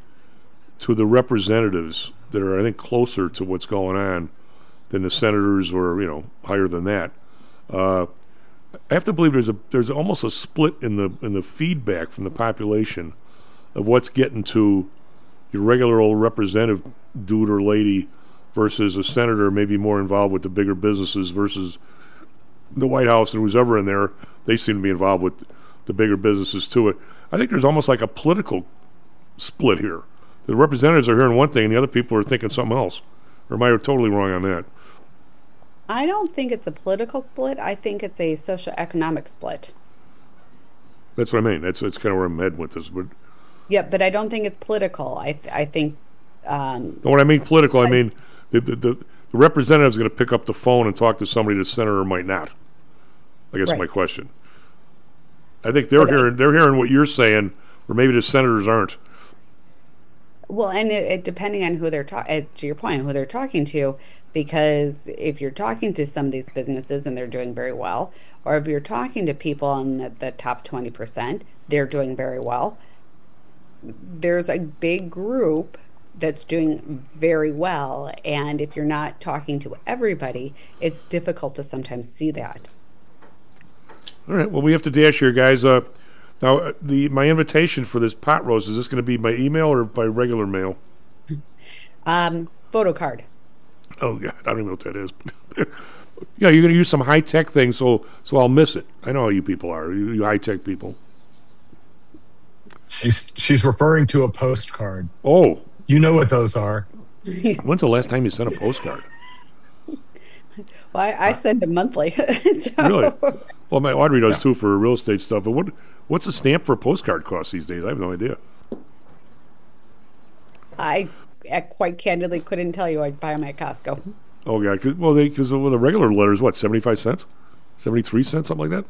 to the representatives that are, I think, closer to what's going on than the senators or, you know, higher than that, uh, I have to believe there's a there's almost a split in the in the feedback from the population of what's getting to your regular old representative dude or lady versus a senator maybe more involved with the bigger businesses versus the White House and who's ever in there. They seem to be involved with the bigger businesses to it. I think there's almost like a political split here. The representatives are hearing one thing and the other people are thinking something else. Or am I totally wrong on that? I don't think it's a political split. I think it's a socioeconomic split. That's what I mean. That's that's kind of where I'm heading with this. But yeah, but I don't think it's political. I I think. Um, when I mean political, I, I mean the the, the, the representative's going to pick up the phone and talk to somebody the senator might not. I guess right. my question. I think they're okay. hearing they're hearing what you're saying, or maybe the senators aren't. Well, and it, it depending on who they're talking, to your point, who they're talking to, because if you're talking to some of these businesses and they're doing very well, or if you're talking to people in the, the top twenty percent, they're doing very well. There's a big group that's doing very well, and if you're not talking to everybody, it's difficult to sometimes see that. All right. Well, we have to dash here, guys. Uh, now, uh, the my invitation for this pot roast, is this going to be by email or by regular mail? Um, photo card. Oh, God. I don't even know what that is. Yeah, you're going to use some high-tech thing, so so I'll miss it. I know how you people are, you, you high-tech people. She's she's referring to a postcard. Oh. You know what those are. When's the last time you sent a postcard? Well, I, I send them monthly. So. Really? Well, my Audrey does yeah. too for real estate stuff. But what what's a stamp for a postcard cost these days? I have no idea. I, I quite candidly couldn't tell you. I'd buy them at Costco. Oh, yeah. Cause, well, because well, the regular letter is what, seventy-five cents? seventy-three cents, something like that?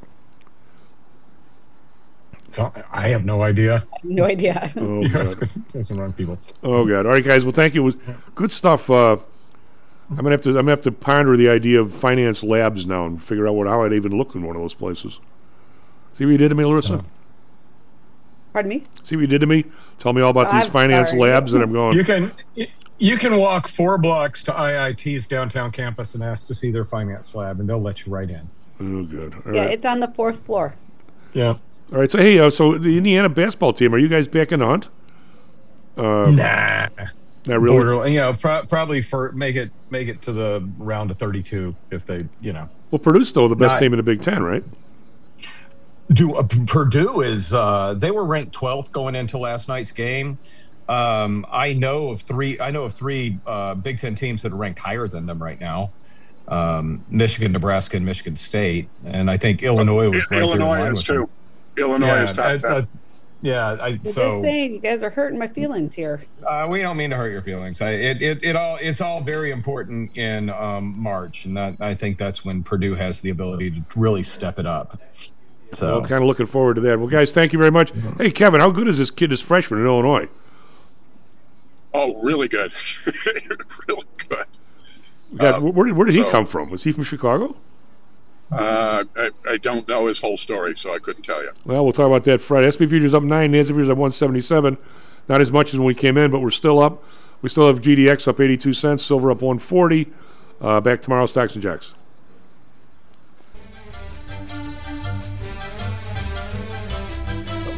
So, I have no idea. No idea. Oh, God. Doesn't run people. Oh, God. All right, guys. Well, thank you. It was good stuff. Uh, I'm gonna have to. I'm gonna have to ponder the idea of finance labs now and figure out what how I'd even look in one of those places. See what you did to me, Larissa? Oh. Pardon me? See what you did to me? Tell me all about oh, these I'm finance sorry. labs, and I'm going. You can you can walk four blocks to I I T's downtown campus and ask to see their finance lab, and they'll let you right in. Oh, good. All yeah, right. it's on the fourth floor. Yeah. All right. So hey, uh, so the Indiana basketball team, are you guys back in the hunt? Uh, nah. Not really. Border, you know, pro- probably for make it make it to the round of thirty-two if they, you know. Well, Purdue's still the best Not, team in the Big Ten, right? Do uh, Purdue is uh, they were ranked twelfth going into last night's game. Um, I know of three. I know of three uh, Big Ten teams that are ranked higher than them right now. Um, Michigan, Nebraska, and Michigan State, and I think Illinois was right Illinois there in line is with too. them. Illinois yeah, is top I, ten. I, yeah, I, Just so saying, you guys are hurting my feelings here. uh, we don't mean to hurt your feelings. I, it, it, it all it's all very important in um, March, and that I think that's when Purdue has the ability to really step it up. So well, I'm kind of looking forward to that. Well, guys, thank you very much. Hey, Kevin, how good is this kid, this freshman in Illinois? Oh, really good. Really good. God, Um, where, did- where did he so- come from? Was he from Chicago? Uh, I, I don't know his whole story, so I couldn't tell you. Well, we'll talk about that Friday. S and P futures up nine, NASDAQ futures up one seventy-seven. Not as much as when we came in, but we're still up. We still have G D X up eighty-two cents, silver up one forty. Uh, back tomorrow, Stocks and Jacks.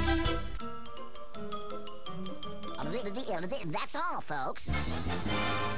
That's all, folks.